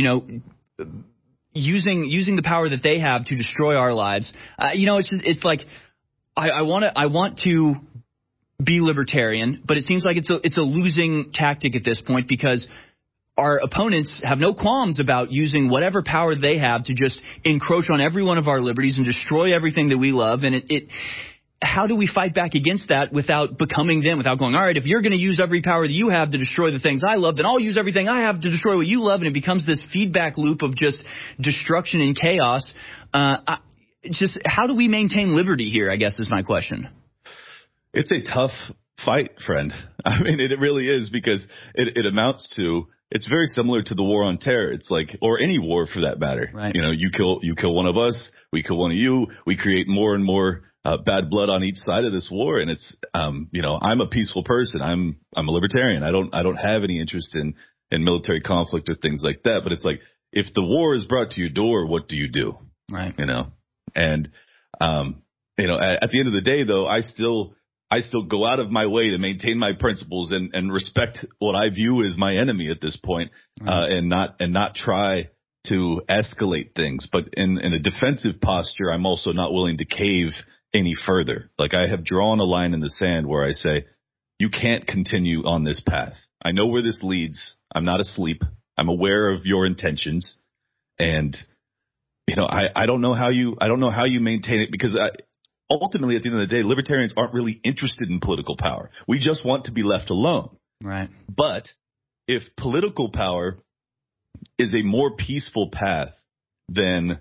using the power that they have to destroy our lives? It's like I want to be libertarian, but it seems like it's a losing tactic at this point, because our opponents have no qualms about using whatever power they have to just encroach on every one of our liberties and destroy everything that we love. And how do we fight back against that without becoming them, without going, all right, if you're going to use every power that you have to destroy the things I love, then I'll use everything I have to destroy what you love. And it becomes this feedback loop of just destruction and chaos. Just how do we maintain liberty here, I guess, is my question. It's a tough fight, friend. I mean, it really is, because it amounts to, it's very similar to the war on terror. It's like, or any war for that matter. Right. You kill one of us, we kill one of you, we create more and more bad blood on each side of this war. And it's, I'm a peaceful person. I'm a libertarian. I don't have any interest in military conflict or things like that. But it's like, if the war is brought to your door, what do you do? Right. And at the end of the day, though, I still go out of my way to maintain my principles and respect what I view as my enemy at this point, and not try to escalate things. But in a defensive posture, I'm also not willing to cave any further. Like, I have drawn a line in the sand where I say, you can't continue on this path. I know where this leads. I'm not asleep. I'm aware of your intentions. And, I don't know how you maintain it, because ultimately, at the end of the day, libertarians aren't really interested in political power. We just want to be left alone. Right. But if political power is a more peaceful path than,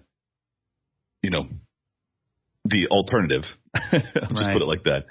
the alternative, I'll just put it like that,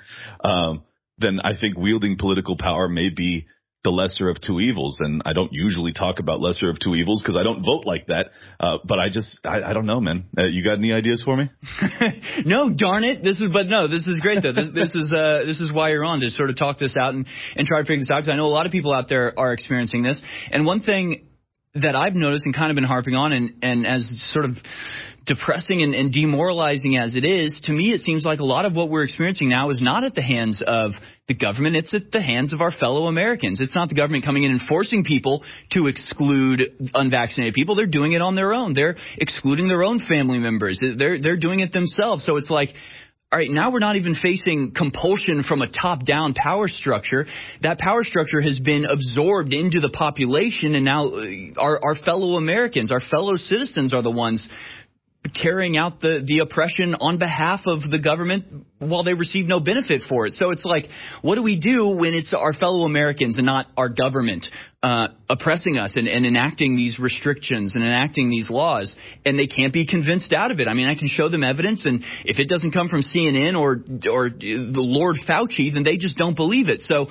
then I think wielding political power may be the lesser of two evils. And I don't usually talk about lesser of two evils because I don't vote like that. But I don't know, man. You got any ideas for me? No, darn it. This is great though. This is why you're on, to sort of talk this out and try to figure this out, because I know a lot of people out there are experiencing this. And one thing that I've noticed and kind of been harping on, and as sort of depressing and demoralizing as it is, to me it seems like a lot of what we're experiencing now is not at the hands of the government. It's at the hands of our fellow Americans. It's not the government coming in and forcing people to exclude unvaccinated people. They're doing it on their own. They're excluding their own family members. They're doing it themselves. So it's like, all right, now we're not even facing compulsion from a top-down power structure. That power structure has been absorbed into the population, and now our fellow Americans, our fellow citizens are the ones carrying out the oppression on behalf of the government while they receive no benefit for it. So it's like, what do we do when it's our fellow Americans and not our government oppressing us and enacting these restrictions and enacting these laws, and they can't be convinced out of it? I mean, I can show them evidence, and if it doesn't come from CNN or the Lord Fauci, then they just don't believe it. So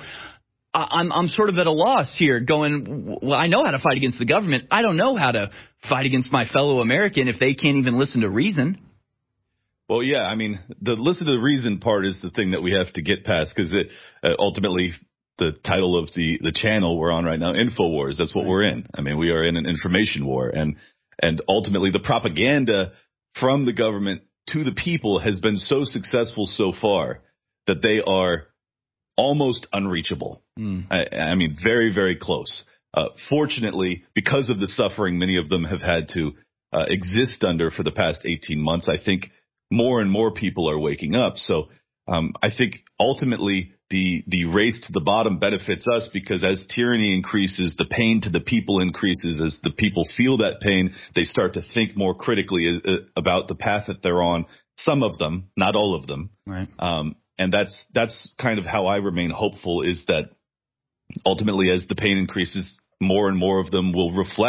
I'm sort of at a loss here, going, well, I know how to fight against the government. I don't know how to fight against my fellow American if they can't even listen to reason. Well, yeah, I mean, the listen to the reason part is the thing that we have to get past, because ultimately the title of the channel we're on right now, InfoWars, that's what we're in. I mean, we are in an information war, and ultimately the propaganda from the government to the people has been so successful so far that they are almost unreachable. I mean, very, very close. Fortunately, because of the suffering many of them have had to exist under for the past 18 months, I think more and more people are waking up. So I think ultimately the race to the bottom benefits us, because as tyranny increases, the pain to the people increases. As the people feel that pain, they start to think more critically about the path that they're on. Some of them, not all of them. Right. And that's kind of how I remain hopeful, is that ultimately as the pain increases, more and more of them will reflect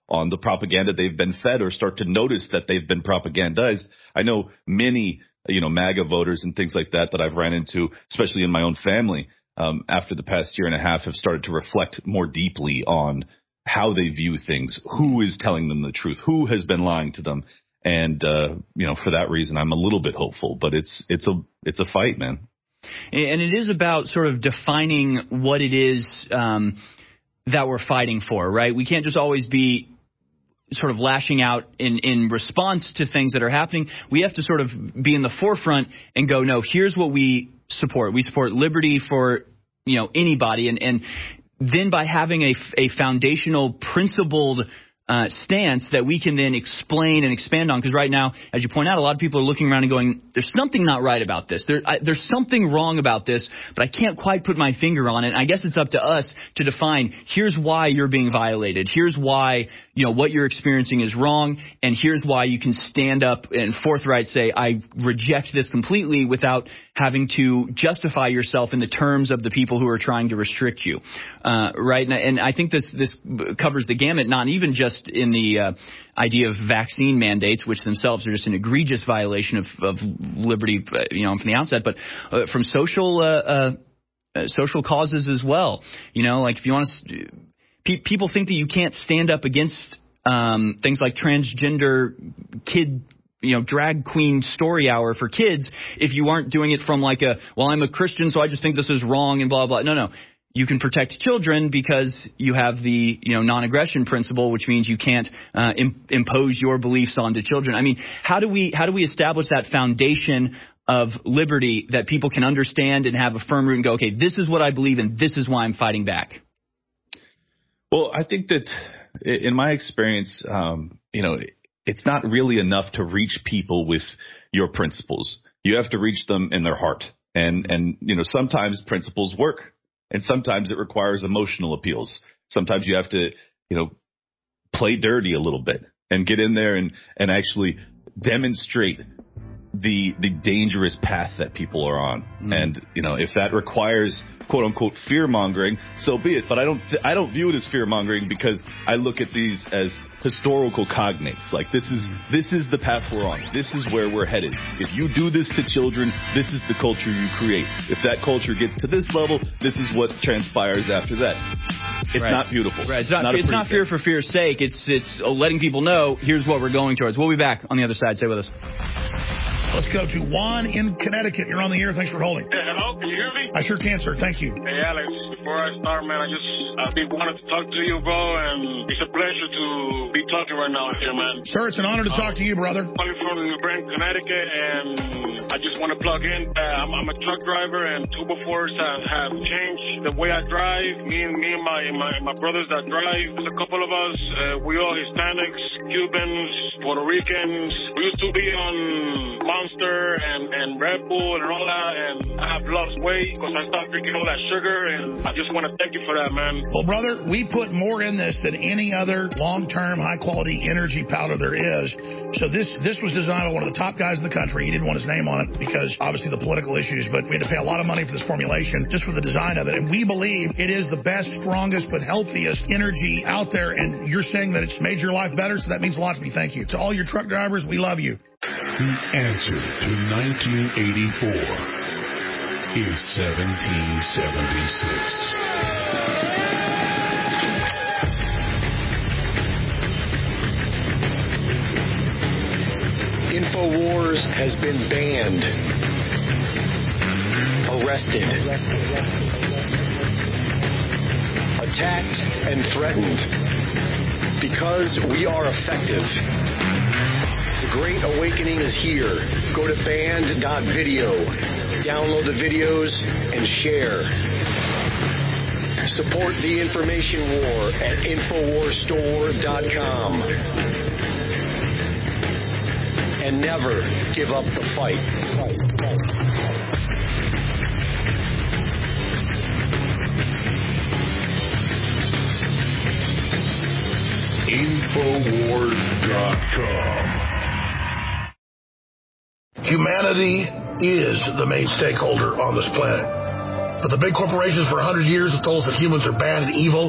on the propaganda they've been fed or start to notice that they've been propagandized. I know many, MAGA voters and things like that I've ran into, especially in my own family, after the past year and a half have started to reflect more deeply on how they view things, who is telling them the truth, who has been lying to them. And, for that reason, I'm a little bit hopeful, but it's a fight, man. And it is about sort of defining what it is that we're fighting for, right? We can't just always be sort of lashing out in response to things that are happening. We have to sort of be in the forefront and go, no, here's what we support. We support liberty for, anybody. And then by having a foundational principled stance that we can then explain and expand on, because right now, as you point out, a lot of people are looking around and going, there's something not right about this. There's something wrong about this, but I can't quite put my finger on it. And I guess it's up to us to define, here's why you're being violated. Here's why, what you're experiencing is wrong. And here's why you can stand up and forthright say, I reject this completely without having to justify yourself in the terms of the people who are trying to restrict you. Right. And I think this covers the gamut, not even just in the idea of vaccine mandates, which themselves are just an egregious violation of liberty, from the outset, but from social causes as well. Like if you want to, people think that you can't stand up against things like transgender kid, drag queen story hour for kids if you aren't doing it from like I'm a Christian, so I just think this is wrong and blah, blah. No. You can protect children because you have the non-aggression principle, which means you can't impose your beliefs onto children. I mean, how do we establish that foundation of liberty that people can understand and have a firm root and go, okay, this is what I believe and this is why I'm fighting back? Well, I think that in my experience, it's not really enough to reach people with your principles. You have to reach them in their heart, and sometimes principles work. And sometimes it requires emotional appeals. Sometimes you have to, play dirty a little bit and get in there and actually demonstrate the dangerous path that people are on. And, if that requires quote unquote fear mongering, so be it. But I don't view it as fear mongering because I look at these as historical cognates. Like this is the path we're on. This is where we're headed. If you do this to children, this is the culture you create. If that culture gets to this level, this is what transpires after that. It's not beautiful. Right. It's not fear for fear's sake. It's letting people know here's what we're going towards. We'll be back on the other side. Stay with us. Let's go to Juan in Connecticut. You're on the air. Thanks for holding. Hey, hello. Can you hear me? I sure can, sir. Thank you. Hey, Alex. Before I start, man, I've been wanting to talk to you, bro, and it's a pleasure to be talking right now here, man. Sir, it's an honor to talk to you, brother. I'm from New Brain, Connecticut, and I just want to plug in. I'm a truck driver, and Turbo4 have changed the way I drive. Me and my brothers that drive. There's a couple of us. We all Hispanics, Cubans, Puerto Ricans. We used to be on Monster and Red Bull and all that, and I have lost weight because I stopped drinking all that sugar, and I just want to thank you for that, man. Well, brother, we put more in this than any other long-term, high-quality energy powder there is. So this was designed by one of the top guys in the country. He didn't want his name on it because, obviously, the political issues, but we had to pay a lot of money for this formulation just for the design of it, and we believe it is the best, strongest, but healthiest energy out there, and you're saying that it's made your life better, so that means a lot to me. Thank you. To all your truck drivers, we love you. The answer to 1984 is 1776. InfoWars has been banned, arrested, attacked, and threatened because we are effective. The Great Awakening is here. Go to band.video, download the videos, and share. Support the information war at InfoWarsStore.com. And never give up the fight. InfoWars.com. Humanity is the main stakeholder on this planet. But the big corporations for 100 years have told us that humans are bad and evil,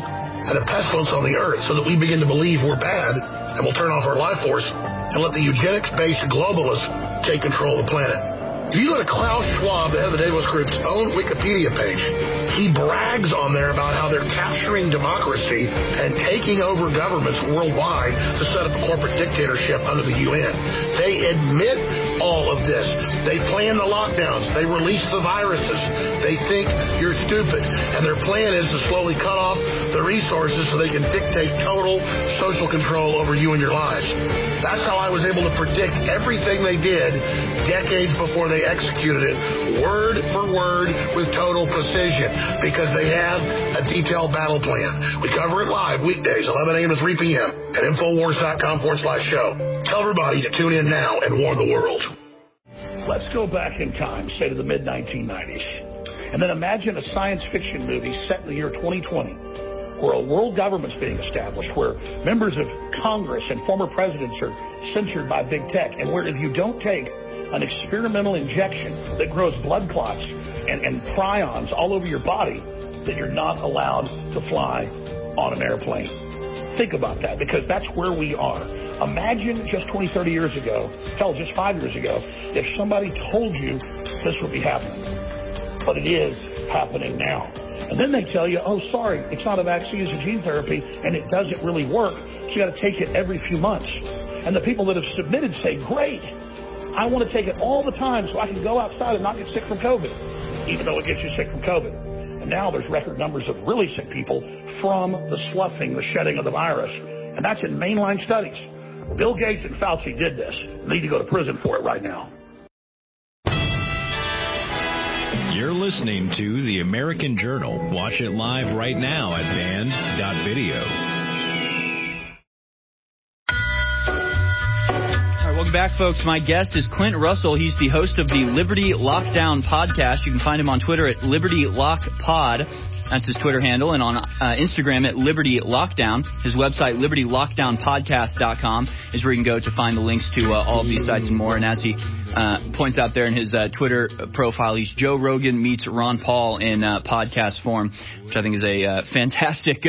and a pestilence on the earth so that we begin to believe we're bad and we'll turn off our life force and let the eugenics-based globalists take control of the planet. If you go to Klaus Schwab, the head of the Davos Group's own Wikipedia page, he brags on there about how they're capturing democracy and taking over governments worldwide to set up a corporate dictatorship under the UN. They admit all of this. They plan the lockdowns. They release the viruses. They think you're stupid. And their plan is to slowly cut off the resources so they can dictate total social control over you and your lives. That's how I was able to predict everything they did decades before they executed it, word for word with total precision, because they have a detailed battle plan. We cover it live weekdays, 11 a.m. to 3 p.m. at Infowars.com/show. Tell everybody to tune in now and warn the world. Let's go back in time, say to the mid-1990s, and then imagine a science fiction movie set in the year 2020, where a world government's being established, where members of Congress and former presidents are censored by big tech, and where if you don't take an experimental injection that grows blood clots and prions all over your body, that you're not allowed to fly on an airplane. Think about that, because that's where we are. Imagine just 20, 30 years ago, hell, just 5 years ago, if somebody told you this would be happening. But it is happening now. And then they tell you, oh, sorry, it's not a vaccine, it's a gene therapy, and it doesn't really work, so you got to take it every few months. And the people that have submitted say, great, I want to take it all the time so I can go outside and not get sick from COVID, even though it gets you sick from COVID. And now there's record numbers of really sick people from the sloughing, the shedding of the virus. And that's in mainline studies. Bill Gates and Fauci did this. They need to go to prison for it right now. You're listening to The American Journal. Watch it live right now at band.video. Welcome back, folks. My guest is Clint Russell. He's the host of the Liberty Lockdown podcast. You can find him on Twitter at Liberty Lock Pod. That's his Twitter handle. And on Instagram at Liberty Lockdown. His website, libertylockdownpodcast.com, is where you can go to find the links to all of these sites and more. And as he points out there in his Twitter profile, he's Joe Rogan meets Ron Paul in podcast form, which I think is a fantastic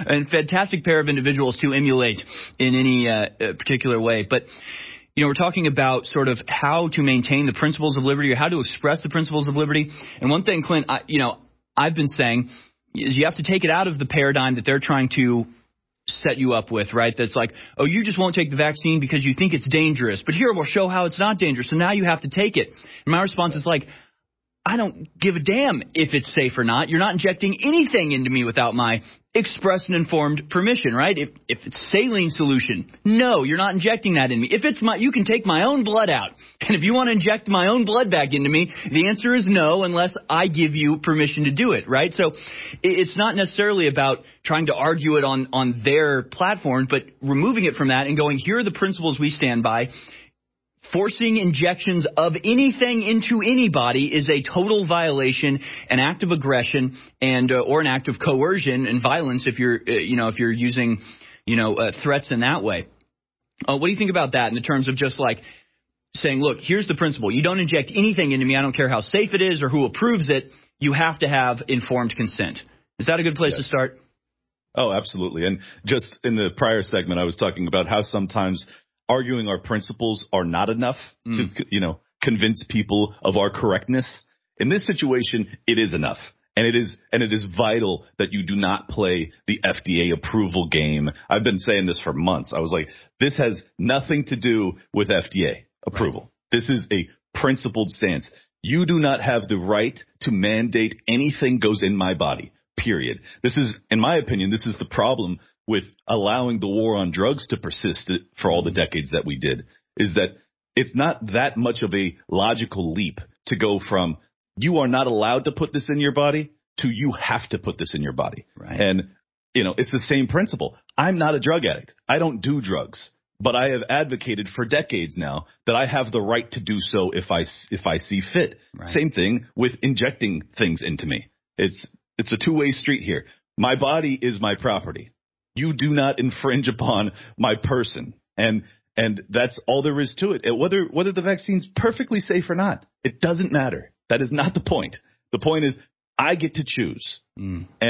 pair of individuals to emulate in any particular way. But you know, we're talking about sort of how to maintain the principles of liberty, or how to express the principles of liberty. And one thing, Clint, I've been saying is you have to take it out of the paradigm that they're trying to set you up with, right? That's like, oh, you just won't take the vaccine because you think it's dangerous. But here, we'll show how it's not dangerous. So now you have to take it. And my response is like, I don't give a damn if it's safe or not. You're not injecting anything into me without my express and informed permission, right? If it's saline solution, no, you're not injecting that in me. If it's you can take my own blood out. And if you want to inject my own blood back into me, the answer is no, unless I give you permission to do it, right? So it's not necessarily about trying to argue it on their platform, but removing it from that and going, here are the principles we stand by. Forcing injections of anything into anybody is a total violation, an act of aggression, and or an act of coercion and violence if you're using threats in that way. What do you think about that in the terms of just like saying, look, here's the principle: you don't inject anything into me. I don't care how safe it is or who approves it. You have to have informed consent. Is that a good place to start? Oh, absolutely. And just in the prior segment, I was talking about how sometimes arguing our principles are not enough to, convince people of our correctness. In this situation, it is enough. And it is vital that you do not play the FDA approval game. I've been saying this for months. I was like, this has nothing to do with FDA approval. Right. This is a principled stance. You do not have the right to mandate anything goes in my body, period. This is, in my opinion, this is the problem with allowing the war on drugs to persist for all the decades that we did, is that it's not that much of a logical leap to go from you are not allowed to put this in your body to you have to put this in your body. Right. And, it's the same principle. I'm not a drug addict. I don't do drugs, but I have advocated for decades now that I have the right to do so if I see fit. Right. Same thing with injecting things into me. It's a two-way street here. My body is my property. You do not infringe upon my person. And that's all there is to it. Whether the vaccine's perfectly safe or not, it doesn't matter. That is not the point. The point is I get to choose. And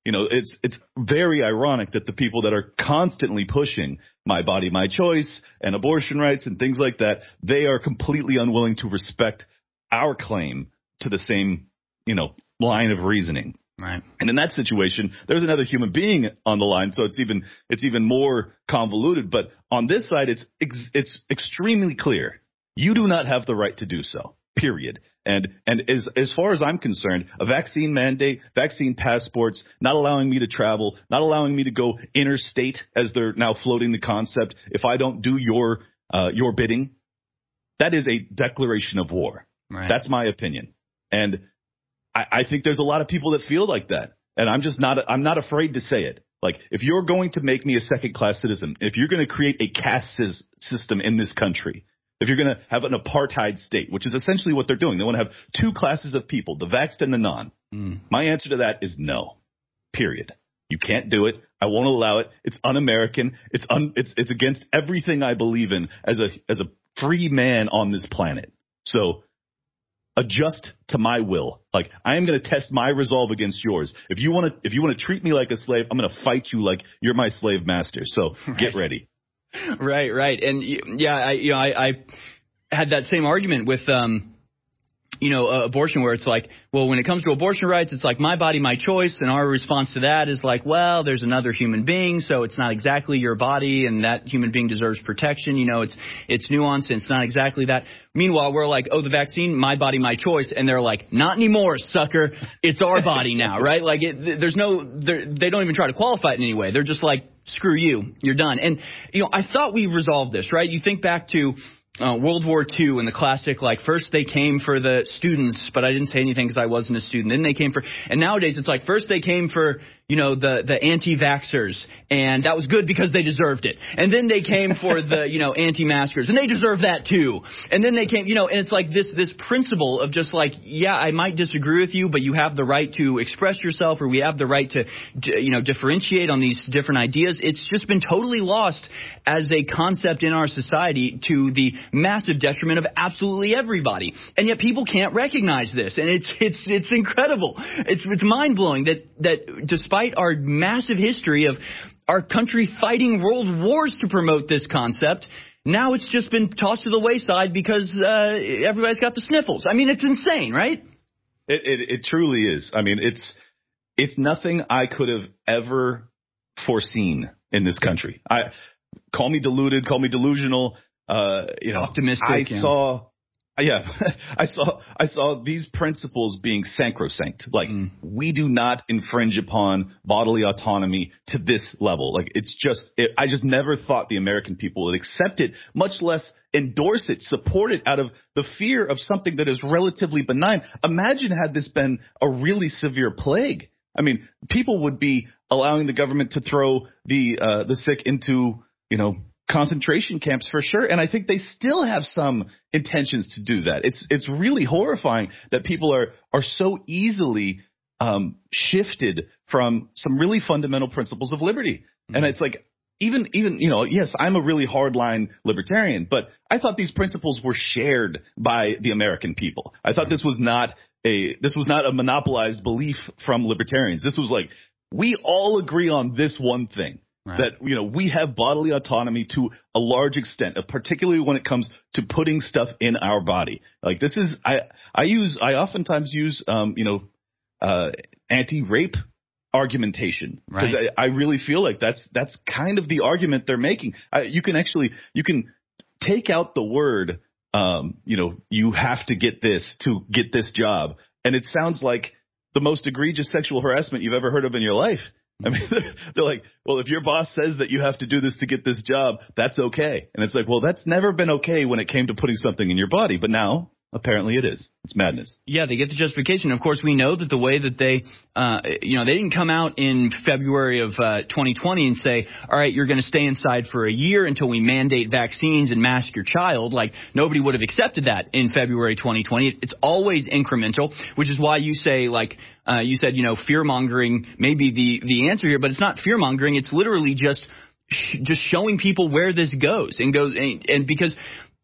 it's very ironic that the people that are constantly pushing my body, my choice and abortion rights and things like that, they are completely unwilling to respect our claim to the same, line of reasoning. Right. And in that situation, there's another human being on the line, so it's even more convoluted. But on this side, it's extremely clear. You do not have the right to do so. Period. And as far as I'm concerned, a vaccine mandate, vaccine passports, not allowing me to travel, not allowing me to go interstate, as they're now floating the concept, if I don't do your bidding, that is a declaration of war. Right. That's my opinion. And I think there's a lot of people that feel like that. And I'm not afraid to say it. Like, if you're going to make me a second-class citizen, if you're going to create a caste system in this country, if you're going to have an apartheid state, which is essentially what they're doing, they want to have two classes of people, the vaxxed and the non. My answer to that is no. Period. You can't do it. I won't allow it. It's un-American. It's against everything I believe in as a free man on this planet. So adjust to my will. Like, I am going to test my resolve against yours. If you want to treat me like a slave, I'm going to fight you like you're my slave master. So get ready. Right. And yeah, I had that same argument with, abortion, where it's like, well, when it comes to abortion rights, it's like my body, my choice. And our response to that is like, well, there's another human being, so it's not exactly your body, and that human being deserves protection. It's nuanced, and it's not exactly that. Meanwhile, we're like, oh, the vaccine, my body, my choice. And they're like, not anymore, sucker. It's our body now, right? Like, they don't even try to qualify it in any way. They're just like, screw you, you're done. And, I thought we resolved this, right? You think back to World War II and the classic, like, first they came for the students, but I didn't say anything because I wasn't a student. Then they came and nowadays it's like, first they came for, the anti-vaxxers, and that was good because they deserved it. And then they came for the, anti-maskers, and they deserve that too. And then they came, and it's like this principle of just like, yeah, I might disagree with you, but you have the right to express yourself, or we have the right to, differentiate on these different ideas. It's just been totally lost as a concept in our society, to the massive detriment of absolutely everybody. And yet people can't recognize this, and it's incredible. It's mind-blowing that despite our massive history of our country fighting world wars to promote this concept, now it's just been tossed to the wayside because everybody's got the sniffles. I mean, it's insane, right? It truly is. I mean, it's nothing I could have ever foreseen in this country. Call me deluded, call me delusional. Optimistic. I saw these principles being sacrosanct. Like, we do not infringe upon bodily autonomy to this level. Like, I just never thought the American people would accept it, much less endorse it, support it out of the fear of something that is relatively benign. Imagine had this been a really severe plague. I mean, people would be allowing the government to throw the sick into, concentration camps for sure. And I think they still have some intentions to do that. It's really horrifying that people are so easily shifted from some really fundamental principles of liberty. And it's like, even yes, I'm a really hardline libertarian, but I thought these principles were shared by the American people. I thought this was not a monopolized belief from libertarians. This was like, we all agree on this one thing. Right. That, we have bodily autonomy to a large extent, particularly when it comes to putting stuff in our body. Like, this is, I oftentimes use, anti-rape argumentation, because right. I really feel like that's kind of the argument they're making. You can take out the word, you have to get this job. And it sounds like the most egregious sexual harassment you've ever heard of in your life. I mean, they're like, well, if your boss says that you have to do this to get this job, that's okay. And it's like, well, that's never been okay when it came to putting something in your body. But now, apparently it is. It's madness. Yeah, they get the justification. Of course, we know that the way that they, they didn't come out in February of 2020 and say, all right, you're going to stay inside for a year until we mandate vaccines and mask your child. Like, nobody would have accepted that in February 2020. It's always incremental, which is why you say, like, you said, fear-mongering may be the answer here, but it's not fear-mongering. It's literally just showing people where this goes and because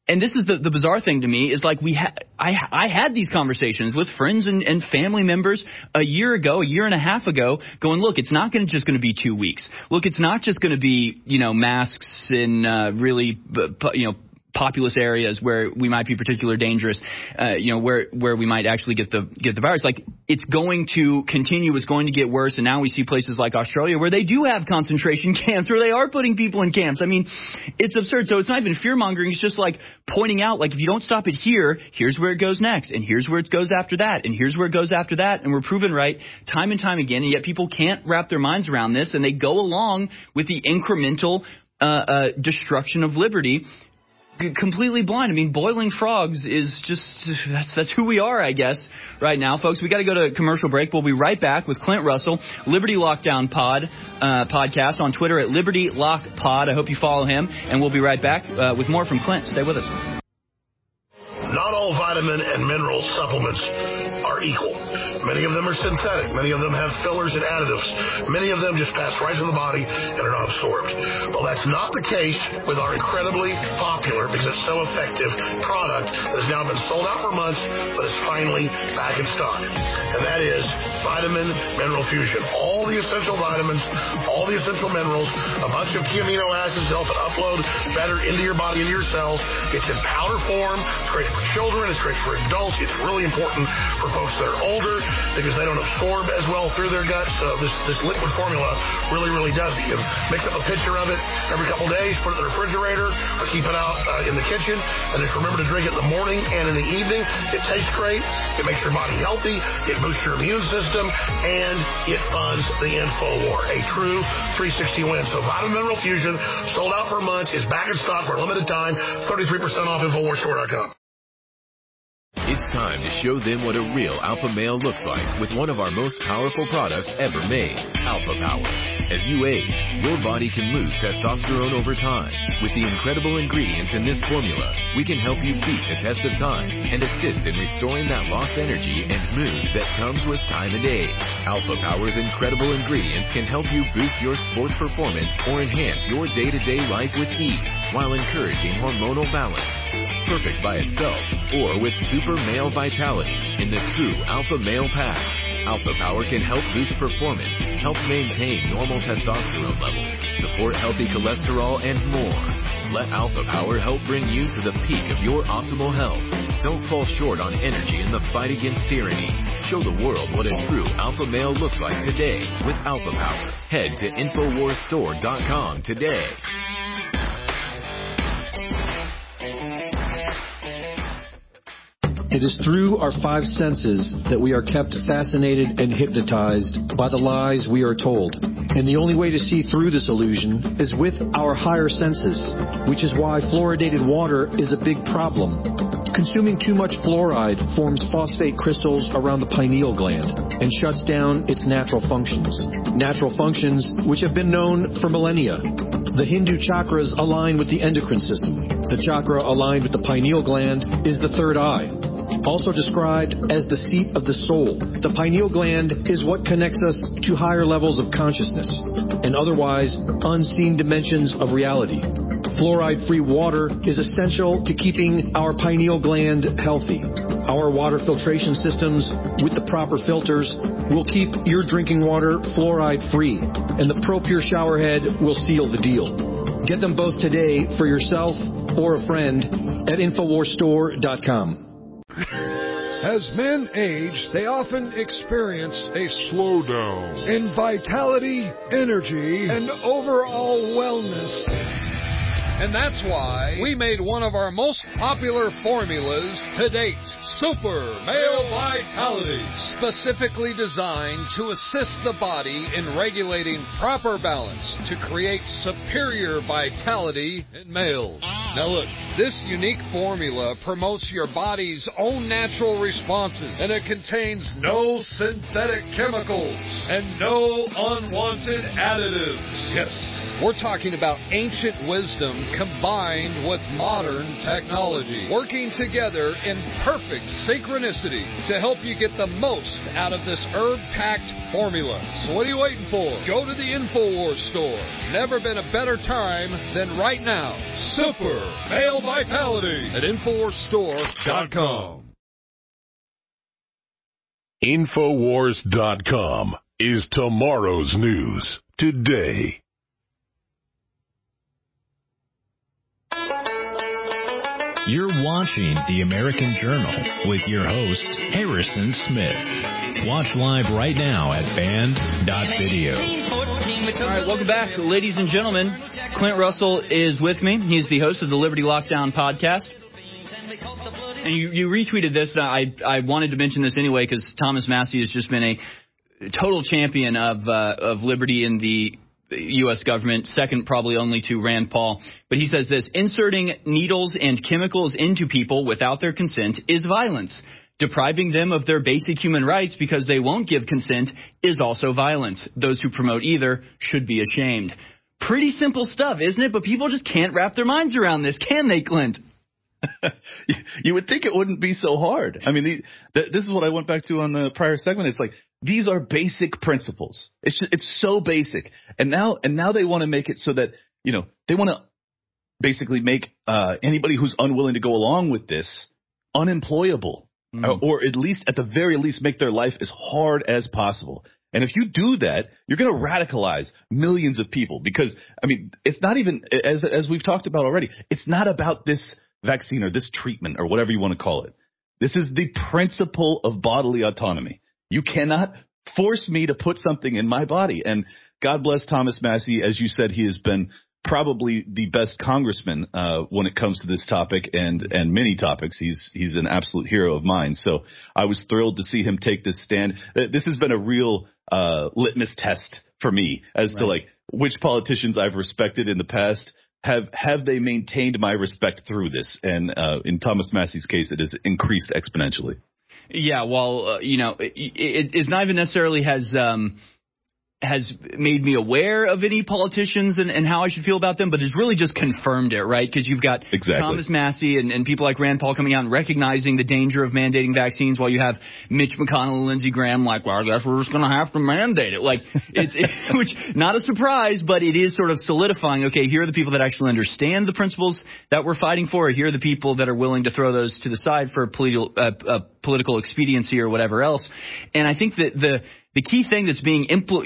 And this is the bizarre thing to me is like I had these conversations with friends and family members a year and a half ago going, look, it's not just going to be 2 weeks. Look, it's not just going to be, masks in really, populous areas where we might be particularly dangerous, where we might actually get the virus. Like, it's going to continue. It's going to get worse. And now we see places like Australia where they do have concentration camps, where they are putting people in camps. I mean, it's absurd. So it's not even fear mongering. It's just like pointing out, like, if you don't stop it here, here's where it goes next. And here's where it goes after that. And here's where it goes after that. And we're proven right time and time again. And yet people can't wrap their minds around this. And they go along with the incremental destruction of liberty, completely blind. I mean, boiling frogs is just, that's who we are, I guess, right now. Folks, we got to go to commercial break. We'll be right back with Clint Russell, Liberty Lockdown podcast on Twitter at Liberty Lock Pod. I hope you follow him, and we'll be right back with more from Clint. Stay with us. Not all vitamin and mineral supplements are equal. Many of them are synthetic. Many of them have fillers and additives. Many of them just pass right to the body and are not absorbed. Well, that's not the case with our incredibly popular, because it's so effective, product that has now been sold out for months, but it's finally back in stock. And that is Vitamin Mineral Fusion. All the essential vitamins, all the essential minerals, a bunch of key amino acids to help it upload better into your body, into your cells. It's in powder form. It's great for children. It's great for adults. It's really important for folks that are older because they don't absorb as well through their gut. So this liquid formula really, really does it. You mix up a pitcher of it every couple days, put it in the refrigerator, or keep it out in the kitchen, and just remember to drink it in the morning and in the evening. It tastes great. It makes your body healthy. It boosts your immune system, and it funds the InfoWar. A true 360 win. So Vitamin Mineral Fusion, sold out for months, is back in stock for a limited time. 33% off InfoWarsStore.com. It's time to show them what a real alpha male looks like with one of our most powerful products ever made, Alpha Power. As you age, your body can lose testosterone over time. With the incredible ingredients in this formula, we can help you beat the test of time and assist in restoring that lost energy and mood that comes with time and age. Alpha Power's incredible ingredients can help you boost your sports performance or enhance your day-to-day life with ease while encouraging hormonal balance. Perfect by itself or with super male vitality in the true Alpha Male Pack. Alpha Power can help boost performance, help maintain normal testosterone levels, support healthy cholesterol, and more. Let Alpha Power help bring you to the peak of your optimal health. Don't fall short on energy in the fight against tyranny. Show the world what a true alpha male looks like today with Alpha Power. Head to InfoWarsStore.com today. It is through our five senses that we are kept fascinated and hypnotized by the lies we are told. And the only way to see through this illusion is with our higher senses, which is why fluoridated water is a big problem. Consuming too much fluoride forms phosphate crystals around the pineal gland and shuts down its natural functions. Natural functions which have been known for millennia. The Hindu chakras align with the endocrine system. The chakra aligned with the pineal gland is the third eye. Also described as the seat of the soul. The pineal gland is what connects us to higher levels of consciousness and otherwise unseen dimensions of reality. Fluoride-free water is essential to keeping our pineal gland healthy. Our water filtration systems with the proper filters will keep your drinking water fluoride-free, and the ProPure shower head will seal the deal. Get them both today for yourself or a friend at InfoWarsStore.com. As men age, they often experience a slowdown in vitality, energy, and overall wellness. And that's why we made one of our most popular formulas to date, Super Male Vitality, specifically designed to assist the body in regulating proper balance to create superior vitality in males. Now look, this unique formula promotes your body's own natural responses, and it contains no synthetic chemicals and no unwanted additives. Yes, We're talking about ancient wisdom combined with modern technology, working together in perfect synchronicity to help you get the most out of this herb-packed formula. So what are you waiting for? Go to the InfoWars store. Never been a better time than right now. Super Male Vitality at InfoWarsStore.com. InfoWars.com is tomorrow's news today. You're watching The American Journal with your host, Harrison Smith. Watch live right now at band.video. All right, welcome back, ladies and gentlemen. Clint Russell is with me. He's the host of the Liberty Lockdown podcast. And you retweeted this. I wanted to mention this anyway because Thomas Massie has just been a total champion of liberty in the U.S. government, second probably only to Rand Paul. But he says this: inserting needles and chemicals into people without their consent is violence. Depriving them of their basic human rights because they won't give consent is also violence. Those who promote either should be ashamed. Pretty simple stuff, isn't it? But people just can't wrap their minds around this, can they, Clint? You would think it wouldn't be so hard. I mean, this is what I went back to on the prior segment. It's like, these are basic principles. It's so basic. And now they want to make it so that, they want to basically make anybody who's unwilling to go along with this unemployable, or at the very least make their life as hard as possible. And if you do that, you're going to radicalize millions of people because, I mean, it's not even, as we've talked about already, it's not about this vaccine or this treatment or whatever you want to call it. This is the principle of bodily autonomy. You cannot force me to put something in my body. And God bless Thomas Massie. As you said, he has been probably the best congressman when it comes to this topic and many topics. He's an absolute hero of mine. So I was thrilled to see him take this stand. This has been a real litmus test for me as to like which politicians I've respected in the past. Have they maintained my respect through this? And in Thomas Massie's case, it has increased exponentially. Yeah, well, it's not even necessarily has made me aware of any politicians and how I should feel about them, but it's really just confirmed it, right? Because you've got Thomas Massie and people like Rand Paul coming out and recognizing the danger of mandating vaccines, while you have Mitch McConnell and Lindsey Graham like, well, I guess we're just going to have to mandate it. Like, which, not a surprise, but it is sort of solidifying, okay, here are the people that actually understand the principles that we're fighting for. Here are the people that are willing to throw those to the side for political expediency or whatever else. And I think that the key thing that's being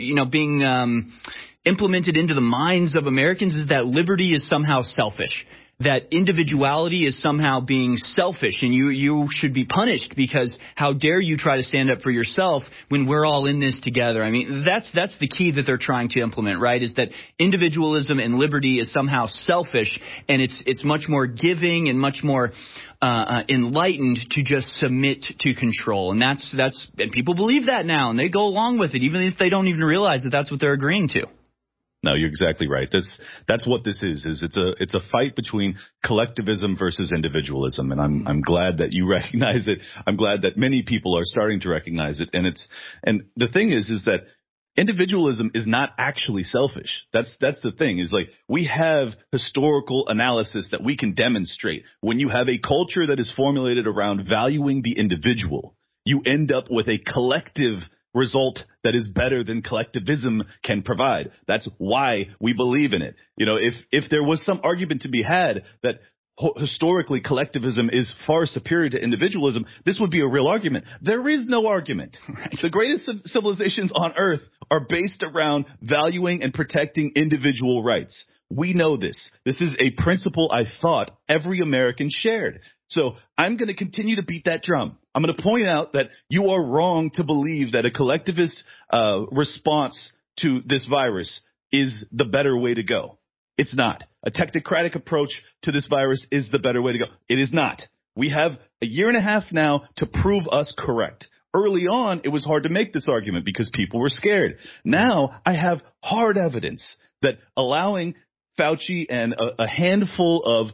implemented into the minds of Americans is that liberty is somehow selfish, that individuality is somehow being selfish, and you should be punished because how dare you try to stand up for yourself when we're all in this together. I mean, that's the key that they're trying to implement, right, is that individualism and liberty is somehow selfish, and it's much more giving and much more enlightened to just submit to control. And and people believe that now, and they go along with it, even if they don't even realize that that's what they're agreeing to. No, you're exactly right. That's what this is it's a fight between collectivism versus individualism. And I'm glad that you recognize it. I'm glad that many people are starting to recognize it. And the thing is that individualism is not actually selfish. That's the thing, is like, we have historical analysis that we can demonstrate. When you have a culture that is formulated around valuing the individual, you end up with a collective result that is better than collectivism can provide. That's why we believe in it. If there was some argument to be had that historically collectivism is far superior to individualism, this would be a real argument. There is no argument. The greatest civilizations on earth are based around valuing and protecting individual rights. We know this. This is a principle I thought every American shared. So I'm going to continue to beat that drum. I'm going to point out that you are wrong to believe that a collectivist response to this virus is the better way to go. It's not. A technocratic approach to this virus is the better way to go. It is not. We have a year and a half now to prove us correct. Early on, it was hard to make this argument because people were scared. Now I have hard evidence that allowing Fauci and a handful of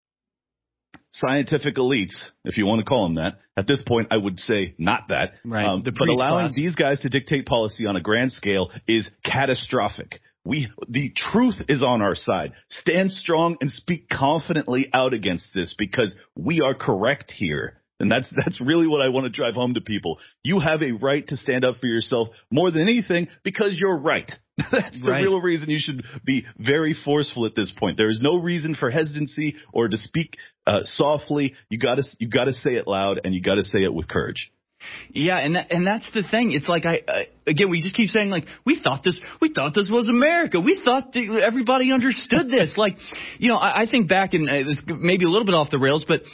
scientific elites, if you want to call them that, at this point I would say not that, right. But allowing these guys to dictate policy on a grand scale is catastrophic. the truth is on our side. Stand strong and speak confidently out against this because we are correct here. And that's really what I want to drive home to people. You have a right to stand up for yourself more than anything because you're right. That's the real reason you should be very forceful at this point. There is no reason for hesitancy or to speak softly. You got to say it loud, and you got to say it with courage. Yeah, and that's the thing. It's like again, we just keep saying like we thought this was America. We thought everybody understood this. Like, you know, I think back, and this maybe a little bit off the rails, but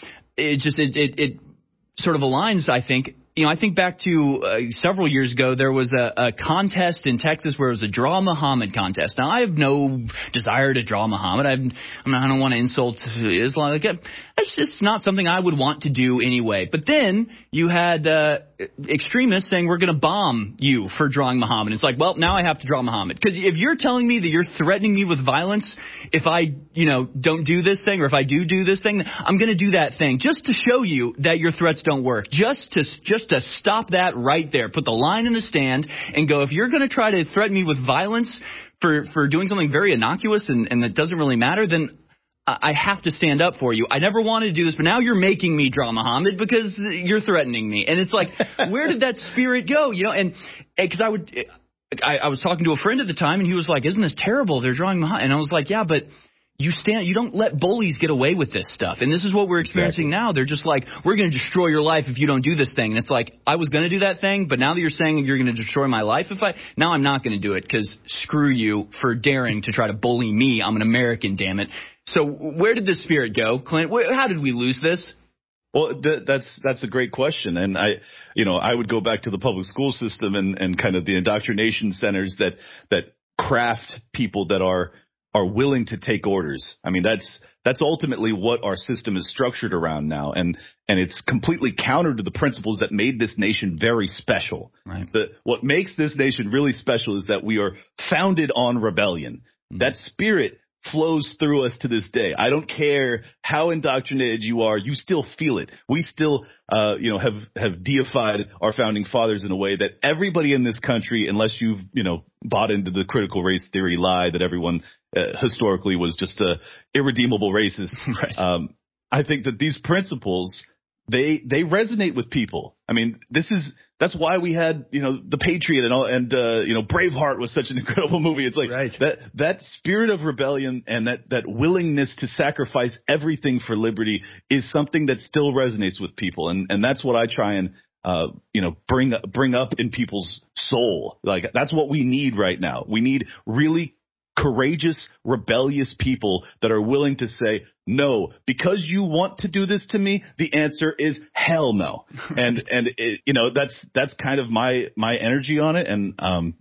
it sort of aligns, I think. You know, I think back to several years ago, there was a contest in Texas where it was a Draw Muhammad contest. Now, I have no desire to draw Muhammad. I don't want to insult Islam. It's just not something I would want to do anyway. But then you had extremists saying we're going to bomb you for drawing Muhammad. It's like, well, now I have to draw Muhammad. Because if you're telling me that you're threatening me with violence if I, don't do this thing, or if I do this thing, I'm going to do that thing just to show you that your threats don't work. Just to stop that right there. Put the line in the stand and go, if you're going to try to threaten me with violence for doing something very innocuous and that doesn't really matter, then I have to stand up for you. I never wanted to do this, but now you're making me draw Muhammad because you're threatening me. And it's like, where did that spirit go? And because I was talking to a friend at the time, and he was like, isn't this terrible? They're drawing Muhammad. And I was like, yeah, but you don't let bullies get away with this stuff. And this is what we're experiencing now. They're just like, we're going to destroy your life if you don't do this thing. And it's like, I was going to do that thing, but now that you're saying you're going to destroy my life, now I'm not going to do it because screw you for daring to try to bully me. I'm an American, damn it. So where did this spirit go, Clint? How did we lose this? Well, that's a great question. And I would go back to the public school system and kind of the indoctrination centers that craft people that are willing to take orders. I mean, that's ultimately what our system is structured around now. And it's completely counter to the principles that made this nation very special. Right. What makes this nation really special is that we are founded on rebellion. Mm-hmm. That spirit flows through us to this day. I don't care how indoctrinated you are, you still feel it. We still, have deified our founding fathers in a way that everybody in this country, unless you've, bought into the critical race theory lie that everyone historically was just a irredeemable racist. Right. I think that these principles, they resonate with people. I mean, that's why we had, The Patriot and Braveheart was such an incredible movie. It's like that spirit of rebellion and that willingness to sacrifice everything for liberty is something that still resonates with people. And that's what I try and, bring up in people's soul. Like, that's what we need right now. We need really courageous, rebellious people that are willing to say, no, because you want to do this to me, the answer is hell no. And that's kind of my energy on it. And,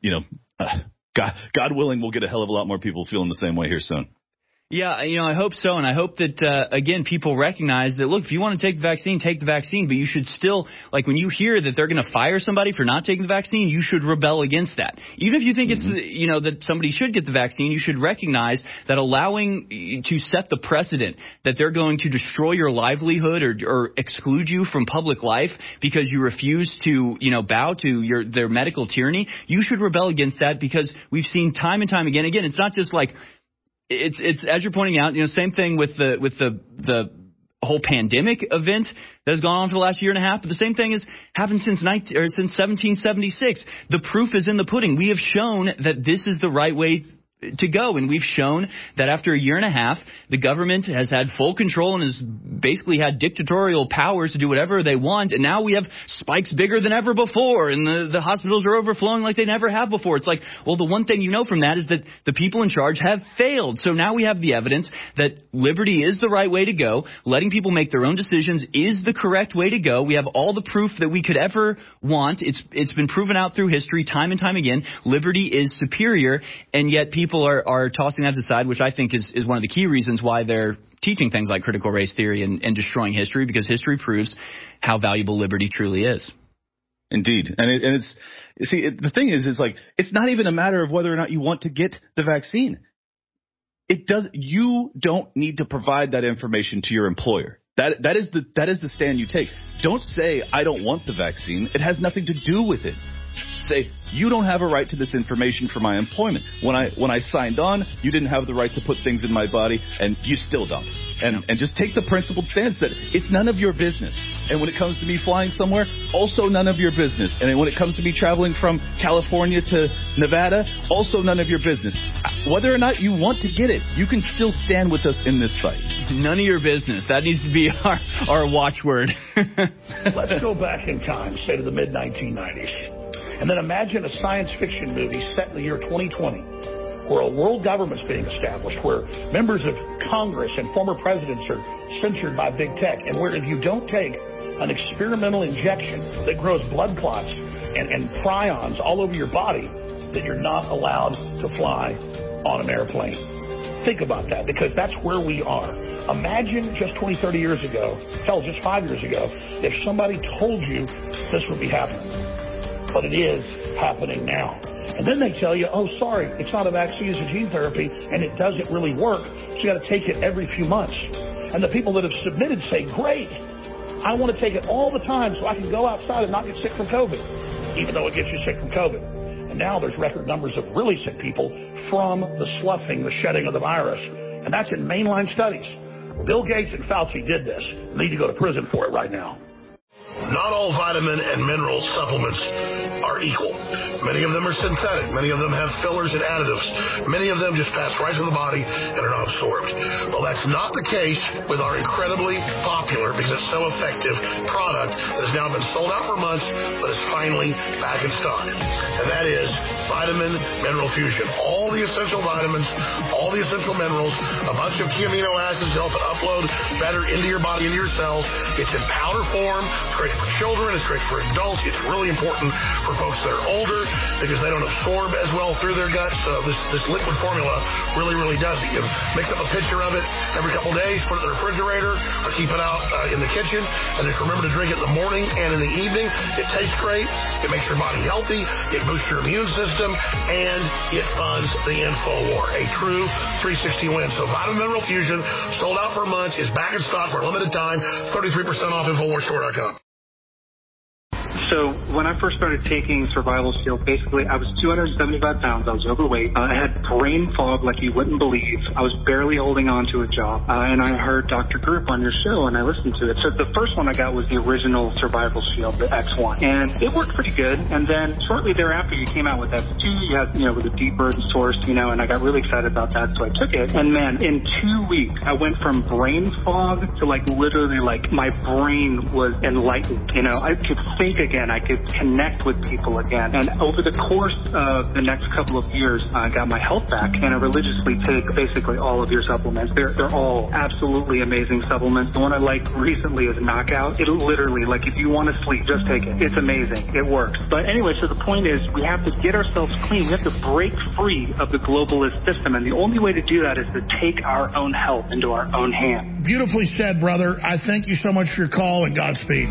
God willing, we'll get a hell of a lot more people feeling the same way here soon. Yeah, I hope so. And I hope that, again, people recognize that, look, if you want to take the vaccine, but you should still, like, when you hear that they're going to fire somebody for not taking the vaccine, you should rebel against that. Even if you think it's, that somebody should get the vaccine, you should recognize that allowing to set the precedent that they're going to destroy your livelihood or exclude you from public life because you refuse to, bow to their medical tyranny, you should rebel against that, because we've seen time and time again. Again, it's not just like, It's as you're pointing out, same thing with the whole pandemic event that has gone on for the last year and a half. But the same thing has happened since 1776. The proof is in the pudding. We have shown that this is the right way to go, and we've shown that after a year and a half, the government has had full control and has basically had dictatorial powers to do whatever they want, and now we have spikes bigger than ever before, and the hospitals are overflowing like they never have before. It's like, well, the one thing from that is that the people in charge have failed. So now we have the evidence that liberty is the right way to go. Letting people make their own decisions is the correct way to go. We have all the proof that we could ever want. It's been proven out through history time and time again. Liberty is superior, and yet people are tossing that aside, which I think is one of the key reasons why they're teaching things like critical race theory and destroying history, because history proves how valuable liberty truly is. Indeed. And the thing is like, it's not even a matter of whether or not you want to get the vaccine. You don't need to provide that information to your employer. That is the stand you take. Don't say, I don't want the vaccine. It has nothing to do with it. say, you don't have a right to this information for my employment. When I signed on, you didn't have the right to put things in my body, and you still don't. And just take the principled stance that it's none of your business. And when it comes to me flying somewhere, also none of your business. And when it comes to me traveling from California to Nevada, also none of your business. Whether or not you want to get it, you can still stand with us in this fight. None of your business. That needs to be our watchword. Let's go back in time, say to the mid-1990s, and then imagine a science fiction movie set in the year 2020, where a world government's being established, where members of Congress and former presidents are censored by big tech, and where if you don't take an experimental injection that grows blood clots and prions all over your body, that you're not allowed to fly on an airplane. Think about that, because that's where we are. Imagine just 20, 30 years ago, hell, just 5 years ago, if somebody told you this would be happening. But it is happening now. And then they tell you, oh, sorry, it's not a vaccine, it's a gene therapy, and it doesn't really work, so you got to take it every few months. And the people that have submitted say, great, I want to take it all the time so I can go outside and not get sick from COVID, even though it gets you sick from COVID. And now there's record numbers of really sick people from the sloughing, the shedding of the virus. And that's in mainline studies. Bill Gates and Fauci did this. They need to go to prison for it right now. Not all vitamin and mineral supplements are equal. Many of them are synthetic. Many of them have fillers and additives. Many of them just pass right through the body and are not absorbed. Well, that's not the case with our incredibly popular, because it's so effective, product that has now been sold out for months, but is finally back in stock. And that is Vitamin Mineral Fusion. All the essential vitamins, all the essential minerals, a bunch of key amino acids to help it upload better into your body, into your cells. It's in powder form. It's great for children. It's great for adults. It's really important for folks that are older because they don't absorb as well through their guts. So this liquid formula really, really does it. You mix up a pitcher of it every couple days, put it in the refrigerator, or keep it out in the kitchen, and just remember to drink it in the morning and in the evening. It tastes great. It makes your body healthy. It boosts your immune system, and it funds the InfoWar. A true 360 win. So Vitamin Mineral Fusion, sold out for months, is back in stock for a limited time. 33% off InfoWarsStore.com. So when I first started taking Survival Shield, basically I was 275 pounds. I was overweight. I had brain fog like you wouldn't believe. I was barely holding on to a job. And I heard Dr. Group on your show, and I listened to it. So the first one I got was the original Survival Shield, the X1. And it worked pretty good. And then shortly thereafter, you came out with X2. You had, with a deep burden source, and I got really excited about that. So I took it. And man, in 2 weeks, I went from brain fog to literally my brain was enlightened. I could think again. I could connect with people again. And over the course of the next couple of years, I got my health back, and I religiously take basically all of your supplements. They're all absolutely amazing supplements. The one I like recently is Knockout. It literally, if you want to sleep, just take it. It's amazing. It works. But anyway, so the point is we have to get ourselves clean. We have to break free of the globalist system, and the only way to do that is to take our own health into our own hands. Beautifully said, brother. I thank you so much for your call, and Godspeed.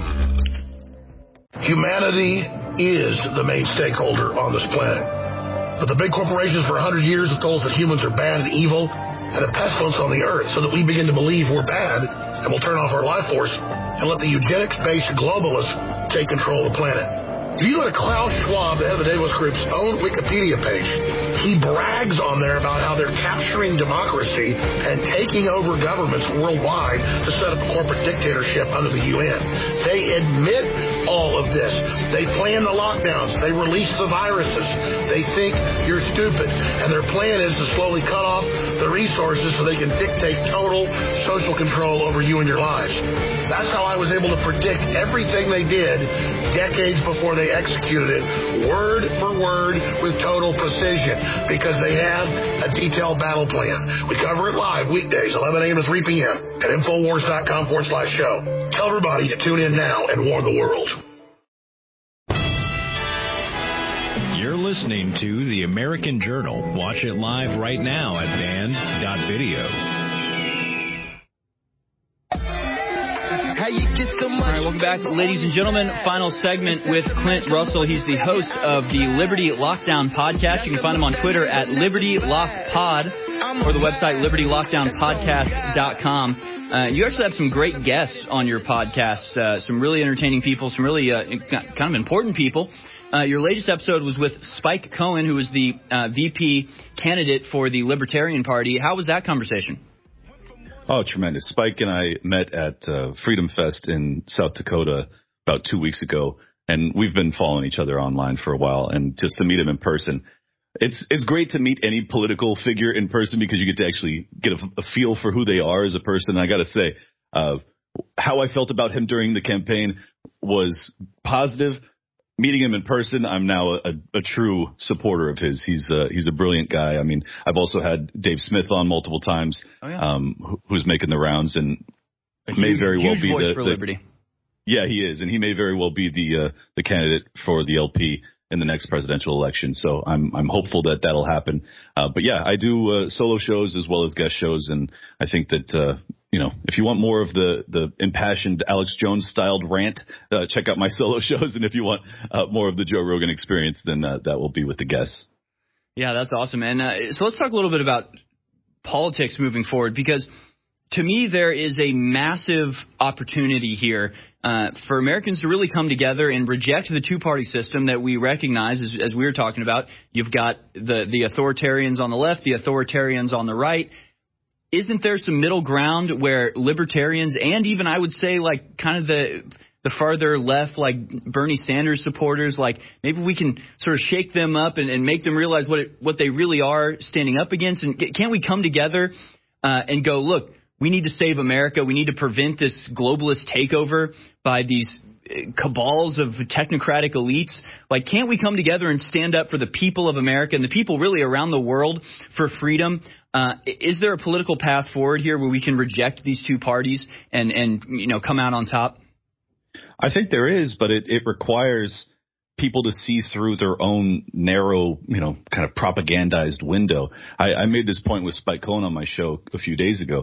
Humanity is the main stakeholder on this planet. But the big corporations for 100 years have told us that humans are bad and evil and a pestilence on the earth, so that we begin to believe we're bad and we'll turn off our life force and let the eugenics-based globalists take control of the planet. If you go to Klaus Schwab, the head of the Davos Group's own Wikipedia page, he brags on there about how they're capturing democracy and taking over governments worldwide to set up a corporate dictatorship under the UN. They admit all of this. They plan the lockdowns. They release the viruses. They think you're stupid. And their plan is to slowly cut off the resources so they can dictate total social control over you and your lives. That's how I was able to predict everything they did decades before they executed it, word for word with total precision, because they have a detailed battle plan. We cover it live weekdays, 11 a.m. to 3 p.m. at Infowars.com/show. Tell everybody to tune in now and warn the world. You're listening to The American Journal. Watch it live right now at band.video. All right, welcome back, ladies and gentlemen. Final segment with Clint Russell. He's the host of the Liberty Lockdown podcast. You can find him on Twitter at LibertyLockPod or the website LibertyLockdownPodcast.com. You actually have some great guests on your podcast, some really entertaining people, some really kind of important people. Your latest episode was with Spike Cohen, who is the VP candidate for the Libertarian Party. How was that conversation? Oh, tremendous. Spike and I met at Freedom Fest in South Dakota about 2 weeks ago, and we've been following each other online for a while, and just to meet him in person. It's great to meet any political figure in person because you get to actually get a feel for who they are as a person. And I got to say, how I felt about him during the campaign was positive. Meeting him in person, I'm now a true supporter of his. He's a brilliant guy. I mean, I've also had Dave Smith on multiple times, who's making the rounds, and may very well be voice for liberty. Yeah, he is, and he may very well be the candidate for the LP in the next presidential election. So I'm hopeful that that'll happen. But yeah, I do solo shows as well as guest shows, and I think that if you want more of the impassioned Alex Jones styled rant, check out my solo shows. And if you want more of the Joe Rogan experience, then that will be with the guests. Yeah, that's awesome. And so let's talk a little bit about politics moving forward, because to me, there is a massive opportunity here for Americans to really come together and reject the two-party system that we recognize, as we were talking about. You've got the authoritarians on the left, the authoritarians on the right. Isn't there some middle ground where libertarians and even, I would say, like kind of the farther left, like Bernie Sanders supporters, like maybe we can sort of shake them up and make them realize what they really are standing up against? And can't we come together and go, look, we need to save America. We need to prevent this globalist takeover by these cabals of technocratic elites. Like, can't we come together and stand up for the people of America and the people really around the world for freedom? Is there a political path forward here where we can reject these two parties and come out on top? I think there is, but it requires people to see through their own narrow, kind of propagandized window. I made this point with Spike Cohen on my show a few days ago.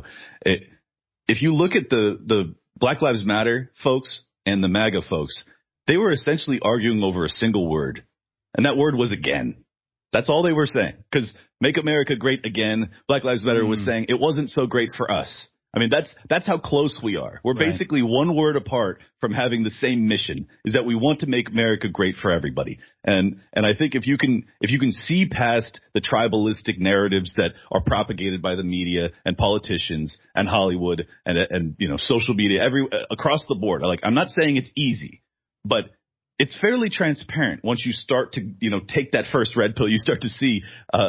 If you look at the Black Lives Matter folks and the MAGA folks, they were essentially arguing over a single word, and that word was again. That's all they were saying, because Make America Great Again, Black Lives Matter was saying it wasn't so great for us. I mean, that's how close we are. We're basically one word apart from having the same mission, is that we want to make America great for everybody. And I think if you can see past the tribalistic narratives that are propagated by the media and politicians and Hollywood and social media across the board. Like, I'm not saying it's easy, but it's fairly transparent. Once you start to, take that first red pill, you start to see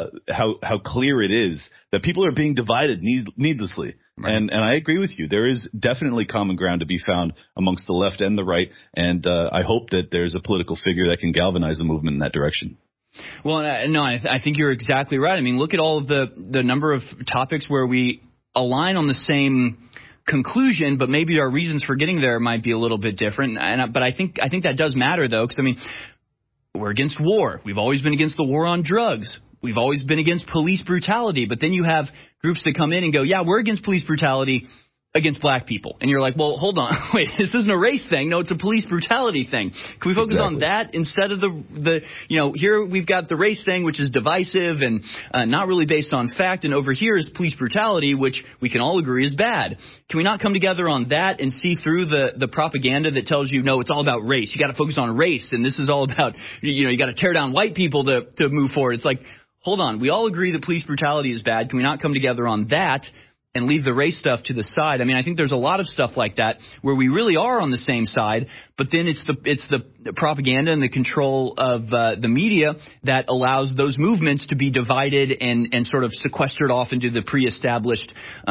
how clear it is that people are being divided needlessly. Right. And I agree with you. There is definitely common ground to be found amongst the left and the right. And I hope that there's a political figure that can galvanize the movement in that direction. Well, no, I think you're exactly right. I mean, look at all of the number of topics where we align on the same conclusion, but maybe our reasons for getting there might be a little bit different. But I think that does matter, though, because, I mean, we're against war. We've always been against the war on drugs. We've always been against police brutality. But then you have groups that come in and go, yeah, we're against police brutality against black people. And you're like, well, hold on. Wait, this isn't a race thing. No, it's a police brutality thing. Can we focus on that instead of the here we've got the race thing, which is divisive and not really based on fact. And over here is police brutality, which we can all agree is bad. Can we not come together on that and see through the propaganda that tells you, no, it's all about race. You got to focus on race. And this is all about, you got to tear down white people to move forward. It's like, hold on. We all agree that police brutality is bad. Can we not come together on that and leave the race stuff to the side? I mean, I think there's a lot of stuff like that where we really are on the same side, but then it's the propaganda and the control of the media that allows those movements to be divided and sort of sequestered off into the pre-established,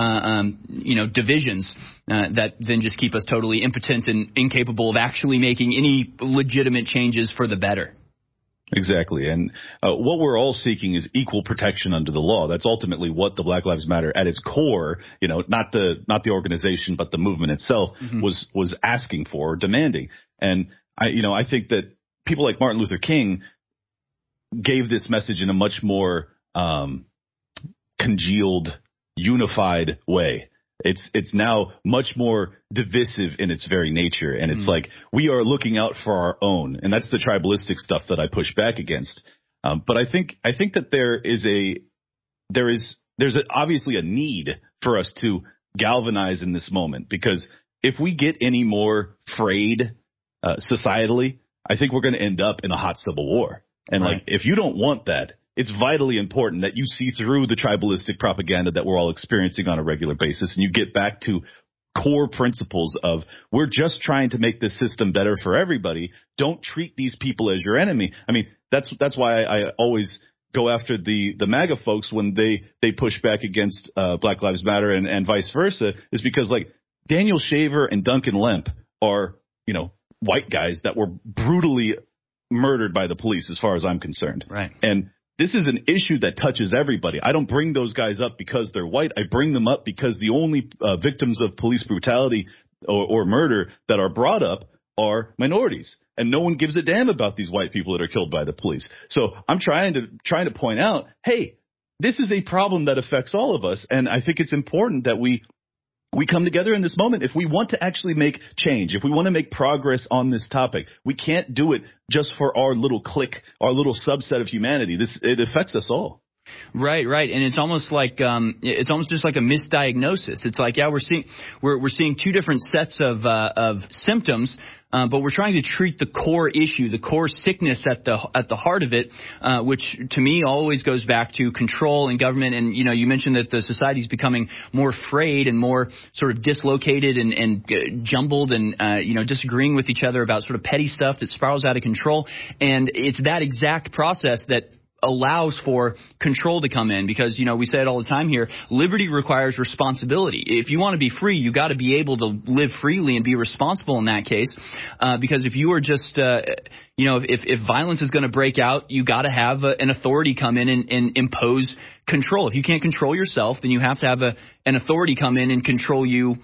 divisions that then just keep us totally impotent and incapable of actually making any legitimate changes for the better. Exactly. And what we're all seeking is equal protection under the law. That's ultimately what the Black Lives Matter at its core, not the organization, but the movement itself was asking for, demanding. And I think that people like Martin Luther King gave this message in a much more congealed, unified way. It's now much more divisive in its very nature. And it's like we are looking out for our own. And that's the tribalistic stuff that I push back against. But I think that there's obviously a need for us to galvanize in this moment, because if we get any more frayed societally, I think we're going to end up in a hot civil war. And like, if you don't want that, it's vitally important that you see through the tribalistic propaganda that we're all experiencing on a regular basis, and you get back to core principles of we're just trying to make this system better for everybody. Don't treat these people as your enemy. I mean, that's why I always go after the MAGA folks when they push back against Black Lives Matter and vice versa, is because like Daniel Shaver and Duncan Lemp are, white guys that were brutally murdered by the police as far as I'm concerned. Right. And this is an issue that touches everybody. I don't bring those guys up because they're white. I bring them up because the only victims of police brutality or murder that are brought up are minorities. And no one gives a damn about these white people that are killed by the police. So I'm trying to point out, hey, this is a problem that affects all of us. And I think it's important that we come together in this moment. If we want to actually make change, if we want to make progress on this topic, we can't do it just for our little clique, our little subset of humanity. It affects us all. Right. And it's almost just like a misdiagnosis. It's like, yeah, we're seeing two different sets of symptoms, but we're trying to treat the core issue, the core sickness at the heart of it, which to me always goes back to control and government. And, you mentioned that the society is becoming more frayed and more sort of dislocated and jumbled and, disagreeing with each other about sort of petty stuff that spirals out of control. And it's that exact process that allows for control to come in, because, we say it all the time here, liberty requires responsibility. If you want to be free, you got to be able to live freely and be responsible in that case, because if you are just, if violence is going to break out, you got to have an authority come in and impose control. If you can't control yourself, then you have to have an authority come in and control you,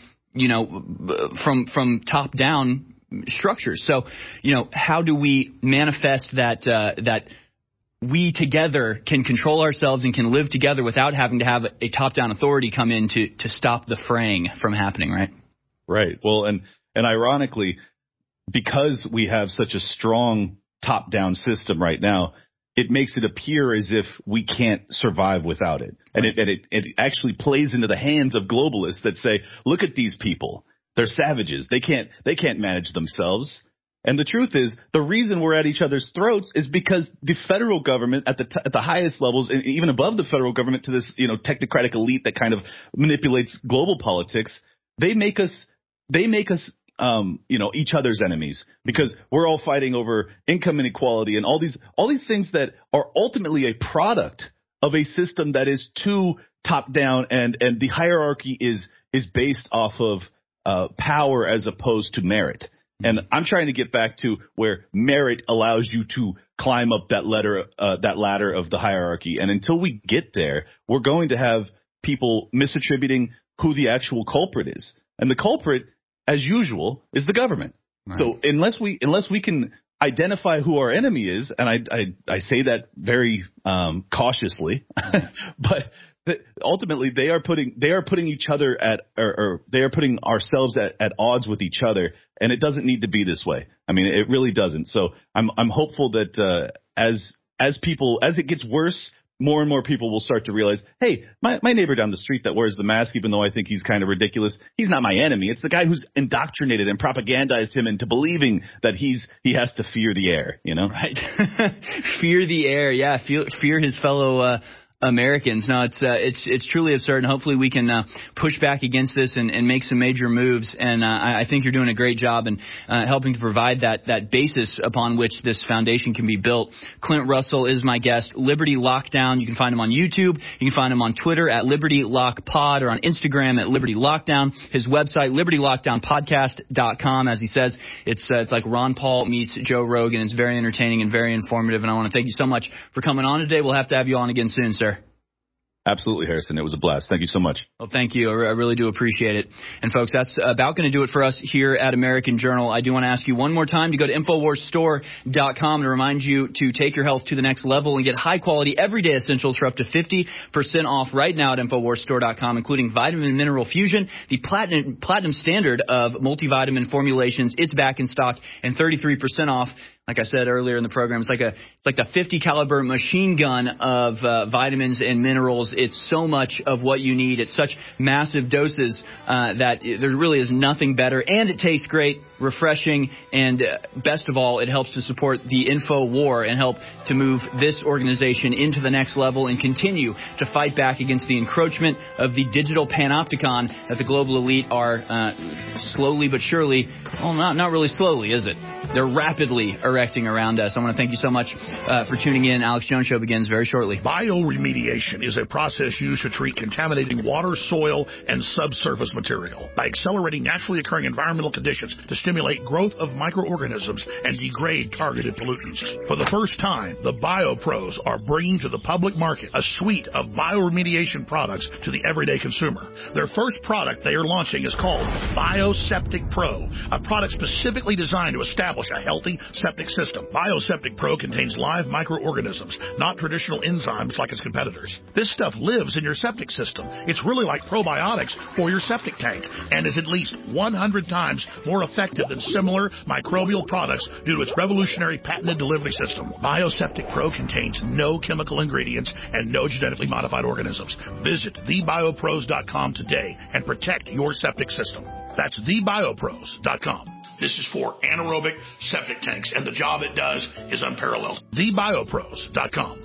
from top down structures. So, how do we manifest that we together can control ourselves and can live together without having to have a top-down authority come in to stop the fraying from happening, right? Right. Well, and ironically, because we have such a strong top-down system right now, it makes it appear as if we can't survive without it. And it actually plays into the hands of globalists that say, look at these people. They're savages. They can't manage themselves. And the truth is, the reason we're at each other's throats is because the federal government at the highest levels, and even above the federal government to this, technocratic elite that kind of manipulates global politics, they make us, each other's enemies, because we're all fighting over income inequality and all these things that are ultimately a product of a system that is too top down, and the hierarchy is based off of power as opposed to merit. And I'm trying to get back to where merit allows you to climb up that ladder of the hierarchy. And until we get there, we're going to have people misattributing who the actual culprit is. And the culprit, as usual, is the government. Right. So unless we can identify who our enemy is, and I say that very cautiously, but ultimately they are putting each other they are putting ourselves at odds with each other, and it doesn't need to be this way. I mean, it really doesn't. So I'm hopeful that as it gets worse, more and more people will start to realize, hey, my neighbor down the street that wears the mask, even though I think he's kind of ridiculous, he's not my enemy. It's the guy who's indoctrinated and propagandized him into believing that he has to fear the air, Right. Fear the air. Yeah. Fear his fellow Americans. No, it's truly absurd, and hopefully we can push back against this and make some major moves. And I think you're doing a great job in helping to provide that basis upon which this foundation can be built. Clint Russell is my guest. Liberty Lockdown. You can find him on YouTube. You can find him on Twitter at Liberty Lock Pod, or on Instagram at Liberty Lockdown. His website, LibertyLockdownPodcast.com. As he says, it's like Ron Paul meets Joe Rogan. It's very entertaining and very informative. And I want to thank you so much for coming on today. We'll have to have you on again soon, sir. Absolutely, Harrison. It was a blast. Thank you so much. Well, thank you. I really do appreciate it. And, folks, that's about going to do it for us here at American Journal. I do want to ask you one more time to go to InfoWarsStore.com to remind you to take your health to the next level and get high-quality, everyday essentials for up to 50% off right now at InfoWarsStore.com, including Vitamin Mineral Fusion, the platinum standard of multivitamin formulations. It's back in stock and 33% off like I said earlier in the program, it's like the 50 caliber machine gun of vitamins and minerals. It's so much of what you need. It's such massive doses that there really is nothing better. And it tastes great, refreshing, and best of all, it helps to support the info war and help to move this organization into the next level and continue to fight back against the encroachment of the digital panopticon that the global elite are slowly but surely, well, not really slowly, is it? They're rapidly erecting around us. I want to thank you so much for tuning in. Alex Jones Show begins very shortly. Bioremediation is a process used to treat contaminating water, soil, and subsurface material by accelerating naturally occurring environmental conditions to stimulate growth of microorganisms and degrade targeted pollutants. For the first time, the BioPros are bringing to the public market a suite of bioremediation products to the everyday consumer. Their first product they are launching is called Bioseptic Pro, a product specifically designed to establish a healthy septic system. Bioseptic Pro contains live microorganisms, not traditional enzymes like its competitors. This stuff lives in your septic system. It's really like probiotics for your septic tank and is at least 100 times more effective than similar microbial products due to its revolutionary patented delivery system. Bioseptic Pro contains no chemical ingredients and no genetically modified organisms. Visit thebiopros.com today and protect your septic system. That's thebiopros.com. This is for anaerobic septic tanks, and the job it does is unparalleled. TheBioPros.com.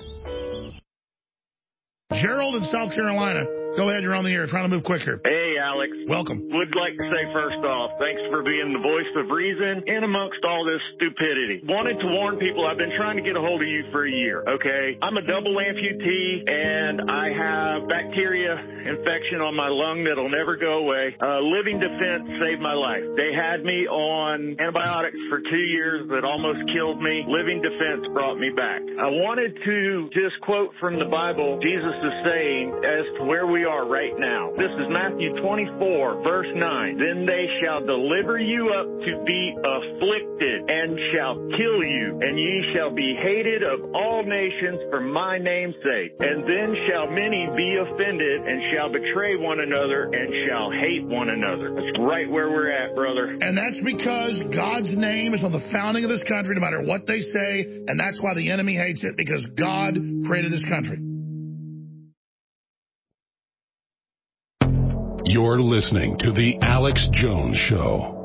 Gerald in South Carolina. Go ahead, you're on the air. Trying to move quicker. Hey, Alex. Welcome. Would like to say first off, thanks for being the voice of reason in amongst all this stupidity. Wanted to warn people, I've been trying to get a hold of you for a year, okay? I'm a double amputee, and I have bacteria infection on my lung that'll never go away. Living Defense saved my life. They had me on antibiotics for 2 years that almost killed me. Living Defense brought me back. I wanted to just quote from the Bible, Jesus is saying, as to where we are right now. This is Matthew 24, verse 9. Then they shall deliver you up to be afflicted and shall kill you, and ye shall be hated of all nations for my name's sake. And then shall many be offended and shall betray one another and shall hate one another. That's right where we're at, brother. And that's because God's name is on the founding of this country, no matter what they say, and that's why the enemy hates it, because God created this country. You're listening to The Alex Jones Show.